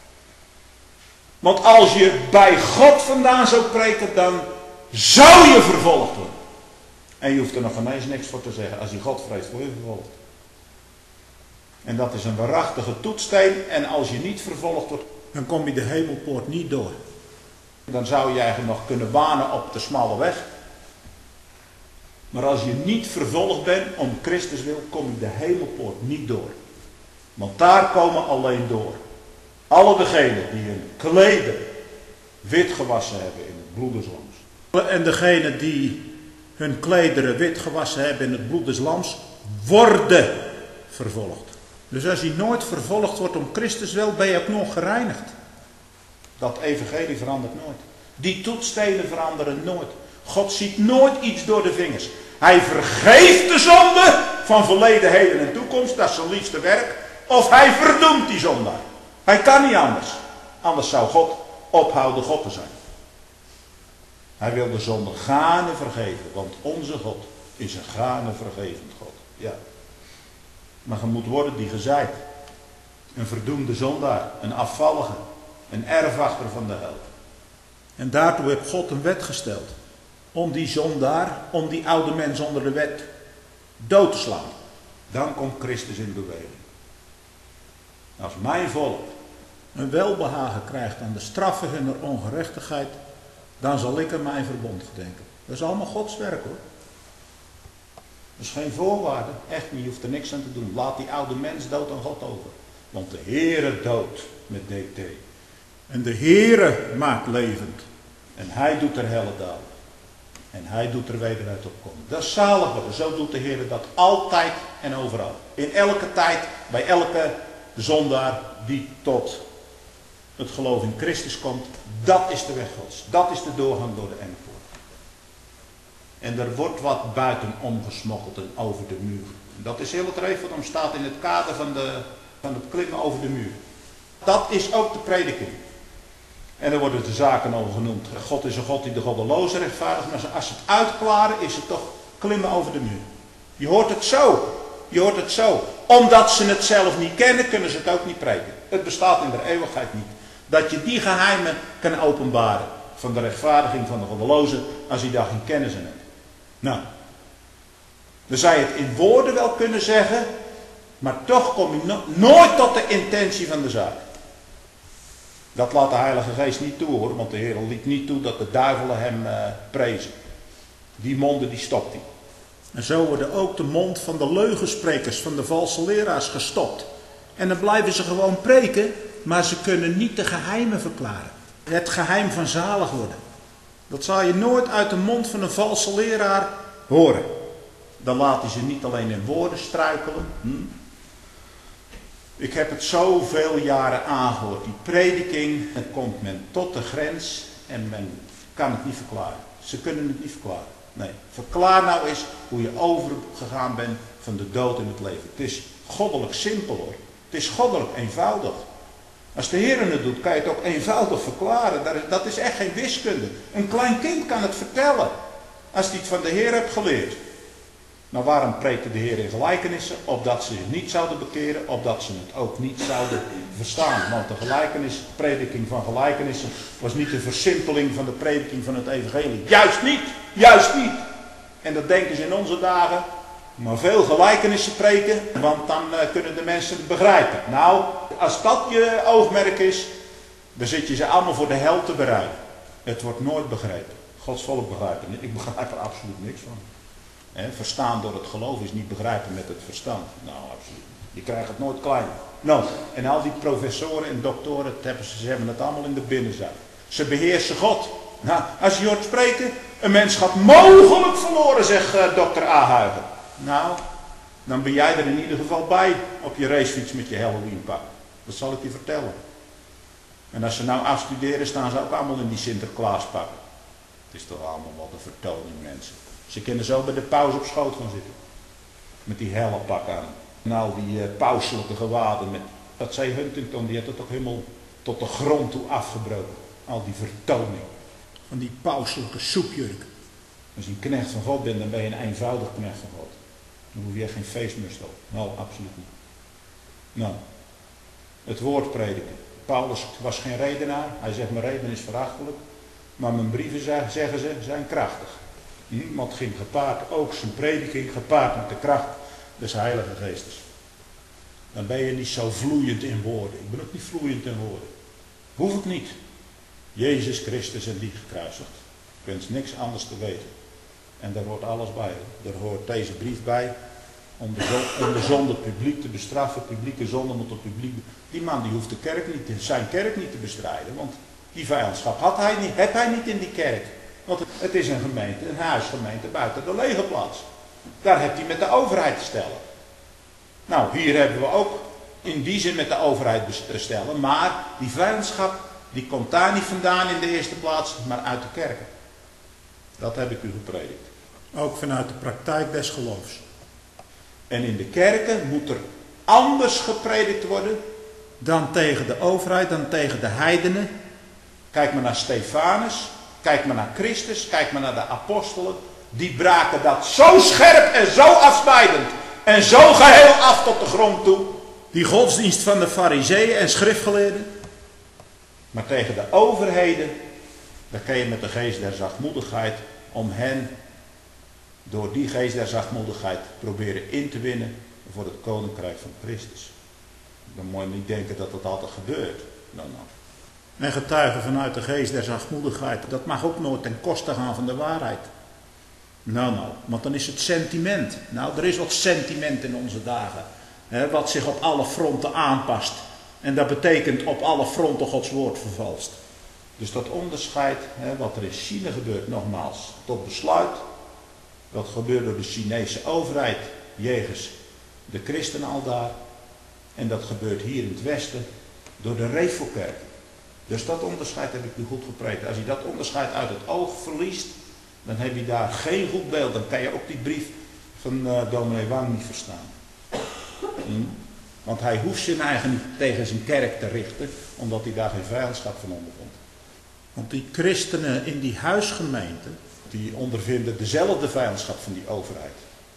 Want als je bij God vandaan zou preken, dan zou je vervolgd worden. En je hoeft er nog ineens niks voor te zeggen. Als je God vreest, word je vervolgd. En dat is een waarachtige toetssteen. En als je niet vervolgd wordt, dan kom je de hemelpoort niet door. Dan zou je eigenlijk nog kunnen banen op de smalle weg. Maar als je niet vervolgd bent om Christus wil, kom je de hemelpoort niet door. Want daar komen alleen door alle degenen die hun kleden wit gewassen hebben in het bloed des lams. En degenen die hun klederen wit gewassen hebben in het bloed des lams, worden vervolgd. Dus als je nooit vervolgd wordt om Christus wil, ben je ook nog gereinigd. Dat evangelie verandert nooit. Die toetsstenen veranderen nooit. God ziet nooit iets door de vingers. Hij vergeeft de zonde van verleden, heden en toekomst. Dat is zijn liefste werk. Of hij verdoemt die zondaar. Hij kan niet anders. Anders zou God ophouden God te zijn. Hij wil de zonde gaarne vergeven. Want onze God is een gaarne vergevend God. Ja. Maar je moet worden die gezaaid. Een verdoemde zondaar. Een afvallige. Een erfwachter van de hel. En daartoe heeft God een wet gesteld. Om die zondaar, om die oude mens onder de wet dood te slaan. Dan komt Christus in beweging. Als mijn volk een welbehagen krijgt aan de straffen hunner ongerechtigheid, dan zal ik aan mijn verbond gedenken. Dat is allemaal Gods werk hoor. Dat is geen voorwaarde. Echt niet, je hoeft er niks aan te doen. Laat die oude mens dood aan God over. Want de Heere doodt met D T. En de Heere maakt levend. En hij doet er helle dalen. En hij doet er wederuit opkomen. Dat is zalig worden. Zo doet de Heer dat altijd en overal. In elke tijd, bij elke zondaar die tot het geloof in Christus komt. Dat is de weg Gods. Dat is de doorgang door de engelpoort. En er wordt wat buitenom gesmokkeld en over de muur. Dat is heel het referendum staat in het kader van, de, van het klimmen over de muur. Dat is ook de prediking. En er worden de zaken al genoemd. God is een God die de goddeloze rechtvaardigt. Maar als ze het uitklaren is het toch klimmen over de muur. Je hoort het zo. Je hoort het zo. Omdat ze het zelf niet kennen, kunnen ze het ook niet prediken. Het bestaat in de eeuwigheid niet. Dat je die geheimen kan openbaren. Van de rechtvaardiging van de goddeloze. Als je daar geen kennis in hebt. Nou. Dan zou je het in woorden wel kunnen zeggen. Maar toch kom je no- nooit tot de intentie van de zaak. Dat laat de Heilige Geest niet toe hoor. Want de Heer liet niet toe dat de duivelen hem uh, prezen. Die monden die stopt hij. En zo worden ook de mond van de leugensprekers, van de valse leraars gestopt. En dan blijven ze gewoon preken. Maar ze kunnen niet de geheimen verklaren. Het geheim van zalig worden. Dat zal je nooit uit de mond van een valse leraar horen. Dan laat hij ze niet alleen in woorden struikelen. Hm? Ik heb het zoveel jaren aangehoord. Die prediking, dan komt men tot de grens en men kan het niet verklaren. Ze kunnen het niet verklaren. Nee, verklaar nou eens hoe je overgegaan bent van de dood in het leven. Het is goddelijk simpel hoor. Het is goddelijk eenvoudig. Als de Heer het doet, kan je het ook eenvoudig verklaren. Dat is echt geen wiskunde. Een klein kind kan het vertellen. Als hij het van de Heer hebt geleerd. Maar waarom preekte de Heer in gelijkenissen? Opdat ze zich niet zouden bekeren, opdat ze het ook niet zouden verstaan. Want de gelijkenis, prediking van gelijkenissen was niet de versimpeling van de prediking van het evangelie. Juist niet, juist niet. En dat denken ze in onze dagen. Maar veel gelijkenissen preken, want dan uh, kunnen de mensen het begrijpen. Nou, als dat je oogmerk is, dan zit je ze allemaal voor de hel te bereiden. Het wordt nooit begrepen. Gods volk begrijpt het niet. Ik begrijp er absoluut niks van. He, verstaan door het geloof is niet begrijpen met het verstand. Nou, absoluut. Je krijgt het nooit klein. Nou, en al die professoren en doktoren, het hebben ze, ze hebben het allemaal in de binnenzak. Ze beheersen God. Nou, als je hoort spreken, een mens gaat mogelijk verloren, zegt uh, dokter Ahuigen. Nou, dan ben jij er in ieder geval bij op je racefiets met je Halloween pak. Dat zal ik je vertellen. En als ze nou afstuderen, staan ze ook allemaal in die Sinterklaas pakken. Het is toch allemaal wat een vertoning, mensen. Ze kunnen zo bij de paus op schoot gaan zitten. Met die helle pak aan. En al die uh, pauselijke gewaden met Dat zei Huntington, die had het ook helemaal tot de grond toe afgebroken. Al die vertoning van die pauselijke soepjurk. Als je een knecht van God bent, dan ben je een eenvoudig knecht van God. Dan hoef je echt geen feestmus op. Nou, absoluut niet. Nou, het woord prediken. Paulus was geen redenaar. Hij zegt, mijn reden is verachtelijk. Maar mijn brieven, zeggen ze, zijn krachtig. Iemand ging gepaard, ook zijn prediking, gepaard met de kracht des Heilige Geestes. Dan ben je niet zo vloeiend in woorden. Ik ben ook niet vloeiend in woorden. Hoef ik niet. Jezus Christus en die gekruisigd. Ik wens niks anders te weten. En daar hoort alles bij. Daar hoort deze brief bij. Om de, zonde, om de zonde publiek te bestraffen. Publieke zonde moet op publiek. Die man die hoeft de kerk niet, zijn kerk niet te bestrijden. Want die vijandschap had hij niet, heeft hij niet in die kerk. Want het is een gemeente, een huisgemeente buiten de legerplaats. Daar heeft hij met de overheid te stellen. Nou, hier hebben we ook in die zin met de overheid te stellen. Maar die vijandschap, die komt daar niet vandaan in de eerste plaats, maar uit de kerken. Dat heb ik u gepredikt. Ook vanuit de praktijk des geloofs. En in de kerken moet er anders gepredikt worden dan tegen de overheid, dan tegen de heidenen. Kijk maar naar Stefanus, kijk maar naar Christus, kijk maar naar de apostelen. Die braken dat zo scherp en zo afsnijdend en zo geheel af tot de grond toe. Die godsdienst van de farizeeën en schriftgeleerden. Maar tegen de overheden, daar kun je met de geest der zachtmoedigheid om hen door die geest der zachtmoedigheid proberen in te winnen voor het koninkrijk van Christus. Dan moet je niet denken dat dat altijd gebeurt. Nou, nou. En getuigen vanuit de geest der zachtmoedigheid, dat mag ook nooit ten koste gaan van de waarheid. Nou, nou, want dan is het sentiment. Nou, er is wat sentiment in onze dagen. Hè, wat zich op alle fronten aanpast. En dat betekent op alle fronten Gods woord vervalst. Dus dat onderscheid, hè, wat er in China gebeurt, nogmaals, tot besluit. Wat gebeurt door de Chinese overheid, jegens de christenen al daar. En dat gebeurt hier in het Westen, door de Refokerk. Dus dat onderscheid heb ik u goed gepreekt. Als je dat onderscheid uit het oog verliest, dan heb je daar geen goed beeld. Dan kan je ook die brief van uh, dominee Wang niet verstaan. Hm? Want hij hoeft zijn eigen niet tegen zijn kerk te richten, omdat hij daar geen vijandschap van ondervond. Want die christenen in die huisgemeente, die ondervinden dezelfde vijandschap van die overheid.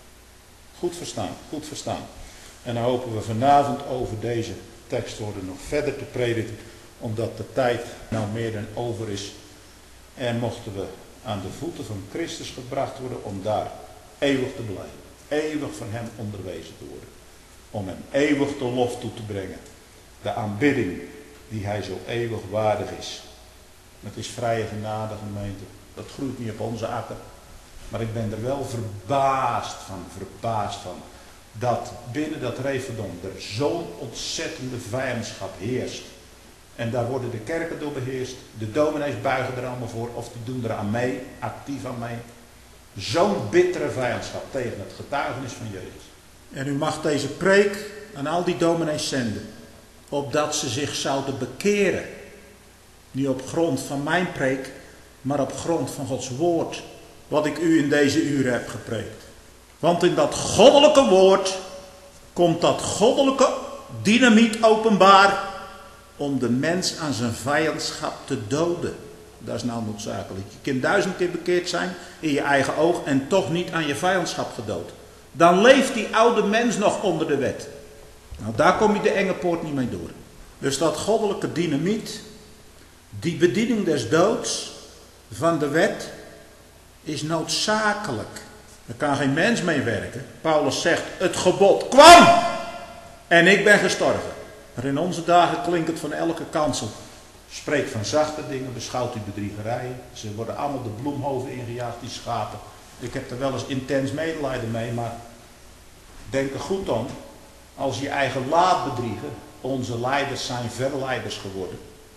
Goed verstaan, goed verstaan. En dan hopen we vanavond over deze tekstwoorden nog verder te prediken, omdat de tijd nou meer dan over is. En mochten we aan de voeten van Christus gebracht worden om daar eeuwig te blijven. Eeuwig van hem onderwezen te worden. Om hem eeuwig de lof toe te brengen. De aanbidding die hij zo eeuwig waardig is. Het is vrije genade, gemeente. Dat groeit niet op onze akker. Maar ik ben er wel verbaasd van, verbaasd van. Dat binnen dat Referdom er zo'n ontzettende vijandschap heerst. En daar worden de kerken door beheerst. De dominees buigen er allemaal voor. Of die doen er aan mee, actief aan mee. Zo'n bittere vijandschap tegen het getuigenis van Jezus. En u mag deze preek aan al die dominees zenden. Opdat ze zich zouden bekeren. Niet op grond van mijn preek, maar op grond van Gods woord. Wat ik u in deze uren heb gepreekt. Want in dat goddelijke woord komt dat goddelijke dynamiet openbaar. Om de mens aan zijn vijandschap te doden. Dat is nou noodzakelijk. Je kunt duizend keer bekeerd zijn in je eigen oog en toch niet aan je vijandschap gedood. Dan leeft die oude mens nog onder de wet. Nou, daar kom je de enge poort niet mee door. Dus dat goddelijke dynamiet, die bediening des doods van de wet, is noodzakelijk. Er kan geen mens mee werken. Paulus zegt, het gebod kwam en ik ben gestorven. Maar in onze dagen klinkt het van elke kansel. Spreek van zachte dingen, beschouwt u bedriegerijen. Ze worden allemaal de bloemhoven ingejaagd, die schapen. Ik heb er wel eens intens medelijden mee, maar denk er goed om. Als je eigen laat bedriegen, onze leiders zijn verleiders geworden.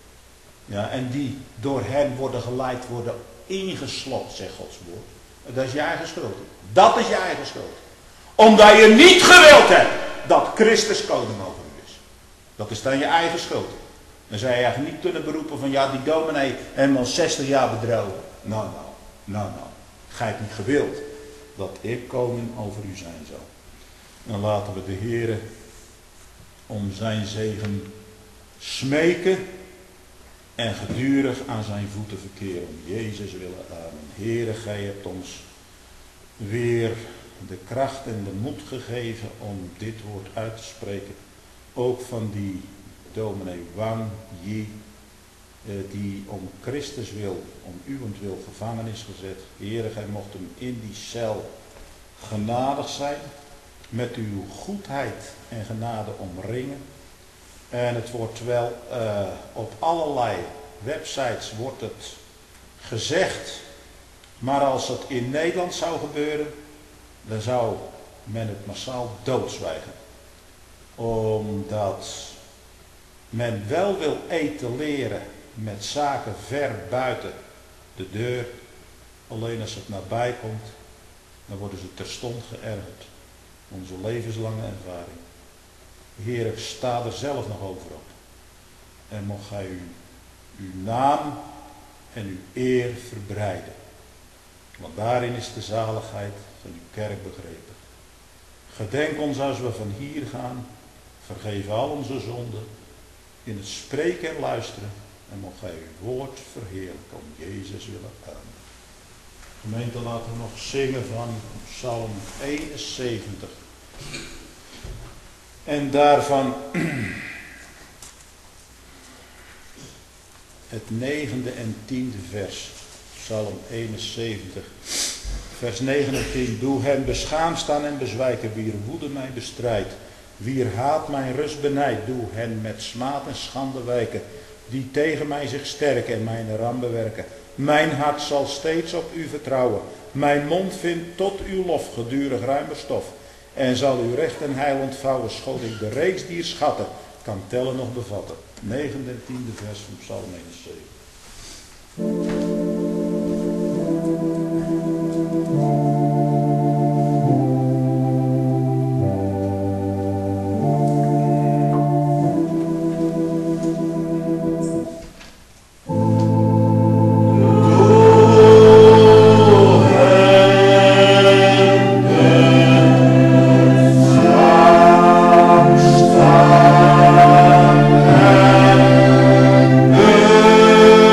Ja, en die door hen worden geleid, worden ingeslopt, zegt Gods woord. Dat is je eigen schuld. Dat is je eigen schuld. Omdat je niet gewild hebt dat Christus koning over u is. Dat is dan je eigen schuld. Dan zou je eigenlijk niet kunnen beroepen van ja, die dominee heeft al zestig jaar bedrogen. Nou, nou, nou, nou. Gij hebt niet gewild dat ik koning over u zijn zal. Dan laten we de Heere om zijn zegen smeken en gedurig aan zijn voeten verkeren. Om Jezus willen amen. Heere, gij hebt ons weer de kracht en de moed gegeven om dit woord uit te spreken. Ook van die dominee Wang Yi, die om Christus wil, om uwentwil gevangen is gezet. Heere, gij mocht hem in die cel genadig zijn, met uw goedheid en genade omringen. En het wordt wel uh, op allerlei websites wordt het gezegd, maar als het in Nederland zou gebeuren, dan zou men het massaal doodzwijgen. Omdat men wel wil etaleren met zaken ver buiten de deur. Alleen als het nabij komt, dan worden ze terstond geërgerd. Onze levenslange ervaring. Heer, ik sta er zelf nog over op. En mocht gij u, uw naam en uw eer verbreiden. Want daarin is de zaligheid van uw kerk begrepen. Gedenk ons als we van hier gaan. Vergeef al onze zonden. In het spreken en luisteren. En mocht gij uw woord verheerlijken. Om Jezus willen. Amen. Gemeente, laten we nog zingen van Psalm eenenzeventig. En daarvan het negende en tiende vers. Psalm eenenzeventig. Vers negen en tien. Doe hen beschaamd staan en bezwijken, wier woede mij bestrijdt. Wier haat mijn rust benijdt. Doe hen met smaad en schande wijken. Die tegen mij zich sterken en mijn ram bewerken. Mijn hart zal steeds op u vertrouwen. Mijn mond vindt tot uw lof gedurig ruime stof. En zal uw recht en heil ontvouwen, schoot ik de reeks dier schatten kan tellen nog bevatten. Negende en tiende vers van Psalm eenenzeventig. Good.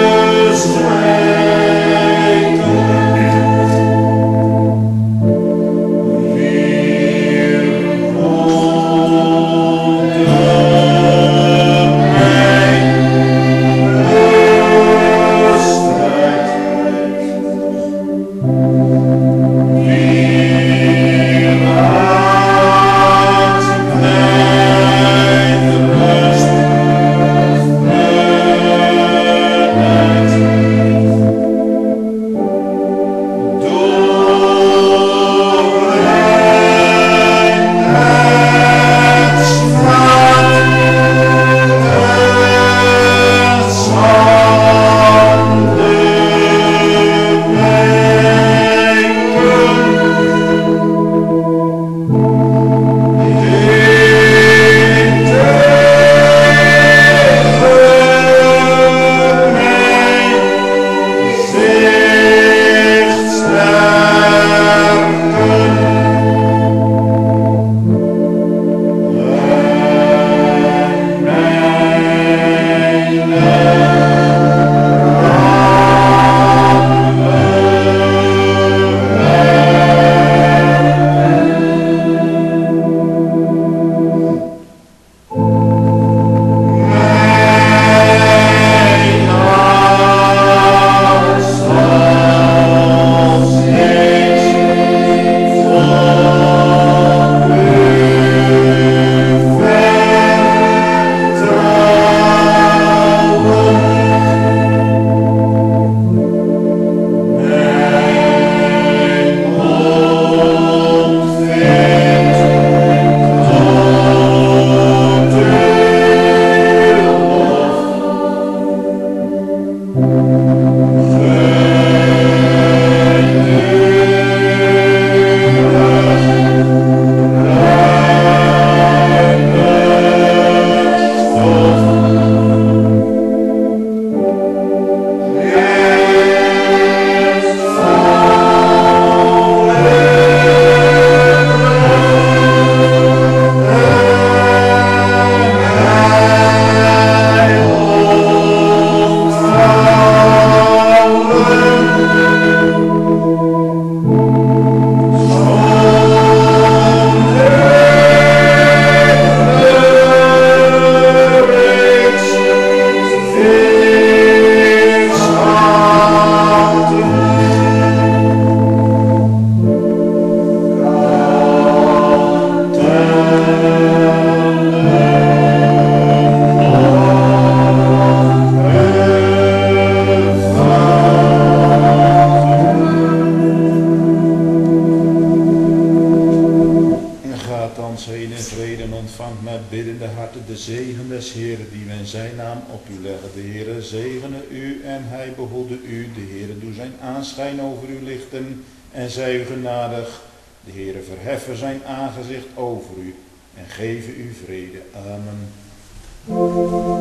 die we in zijn naam op u leggen. De Heere zegene u en hij behoede u. De Heere doe zijn aanschijn over u lichten en zij u genadig. De Heere verheffen zijn aangezicht over u en geven u vrede. Amen.